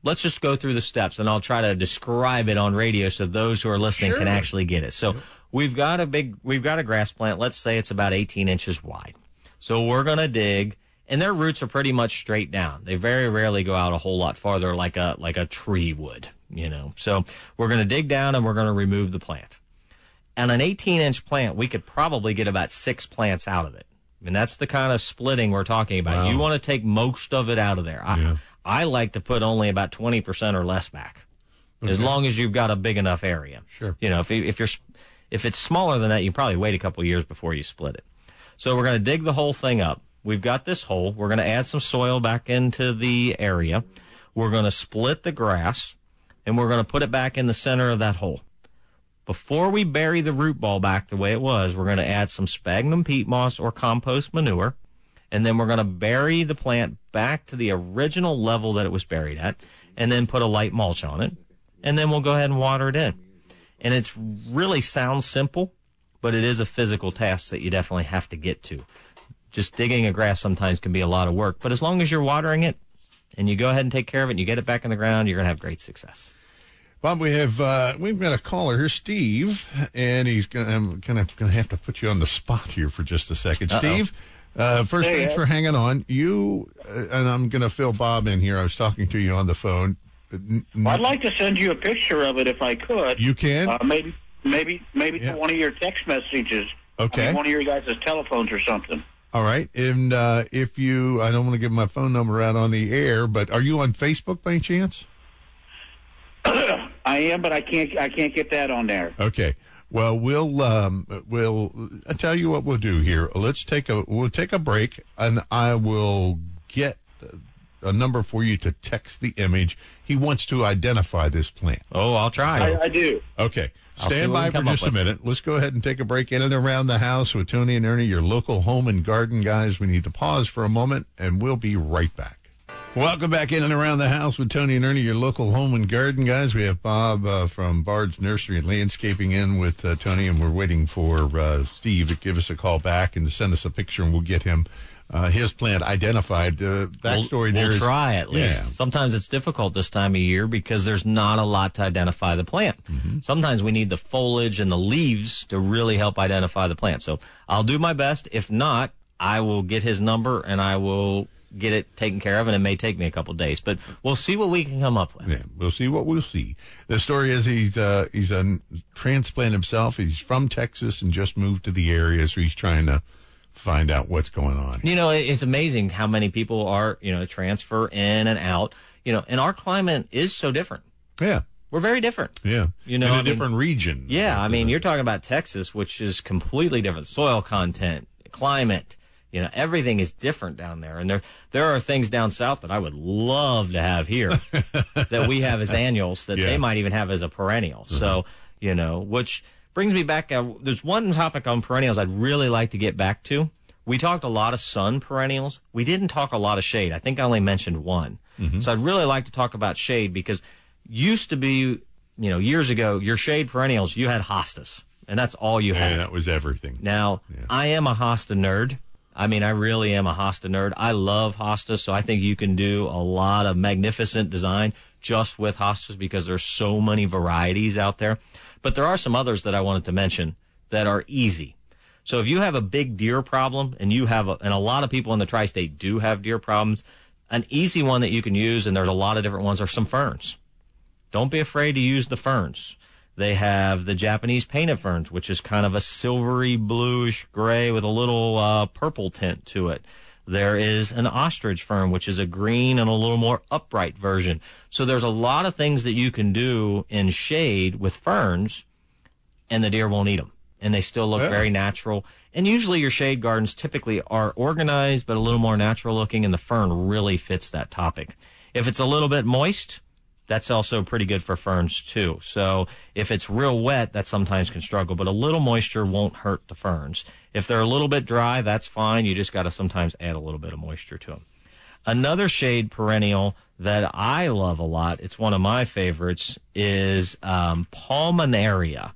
let's just go through the steps, and I'll try to describe it on radio so those who are listening Sure. can actually get it. So we've got a big, we've got a grass plant. Let's say it's about eighteen inches wide. So we're going to dig, and their roots are pretty much straight down. They very rarely go out a whole lot farther like a, like a tree would, you know. So we're going to dig down and we're going to remove the plant. On an eighteen inch plant, we could probably get about six plants out of it. I mean, that's the kind of splitting we're talking about. Wow. You want to take most of it out of there. I, Yeah. I like to put only about twenty percent or less back, as long as you've got a big enough area. Sure. You know, if, if you're, if it's smaller than that, you probably wait a couple of years before you split it. So we're going to dig the whole thing up. We've got this hole. We're going to add some soil back into the area. We're going to split the grass, and we're going to put it back in the center of that hole. Before we bury the root ball back the way it was, we're going to add some sphagnum peat moss or compost manure, and then we're going to bury the plant back to the original level that it was buried at, and then put a light mulch on it, and then we'll go ahead and water it in. And it really sounds simple, but it is a physical task that you definitely have to get to. Just digging a grass sometimes can be a lot of work, but as long as you're watering it and you go ahead and take care of it and you get it back in the ground, you're going to have great success. Bob, we have uh, we've got a caller here, Steve, and he's gonna I'm gonna gonna have to put you on the spot here for just a second. Uh-oh. Steve, uh, first Hey, thanks Ed. for hanging on. You uh, and I'm gonna fill Bob in here. I was talking to you on the phone. N- n- I'd like to send you a picture of it if I could. You can? Uh, maybe, maybe, maybe Yeah. to one of your text messages. Okay. I mean, one of your guys' telephones or something. All right, and uh, if you, I don't want to give my phone number out on the air, but are you on Facebook by any chance? I am, but I can't. I can't get that on there. Okay. Well, we'll um, we'll. I tell you what we'll do here. Let's take a we'll take a break, and I will get a number for you to text the image. He wants to identify this plant. Oh, I'll try. I, I do. Okay. I'll see Stand what we by can for come up just a with. minute. Let's go ahead and take a break in and around the house with Tony and Ernie, your local home and garden guys. We need to pause for a moment, and we'll be right back. Welcome back in and around the house with Tony and Ernie, your local home and garden guys. We have Bob uh, from Bard's Nursery and Landscaping in with uh, Tony, and we're waiting for uh, Steve to give us a call back and to send us a picture, and we'll get him uh, his plant identified. Uh, backstory we'll, there we'll is- try at least. Yeah. Sometimes it's difficult this time of year because there's not a lot to identify the plant. Mm-hmm. Sometimes we need the foliage and the leaves to really help identify the plant. So I'll do my best. If not, I will get his number and I will get it taken care of, and it may take me a couple of days, but we'll see what we can come up with. Yeah, we'll see what we'll see. The story is he's uh, he's a transplant himself. He's from Texas and just moved to the area, so he's trying to find out what's going on. You know, it's amazing how many people are, you know, transfer in and out, you know, and our climate is so different. Yeah, We're very different. yeah. You know, in a I mean- different region. Yeah, I mean, you're talking about Texas, which is completely different. Soil content, climate, you know, everything is different down there. And there there are things down south that I would love to have here that we have as annuals that Yeah. they might even have as a perennial. So, you know, which brings me back. Uh, there's one topic on perennials I'd really like to get back to. We talked a lot of sun perennials. We didn't talk a lot of shade. I think I only mentioned one. So I'd really like to talk about shade because used to be, you know, years ago, your shade perennials, you had hostas, and that's all you had. and that was everything. Now, I am a hosta nerd. I mean, I really am a hosta nerd. I love hostas, so I think you can do a lot of magnificent design just with hostas because there's so many varieties out there. But there are some others that I wanted to mention that are easy. So if you have a big deer problem, and you have, a, and a lot of people in the tri-state do have deer problems, an easy one that you can use, and there's a lot of different ones, are some ferns. Don't be afraid to use the ferns. They have the Japanese painted ferns, which is kind of a silvery bluish gray with a little uh, purple tint to it. There is an ostrich fern, which is a green and a little more upright version. So there's a lot of things that you can do in shade with ferns, and the deer won't eat them. And they still look Yeah. very natural. And usually your shade gardens typically are organized, but a little more natural looking, and the fern really fits that topic. If it's a little bit moist, that's also pretty good for ferns too. So if it's real wet, that sometimes can struggle, but a little moisture won't hurt the ferns. If they're a little bit dry, that's fine. You just got to sometimes add a little bit of moisture to them. Another shade perennial that I love a lot, it's one of my favorites, is um, Palminaria.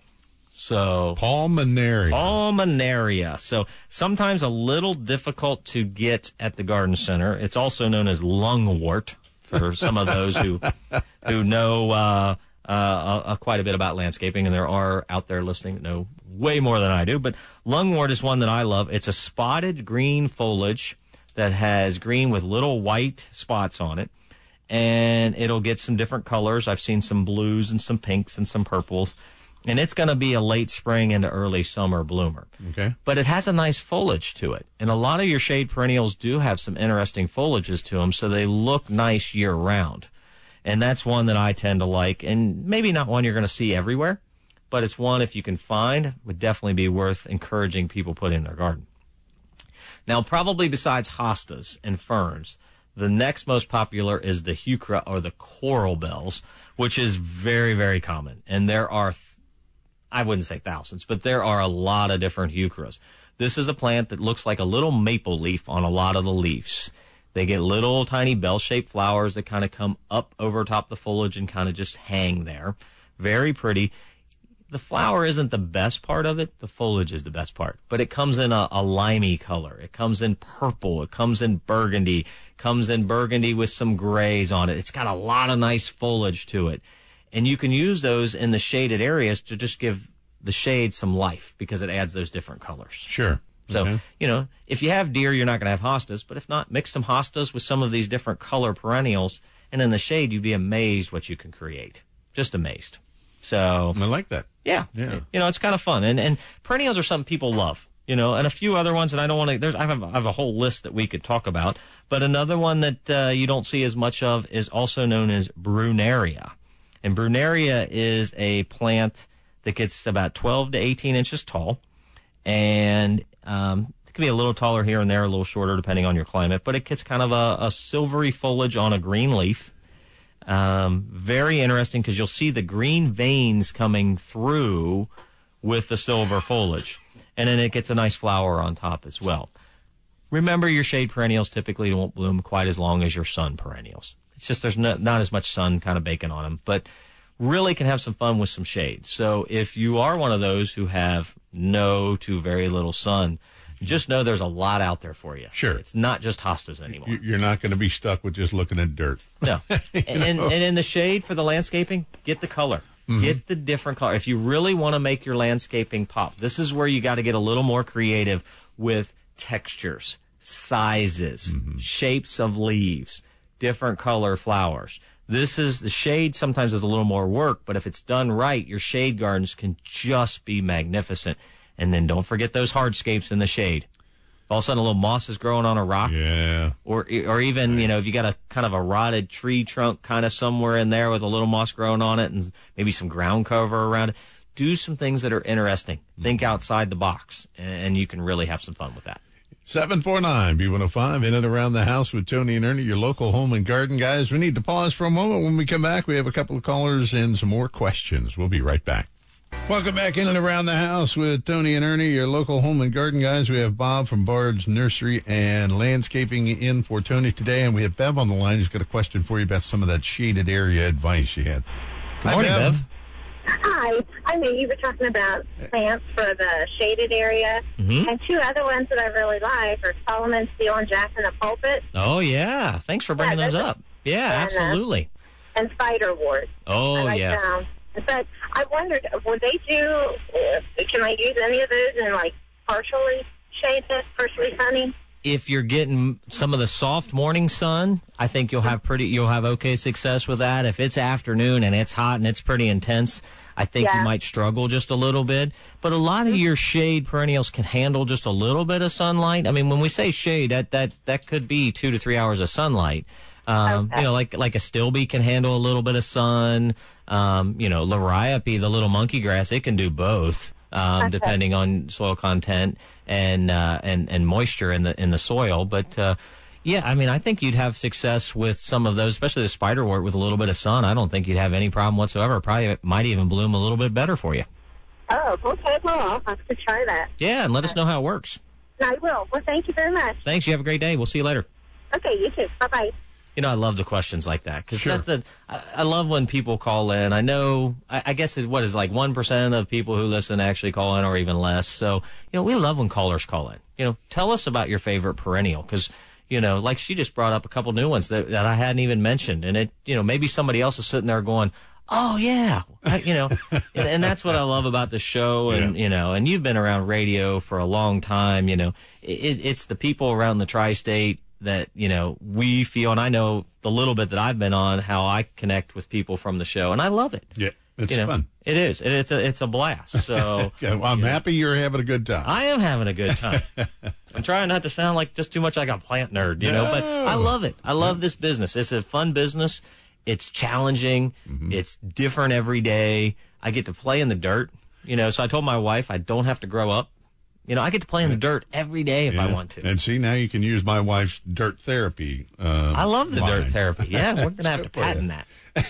So Palminaria. Palminaria. So sometimes a little difficult to get at the garden center. It's also known as lungwort for some of those who who know uh, uh, uh, quite a bit about landscaping, and there are out there listening that know way more than I do. But lungwort is one that I love. It's a spotted green foliage that has green with little white spots on it, and it'll get some different colors. I've seen some blues and some pinks and some purples, and it's going to be a late spring into early summer bloomer. Okay. But it has a nice foliage to it, and a lot of your shade perennials do have some interesting foliages to them, so they look nice year-round. And that's one that I tend to like, and maybe not one you're going to see everywhere, but it's one, if you can find, would definitely be worth encouraging people put in their garden. Now, probably besides hostas and ferns, the next most popular is the heuchera or the coral bells, which is very, very common. And there are, th- I wouldn't say thousands, but there are a lot of different heucheras. This is a plant that looks like a little maple leaf on a lot of the leaves. They get little tiny bell-shaped flowers that kind of come up over top the foliage and kind of just hang there. Very pretty. The flower isn't the best part of it. The foliage is the best part. But it comes in a, a limey color. It comes in purple. It comes in burgundy. Comes in burgundy with some grays on it. It's got a lot of nice foliage to it. And you can use those in the shaded areas to just give the shade some life because it adds those different colors. Sure. So, okay. you know, if you have deer, you're not going to have hostas. But if not, mix some hostas with some of these different color perennials. And in the shade, you'd be amazed what you can create. Just amazed. So I like that. Yeah. Yeah. You know, it's kind of fun. And and perennials are something people love, you know, and a few other ones that I don't want to, there's, I have, I have a whole list that we could talk about. But another one that uh, you don't see as much of is also known as Brunaria. And Brunaria is a plant that gets about twelve to eighteen inches tall. And um, it can be a little taller here and there, a little shorter depending on your climate. But it gets kind of a, a silvery foliage on a green leaf. Um, very interesting because you'll see the green veins coming through with the silver foliage. And then it gets a nice flower on top as well. Remember, your shade perennials typically won't bloom quite as long as your sun perennials. It's just there's not, not as much sun kind of baking on them, but really can have some fun with some shade. So if you are one of those who have no to very little sun, just know there's a lot out there for you. Sure. It's not just hostas anymore. You're not going to be stuck with just looking at dirt. No. and, and, and in the shade for the landscaping, get the color. Mm-hmm. Get the different color. If you really want to make your landscaping pop, this is where you got to get a little more creative with textures, sizes, mm-hmm. shapes of leaves, different color flowers. This is the shade sometimes is a little more work, but if it's done right, your shade gardens can just be magnificent. And then don't forget those hardscapes in the shade. If all of a sudden a little moss is growing on a rock, yeah, or or even, you know, if you got a kind of a rotted tree trunk kind of somewhere in there with a little moss growing on it and maybe some ground cover around it, do some things that are interesting. Mm-hmm. Think outside the box, and you can really have some fun with that. seven four nine B one oh five, in and around the house with Tony and Ernie, your local home and garden guys. We need to pause for a moment. When we come back, we have a couple of callers and some more questions. We'll be right back. Welcome back in and around the house with Tony and Ernie, your local home and garden guys. We have Bob from Bard's Nursery and Landscaping in for Tony today, and we have Bev on the line who's got a question for you about some of that shaded area advice you had. Good morning, Hi, Bev. Bev. Hi. I mean, you were talking about plants for the shaded area, mm-hmm. and two other ones that I really like are Solomon Steel and Jack in the Pulpit. Oh, yeah. Thanks for bringing Yeah, those those up. Yeah, and, uh, absolutely. And Spiderwort. Oh, I like yes. them. But I wondered, would they do, uh, can I use any of those in, like, partially shaded, partially sunny? If you're getting some of the soft morning sun, I think you'll have pretty, you'll have okay success with that. If it's afternoon and it's hot and it's pretty intense, I think Yeah. you might struggle just a little bit. But a lot of your shade perennials can handle just a little bit of sunlight. I mean, when we say shade, that that that could be two to three hours of sunlight. Um, Okay. You know, like like a stilby can handle a little bit of sun. Um, you know, Liriope, the little monkey grass, it can do both. Um, Okay. depending on soil content and uh, and and moisture in the in the soil. But uh, yeah, I mean, I think you'd have success with some of those, especially the spiderwort with a little bit of sun. I don't think you'd have any problem whatsoever. Probably it might even bloom a little bit better for you. Oh, okay. Well, I'll have to try that. Yeah, and let us know how it works. I will. Well, thank you very much. Thanks. You have a great day. We'll see you later. Okay, you too. Bye-bye. You know, I love the questions like that because Sure. that's a. I, I love when people call in. I know. I, I guess it, what is like one percent of people who listen actually call in, or even less. So you know, we love when callers call in. You know, tell us about your favorite perennial because You know, like she just brought up a couple new ones that, that I hadn't even mentioned. And it, you know, maybe somebody else is sitting there going, oh, yeah, I, you know, and, and that's what I love about the show. And, yeah. you know, and you've been around radio for a long time. You know, it, it's the people around the tri-state that, you know, we feel, and I know the little bit that I've been on, how I connect with people from the show, and I love it. Yeah, it's you know, fun. It is. It, it's a it's a blast. So okay, well, I'm you happy know, you're having a good time. I am having a good time. I'm trying not to sound like just too much like a plant nerd, you know, no. but I love it. I love yeah. this business. It's a fun business. It's challenging. Mm-hmm. It's different every day. I get to play in the dirt, you know, so I told my wife I don't have to grow up. You know, I get to play in the dirt every day if yeah. I want to. And see, now you can use my wife's dirt therapy. Uh, I love the line. dirt therapy. Yeah, we're going to have to patent that.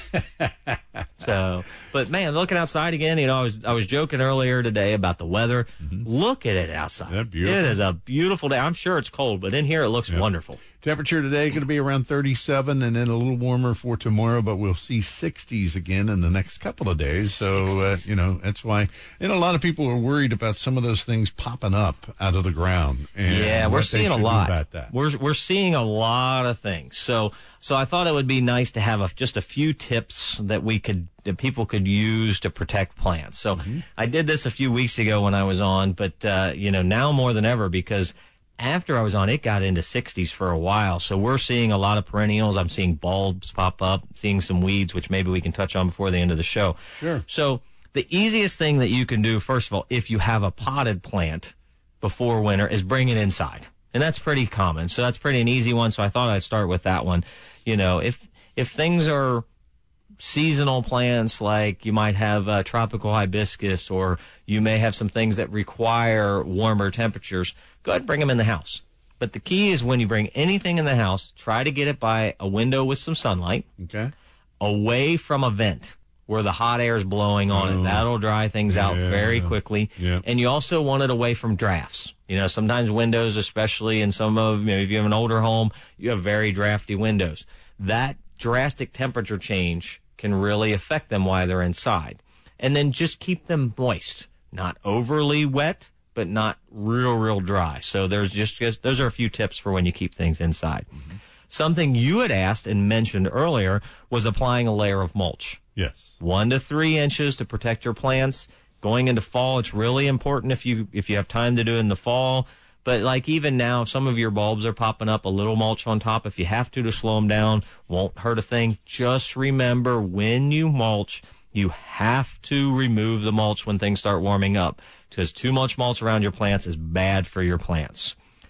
So, but man, looking outside again, you know, I was I was joking earlier today about the weather. Mm-hmm. Look at it outside. Isn't that beautiful? It is a beautiful day. I'm sure it's cold, but in here it looks yep. wonderful. Temperature today going to be around thirty-seven, and then a little warmer for tomorrow, but we'll see sixties again in the next couple of days. So, uh, you know, that's why, and a lot of people are worried about some of those things popping up out of the ground. And yeah, we're seeing a lot. About that. We're we're seeing a lot of things. So, so I thought it would be nice to have a, just a few tips that we could that people could use to protect plants. So, mm-hmm. I did this a few weeks ago when I was on, but uh, you know, now more than ever, because after I was on, it got into sixties for a while. So we're seeing a lot of perennials. I'm seeing bulbs pop up, seeing some weeds, which maybe we can touch on before the end of the show. Sure. So the easiest thing that you can do, first of all, if you have a potted plant before winter, is bring it inside. And that's pretty common. So that's pretty an easy one. So I thought I'd start with that one. You know, if, if things are seasonal plants, like you might have uh, tropical hibiscus, or you may have some things that require warmer temperatures, go ahead and bring them in the house. But the key is when you bring anything in the house, try to get it by a window with some sunlight, okay, away from a vent where the hot air is blowing on oh. it. That'll dry things out yeah. very quickly. Yeah. And you also want it away from drafts. You know, sometimes windows, especially in some of, you know, if you have an older home, you have very drafty windows. That drastic temperature change can really affect them while they're inside. And then just keep them moist, not overly wet, but not real, real dry. So there's just, just those are a few tips for when you keep things inside. Mm-hmm. Something you had asked and mentioned earlier was applying a layer of mulch. Yes. One to three inches to protect your plants. Going into fall, it's really important if you if you have time to do it in the fall. But like even now, some of your bulbs are popping up, a little mulch on top. If you have to to slow them down, won't hurt a thing. Just remember, when you mulch, you have to remove the mulch when things start warming up, because too much mulch around your plants is bad for your plants.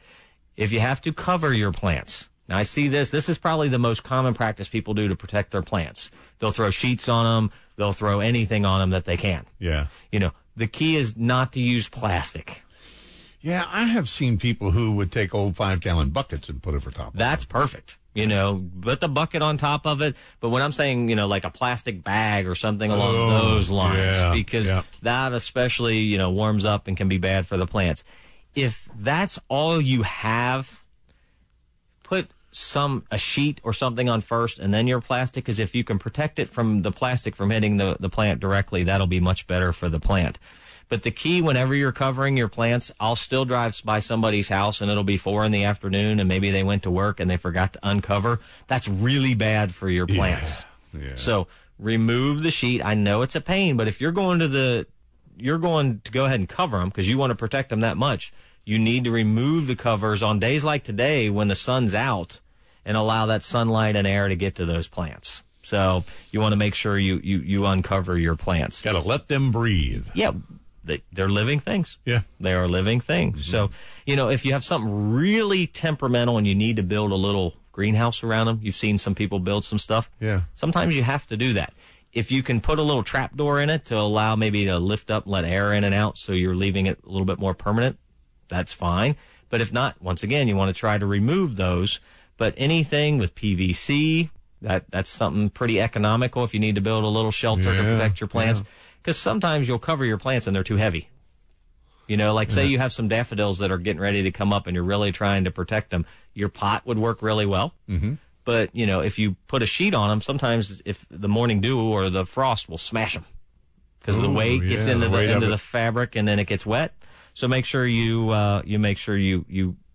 If you have to cover your plants, now I see this, this is probably the most common practice people do to protect their plants. They'll throw sheets on them. They'll throw anything on them that they can. Yeah. You know, the key is not to use plastic. Yeah, I have seen people who would take old five-gallon buckets and put over top of it. That's perfect. You know, put the bucket on top of it. But when I'm saying, you know, like a plastic bag or something along oh, those lines, yeah, because yeah. that especially, you know, warms up and can be bad for the plants. If that's all you have, put some a sheet or something on first and then your plastic, because if you can protect it from the plastic from hitting the, the plant directly, that'll be much better for the plant. But the key, whenever you're covering your plants, I'll still drive by somebody's house and it'll be four in the afternoon and maybe they went to work and they forgot to uncover. That's really bad for your plants. Yeah, yeah. So remove the sheet. I know it's a pain, but if you're going to the, you're going to go ahead and cover them because you want to protect them that much, you need to remove the covers on days like today when the sun's out and allow that sunlight and air to get to those plants. So you want to make sure you, you, you uncover your plants. Got to let them breathe. Yeah. They, they're living things. Yeah. They are living things. Mm-hmm. So, you know, if you have something really temperamental and you need to build a little greenhouse around them, you've seen some people build some stuff. Yeah. Sometimes you have to do that. If you can put a little trap door in it to allow maybe to lift up and let air in and out so you're leaving it a little bit more permanent, that's fine. But if not, once again, you want to try to remove those. But anything with P V C, that that's something pretty economical if you need to build a little shelter yeah, to protect your plants. Yeah. Because sometimes you'll cover your plants and they're too heavy. You know, like say yeah. you have some daffodils that are getting ready to come up and you're really trying to protect them. Your pot would work really well. Mm-hmm. But, you know, if you put a sheet on them, sometimes if the morning dew or the frost will smash them. Because the weight yeah, gets into the, the, weight into of the it. fabric and then it gets wet. So make sure you uh, you make sure you, you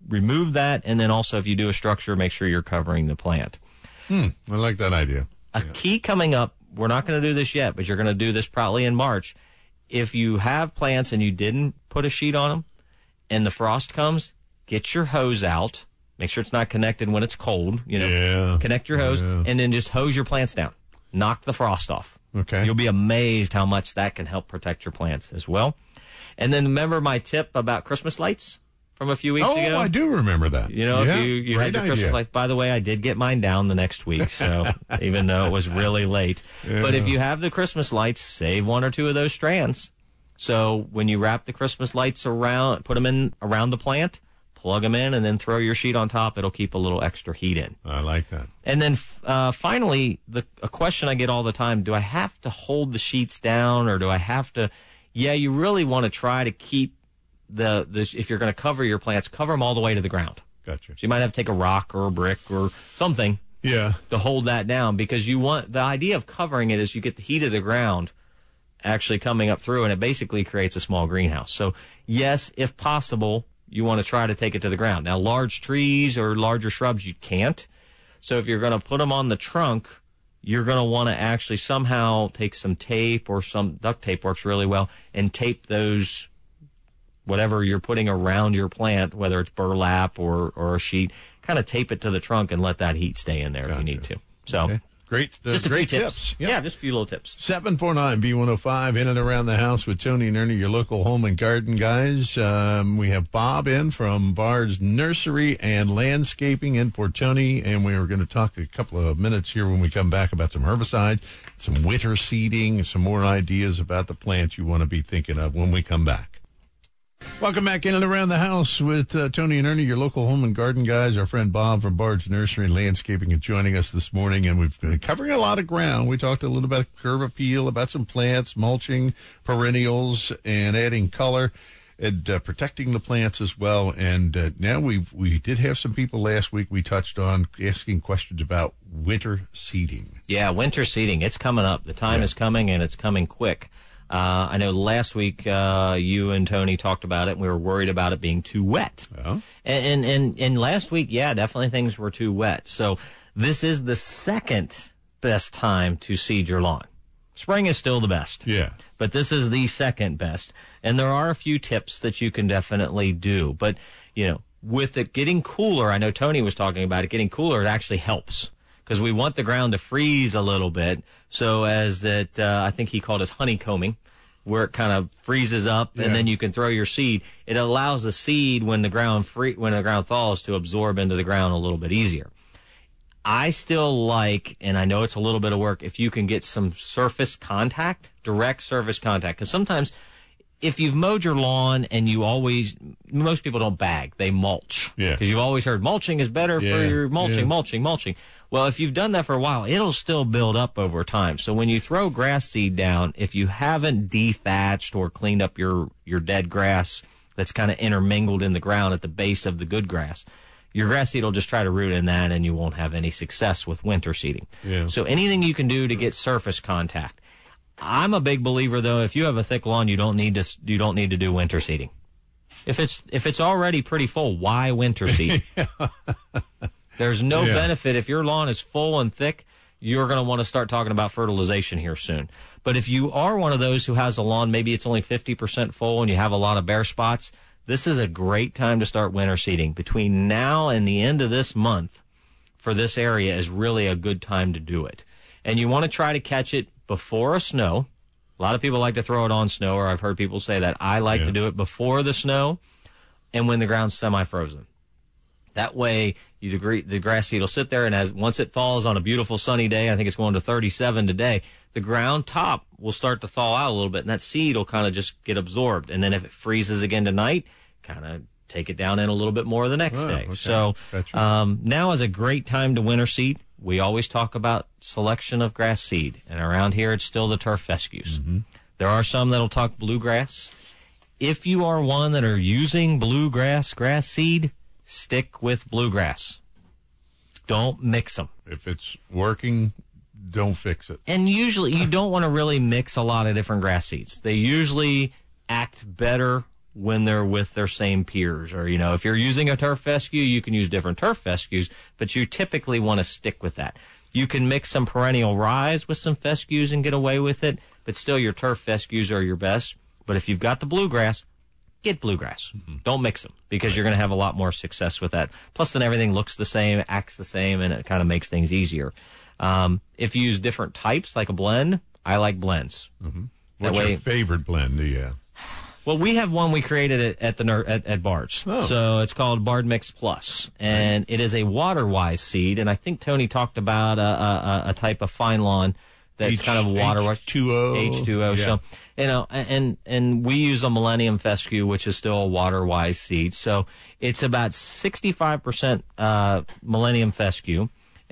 remove that, and then also if you do a structure, make sure you're covering the plant. Hmm, I like that idea. A yeah. key coming up, we're not going to do this yet, but you're going to do this probably in March. If you have plants and you didn't put a sheet on them and the frost comes, get your hose out. Make sure it's not connected when it's cold. You know, yeah. Connect your hose yeah. and then just hose your plants down. Knock the frost off. Okay. You'll be amazed how much that can help protect your plants as well. And then remember my tip about Christmas lights from a few weeks oh, ago? Oh, I do remember that. You know, yeah, if you, you had your Christmas idea. lights. By the way, I did get mine down the next week, so even though it was really late. Yeah. But if you have the Christmas lights, save one or two of those strands. So when you wrap the Christmas lights around, put them in around the plant, plug them in, and then throw your sheet on top. It'll keep a little extra heat in. I like that. And then uh, finally, the a question I get all the time, do I have to hold the sheets down or do I have to? Yeah, you really want to try to keep the, the if you're going to cover your plants, cover them all the way to the ground. Gotcha. So you might have to take a rock or a brick or something yeah. to hold that down because you want, the idea of covering it is you get the heat of the ground actually coming up through and it basically creates a small greenhouse. So yes, if possible, you want to try to take it to the ground. Now, large trees or larger shrubs, you can't. So if you're going to put them on the trunk, you're going to want to actually somehow take some tape or some duct tape works really well and tape those, whatever you're putting around your plant, whether it's burlap or, or a sheet, kind of tape it to the trunk and let that heat stay in there gotcha. if you need to. So. Okay. Great, uh, just a great few tips. tips. Yep. Yeah, just a few little tips. seven four nine B one oh five, in and around the house with Tony and Ernie, your local home and garden guys. Um, we have Bob in from Bard's Nursery and Landscaping in Port Tony, and we are going to talk a couple of minutes here when we come back about some herbicides, some winter seeding, some more ideas about the plants you want to be thinking of when we come back. Welcome back in and around the house with uh, Tony and Ernie, your local home and garden guys. Our friend Bob from Bard's Nursery and Landscaping is joining us this morning, and we've been covering a lot of ground. We talked a little about curve appeal, about some plants, mulching, perennials, and adding color, and uh, protecting the plants as well. And uh, now we we did have some people last week we touched on asking questions about winter seeding. Yeah, winter seeding. It's coming up. The time yeah. is coming, and it's coming quick. Uh, I know last week uh, you and Tony talked about it, and we were worried about it being too wet. Oh. And, and, and last week, yeah, definitely things were too wet. So this is the second best time to seed your lawn. Spring is still the best. Yeah. But this is the second best. And there are a few tips that you can definitely do. But, you know, with it getting cooler, I know Tony was talking about it, getting cooler, it actually helps. Because we want the ground to freeze a little bit. So as that, uh, I think he called it honeycombing, where it kind of freezes up and yeah. then you can throw your seed. It allows the seed when the ground free, when the ground thaws to absorb into the ground a little bit easier. I still like, and I know it's a little bit of work, if you can get some surface contact, direct surface contact. Because sometimes if you've mowed your lawn and you always, most people don't bag, they mulch. Yeah. Because you've always heard mulching is better yeah. for your mulching, yeah. mulching, mulching. Well, if you've done that for a while, it'll still build up over time. So when you throw grass seed down, if you haven't dethatched or cleaned up your, your dead grass that's kind of intermingled in the ground at the base of the good grass, your grass seed will just try to root in that and you won't have any success with winter seeding. Yeah. So anything you can do to get surface contact. I'm a big believer, though, if you have a thick lawn, you don't need to, you don't need to do winter seeding. If it's, if it's already pretty full, why winter seed? There's no yeah. benefit. If your lawn is full and thick, you're going to want to start talking about fertilization here soon. But if you are one of those who has a lawn, maybe it's only fifty percent full and you have a lot of bare spots, this is a great time to start winter seeding. Between now and the end of this month for this area is really a good time to do it. And you want to try to catch it before a snow. A lot of people like to throw it on snow, or I've heard people say that. I like yeah. to do it before the snow and when the ground's semi-frozen. That way, you, the, the grass seed will sit there, and as once it thaws on a beautiful sunny day, I think it's going to thirty-seven today, the ground top will start to thaw out a little bit, and that seed will kind of just get absorbed. And then if it freezes again tonight, kind of take it down in a little bit more the next oh, day. Okay. So Gotcha. um, now is a great time to winter seed. We always talk about selection of grass seed, and around here it's still the turf fescues. Mm-hmm. There are some that'll talk bluegrass. If you are one that are using bluegrass grass seed, stick with bluegrass. Don't mix them. If it's working, don't fix it. And usually you don't want to really mix a lot of different grass seeds. They usually act better when they're with their same peers. Or, you know, if you're using a turf fescue, you can use different turf fescues, but you typically want to stick with that. You can mix some perennial rye with some fescues and get away with it, but still your turf fescues are your best. But if you've got the bluegrass, get bluegrass. Mm-hmm. Don't mix them, because you're going to have a lot more success with that. Plus, then everything looks the same, acts the same, and it kind of makes things easier. Um, if you use different types, like a blend, I like blends. Mm-hmm. That What's way, your favorite blend? Do you have? Well, we have one we created at, at the at, at Bard's. Oh. So it's called Bard Mix Plus, and right. It is a water-wise seed. And I think Tony talked about a, a, a type of fine lawn that's H, kind of water-wise. H two O. H two O. Yeah. So, you know, and and we use a Millennium Fescue, which is still a water-wise seed. So it's about sixty-five percent uh, Millennium Fescue,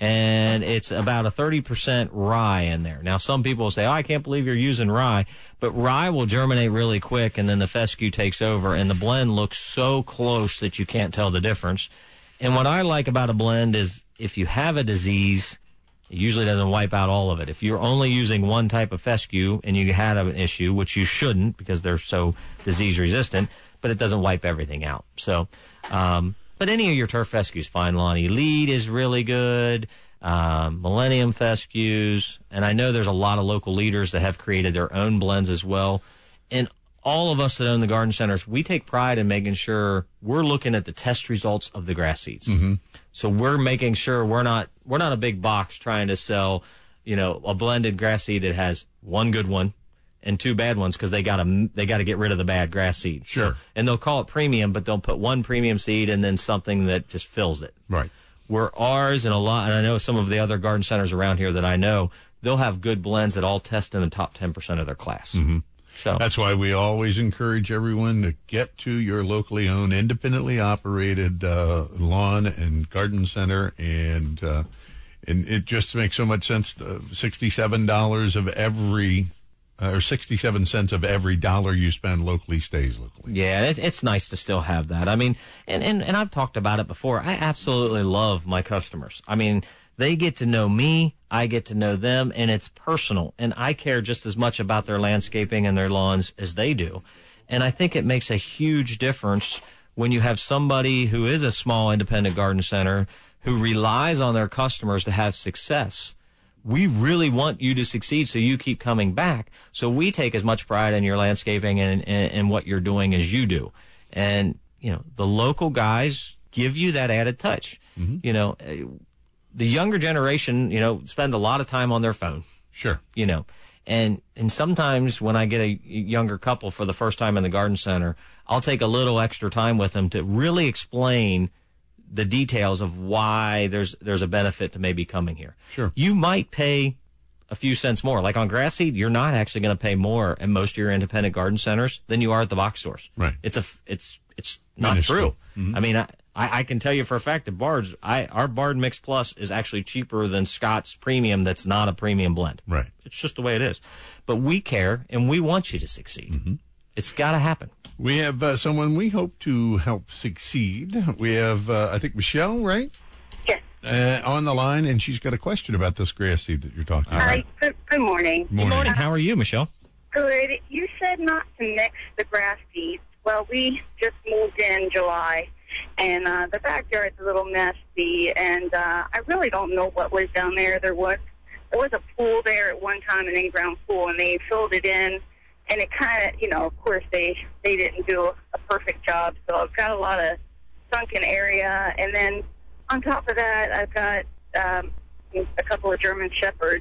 and it's about a thirty percent rye in there. Now, some people will say, oh, I can't believe you're using rye, but rye will germinate really quick, and then the fescue takes over, and the blend looks so close that you can't tell the difference. And what I like about a blend is if you have a disease, it usually doesn't wipe out all of it. If you're only using one type of fescue and you had an issue, which you shouldn't because they're so disease resistant, but it doesn't wipe everything out. So, um, but any of your turf fescues, Fine Lawn Elite is really good, um, Millennium Fescues, and I know there's a lot of local leaders that have created their own blends as well. And all of us that own the garden centers, we take pride in making sure we're looking at the test results of the grass seeds. Mm-hmm. So we're making sure we're not we're not a big box trying to sell, you know, a blended grass seed that has one good one and two bad ones, because they got to they got to get rid of the bad grass seed. Sure. So, and they'll call it premium, but they'll put one premium seed and then something that just fills it. Right. Where ours and a lot, and I know some of the other garden centers around here that I know, they'll have good blends that all test in the top ten percent of their class. Mm-hmm. So that's why we always encourage everyone to get to your locally owned, independently operated uh, lawn and garden center, and uh, and it just makes so much sense. Uh, Sixty-seven dollars of every, uh, or sixty-seven cents of every dollar you spend locally stays locally. Yeah, it's it's nice to still have that. I mean, and and and I've talked about it before. I absolutely love my customers. I mean, they get to know me, I get to know them, and it's personal. And I care just as much about their landscaping and their lawns as they do. And I think it makes a huge difference when you have somebody who is a small independent garden center who relies on their customers to have success. We really want you to succeed so you keep coming back. So we take as much pride in your landscaping and, and, and what you're doing as you do. And, you know, the local guys give you that added touch. Mm-hmm. You know, the younger generation, you know, spend a lot of time on their phone. Sure. You know, and and sometimes when I get a younger couple for the first time in the garden center, I'll take a little extra time with them to really explain the details of why there's there's a benefit to maybe coming here. Sure. You might pay a few cents more. Like on grass seed, you're not actually going to pay more in most of your independent garden centers than you are at the box stores. Right. It's a it's it's not Minuscule. true. Mm-hmm. I mean, I, I, I can tell you for a fact at Bard's, I, our Bard Mix Plus is actually cheaper than Scott's Premium that's not a premium blend. Right. It's just the way it is. But we care, and we want you to succeed. Mm-hmm. It's got to happen. We have uh, someone we hope to help succeed. We have, uh, I think, Michelle, right? Yes. Uh, on the line, and she's got a question about this grass seed that you're talking about. Hi. Good, good morning. Morning. Good morning. How are you, Michelle? Good. You said not to mix the grass seeds. Well, we just moved in July, and uh, the backyard's a little messy, and uh, I really don't know what was down there. There was there was a pool there at one time, an in-ground pool, and they filled it in, and it kind of, you know, of course, they, they didn't do a perfect job, so I've got a lot of sunken area, and then on top of that, I've got um, a couple of German Shepherds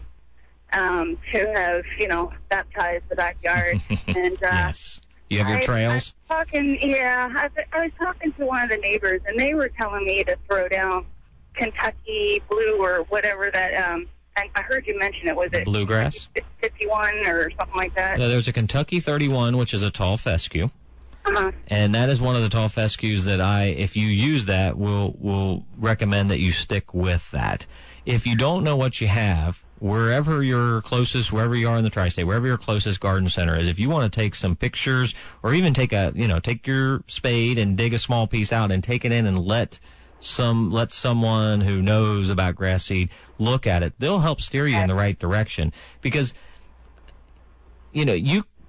um, who have, you know, baptized the backyard, and uh, yes. You have your trails? I, I was talking, yeah, I, I was talking to one of the neighbors, and they were telling me to throw down Kentucky Blue or whatever that, um, and I heard you mention it. Was it Bluegrass? fifty-one or something like that? Yeah, there's a Kentucky thirty-one, which is a tall fescue. Uh-huh. And that is one of the tall fescues that I, if you use that, will will recommend that you stick with that. If you don't know what you have, wherever your closest, wherever you are in the tri-state, wherever your closest garden center is, if you want to take some pictures or even take a, you know, take your spade and dig a small piece out and take it in and let some, let someone who knows about grass seed look at it. They'll help steer you in the right direction because, you know, you,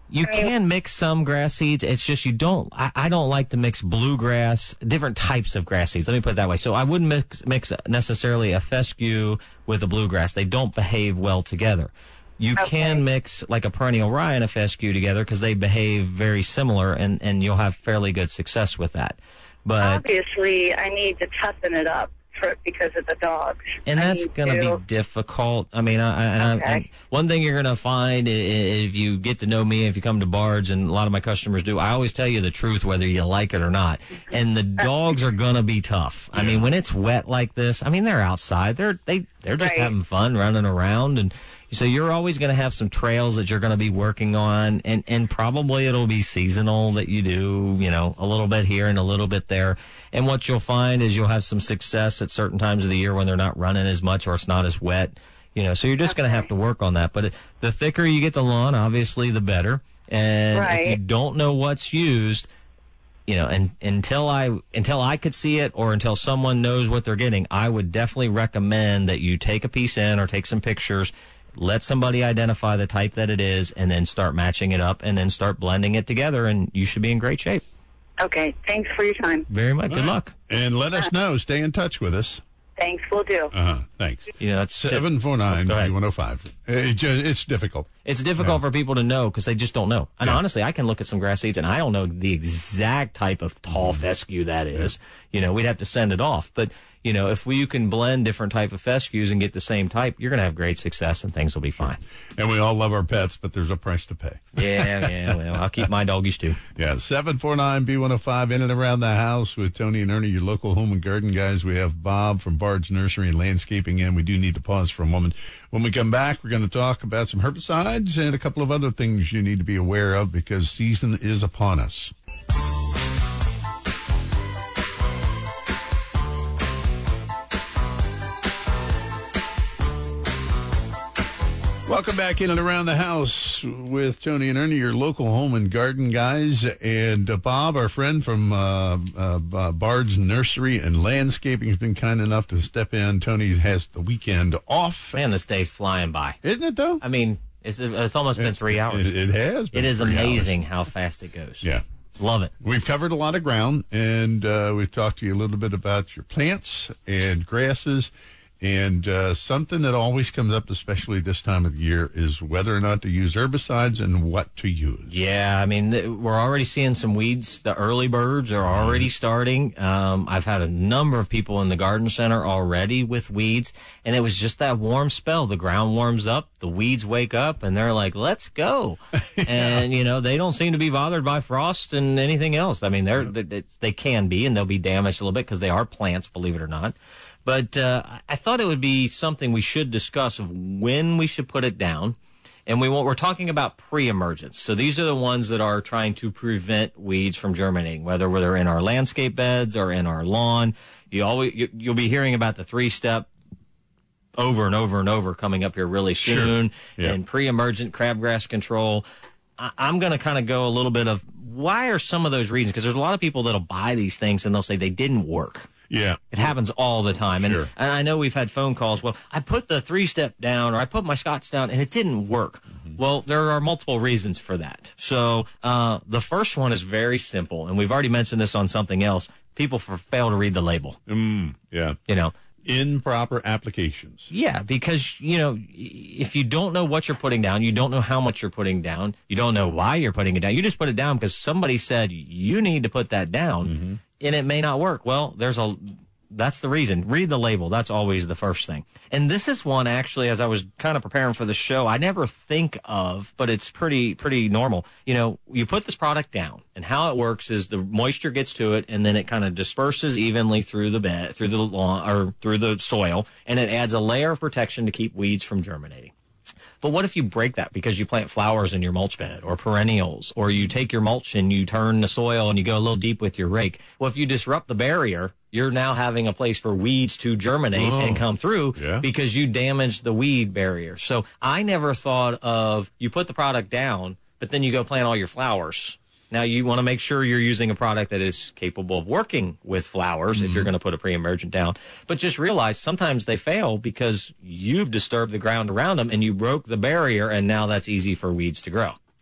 You can mix some grass seeds. It's just you don't. I, I don't like to mix bluegrass, different types of grass seeds. Let me put it that way. So I wouldn't mix, mix necessarily a fescue with a bluegrass. They don't behave well together. You okay. can mix like a perennial rye and a fescue together because they behave very similar, and, and you'll have fairly good success with that. But obviously, I need to toughen it up. For, because of the dogs. And that's going to be difficult. I mean, I, I, okay. I, I, one thing you're going to find if you get to know me, if you come to Bard's, and a lot of my customers do, I always tell you the truth whether you like it or not. And the dogs are going to be tough. I mean, when it's wet like this, I mean, they're outside. They're they, they're just right. having fun running around. And so you're always going to have some trails that you're going to be working on. And, and probably it'll be seasonal that you do, you know, a little bit here and a little bit there. And what you'll find is you'll have some success at certain times of the year when they're not running as much or it's not as wet, you know, so you're just okay. going to have to work on that. But it, the thicker you get the lawn, obviously, the better. And right. if you don't know what's used, you know, and until I until I could see it or until someone knows what they're getting, I would definitely recommend that you take a piece in or take some pictures, let somebody identify the type that it is, and then start matching it up and then start blending it together, and you should be in great shape. Okay, thanks for your time. Very much. Good luck. And let us know. Stay in touch with us. Thanks, we'll do. Uh-huh. Thanks. You know, it's seven four nine, one oh five. It just, it's difficult. It's difficult yeah. for people to know because they just don't know. And yeah. honestly, I can look at some grass seeds and I don't know the exact type of tall mm-hmm. fescue that is. Yeah. You know, we'd have to send it off. But, you know, if we, you can blend different type of fescues and get the same type, you're going to have great success and things will be fine. And we all love our pets, but there's a price to pay. Yeah, yeah. Well, I'll keep my doggies too. Yeah, seven four nine B one oh five, in and around the house with Tony and Ernie, your local home and garden guys. We have Bob from Bard's Nursery and Landscaping, and we do need to pause for a moment. When we come back, we're going to talk about some herbicides and a couple of other things you need to be aware of because season is upon us. Welcome back in and around the house with Tony and Ernie, your local home and garden guys, and uh, Bob, our friend from uh, uh, Bard's Nursery and Landscaping, has been kind enough to step in. Tony has the weekend off. Man, this day's flying by. Isn't it, though? I mean, it's, it's almost been three hours. It, it has been It is three amazing hours. how fast it goes. Yeah. Love it. We've covered a lot of ground, and uh, we've talked to you a little bit about your plants and grasses. And uh, something that always comes up, especially this time of year, is whether or not to use herbicides and what to use. Yeah, I mean, th- we're already seeing some weeds. The early birds are already starting. Um, I've had a number of people in the garden center already with weeds, and it was just that warm spell. The ground warms up, the weeds wake up, and they're like, let's go. yeah. And, you know, they don't seem to be bothered by frost and anything else. I mean, they're, they, they can be, and they'll be damaged a little bit because they are plants, believe it or not. But uh, I thought it would be something we should discuss of when we should put it down. And we won't, we're talking about pre-emergence. So these are the ones that are trying to prevent weeds from germinating, whether they're in our landscape beds or in our lawn. You always, you, you'll be hearing about the three-step over and over and over coming up here really soon. Sure. Yeah. And pre-emergent crabgrass control. I, I'm going to kind of go a little bit of why are some of those reasons? Because there's a lot of people that'll buy these things and they'll say they didn't work. Yeah. It happens all the time. And, sure. and I know we've had phone calls. Well, I put the three step down or I put my Scots down and it didn't work. Mm-hmm. Well, there are multiple reasons for that. So, uh, the first one is very simple. And we've already mentioned this on something else. People for, fail to read the label. Mm, yeah. You know, improper applications. Yeah. Because, you know, if you don't know what you're putting down, you don't know how much you're putting down, you don't know why you're putting it down. You just put it down because somebody said you need to put that down. Mm-hmm. And it may not work. Well, there's a, that's the reason. Read the label. That's always the first thing. And this is one actually, as I was kind of preparing for the show, I never think of, but it's pretty, pretty normal. You know, you put this product down and how it works is the moisture gets to it and then it kind of disperses evenly through the bed, through the lawn or through the soil. And it adds a layer of protection to keep weeds from germinating. But what if you break that because you plant flowers in your mulch bed or perennials, or you take your mulch and you turn the soil and you go a little deep with your rake? Well, if you disrupt the barrier, you're now having a place for weeds to germinate oh, and come through yeah. because you damaged the weed barrier. So I never thought of you put the product down, but then you go plant all your flowers. Now, you want to make sure you're using a product that is capable of working with flowers mm-hmm. if you're going to put a pre-emergent down. But just realize sometimes they fail because you've disturbed the ground around them and you broke the barrier, and now that's easy for weeds to grow.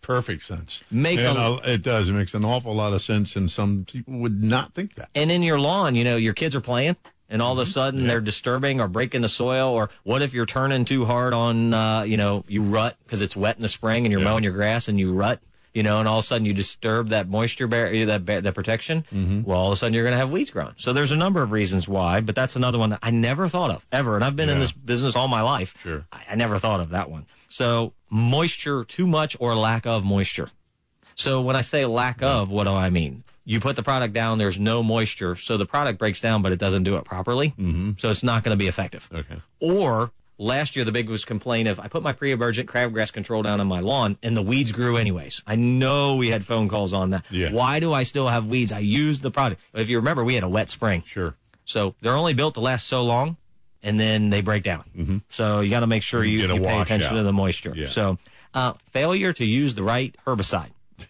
perfect sense. Makes and a, uh, it does. It makes an awful lot of sense, and some people would not think that. And in your lawn, you know, your kids are playing, and all of a sudden yeah. they're disturbing or breaking the soil. Or what if you're turning too hard on, uh, you know, you rut because it's wet in the spring and you're yeah. mowing your grass and you rut, you know, and all of a sudden you disturb that moisture barrier, that that protection. Mm-hmm. Well, all of a sudden you're going to have weeds growing. So there's a number of reasons why, but that's another one that I never thought of ever. And I've been yeah. in this business all my life. Sure. I, I never thought of that one. So moisture, too much or lack of moisture. So when I say lack of, what do I mean? You put the product down, there's no moisture, so the product breaks down, but it doesn't do it properly. Mm-hmm. So it's not going to be effective. Okay. Or last year, the big was complaint of I put my pre-emergent crabgrass control down on my lawn, and the weeds grew anyways. I know we had phone calls on that. Yeah. Why do I still have weeds? I used the product. If you remember, we had a wet spring. Sure. So they're only built to last so long, and then they break down. Mm-hmm. So you got to make sure you, you, you pay attention out. to the moisture. Yeah. So uh, failure to use the right herbicide.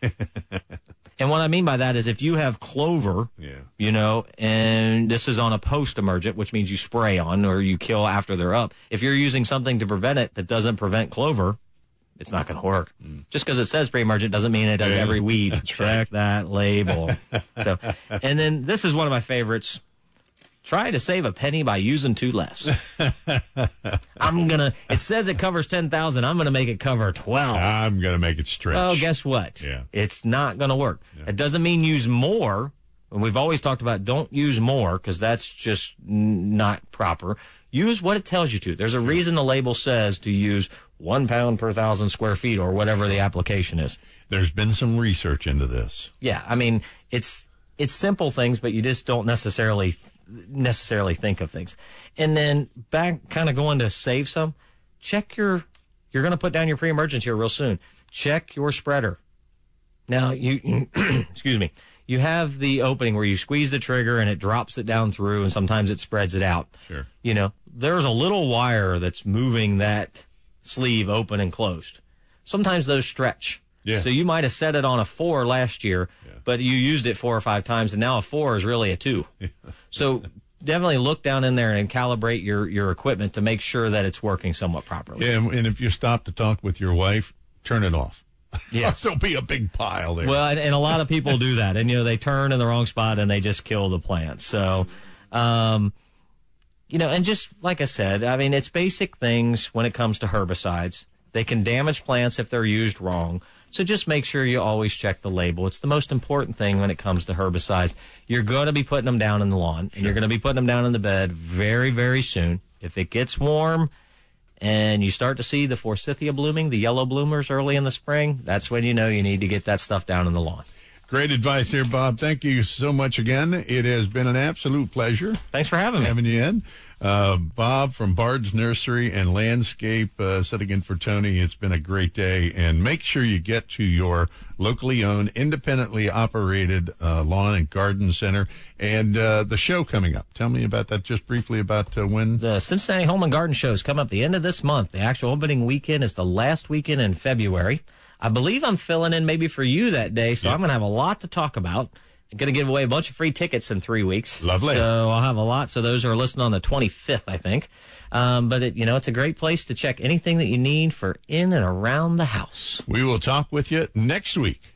And what I mean by that is if you have clover, yeah. you know, and this is on a post-emergent, which means you spray on or you kill after they're up. If you're using something to prevent it that doesn't prevent clover, it's not going to work. Mm. Just because it says pre-emergent doesn't mean it does yeah, every weed. Check right. that label. So, and then this is one of my favorites. Try to save a penny by using two less. I'm going to, it says it covers ten thousand. I'm going to make it cover twelve. I'm going to make it stretch. Well, guess what? Yeah. It's not going to work. Yeah. It doesn't mean use more. And we've always talked about don't use more because that's just n- not proper. Use what it tells you to. There's a reason the label says to use one pound per thousand square feet or whatever the application is. There's been some research into this. Yeah. I mean, it's, it's simple things, but you just don't necessarily necessarily think of things. And then back kind of going to save some, check your, you're going to put down your pre-emergent here real soon. Check your spreader. Now you, excuse me, you have the opening where you squeeze the trigger and it drops it down through and sometimes it spreads it out. Sure. You know, there's a little wire that's moving that sleeve open and closed. Sometimes those stretch. Yeah. So you might have set it on a four last year, yeah. but you used it four or five times, and now a four is really a two. So definitely look down in there and calibrate your, your equipment to make sure that it's working somewhat properly. Yeah, and if you stop to talk with your wife, turn it off. Yes. There'll be a big pile there. Well, and, and a lot of people do that, and, you know, they turn in the wrong spot and they just kill the plant. So, um, you know, and just like I said, I mean, it's basic things when it comes to herbicides. They can damage plants if they're used wrong. So just make sure you always check the label. It's the most important thing when it comes to herbicides. You're going to be putting them down in the lawn, and you're going to be putting them down in the bed very, very soon. If it gets warm and you start to see the forsythia blooming, the yellow bloomers early in the spring, that's when you know you need to get that stuff down in the lawn. Great advice here, Bob. Thank you so much again. It has been an absolute pleasure. Thanks for having me. Having you in. Uh, Bob from Bard's Nursery and Landscape, uh, sitting in for Tony. It's been a great day. And make sure you get to your locally owned, independently operated uh, lawn and garden center. And uh, the show coming up. Tell me about that just briefly about uh, when. The Cincinnati Home and Garden Show is coming up the end of this month. The actual opening weekend is the last weekend in February. I believe I'm filling in maybe for you that day, so yep. I'm going to have a lot to talk about. I'm going to give away a bunch of free tickets in three weeks. Lovely. So I'll have a lot. So those are listed on the twenty-fifth, I think. Um, but, it, you know, it's a great place to check anything that you need for in and around the house. We will talk with you next week.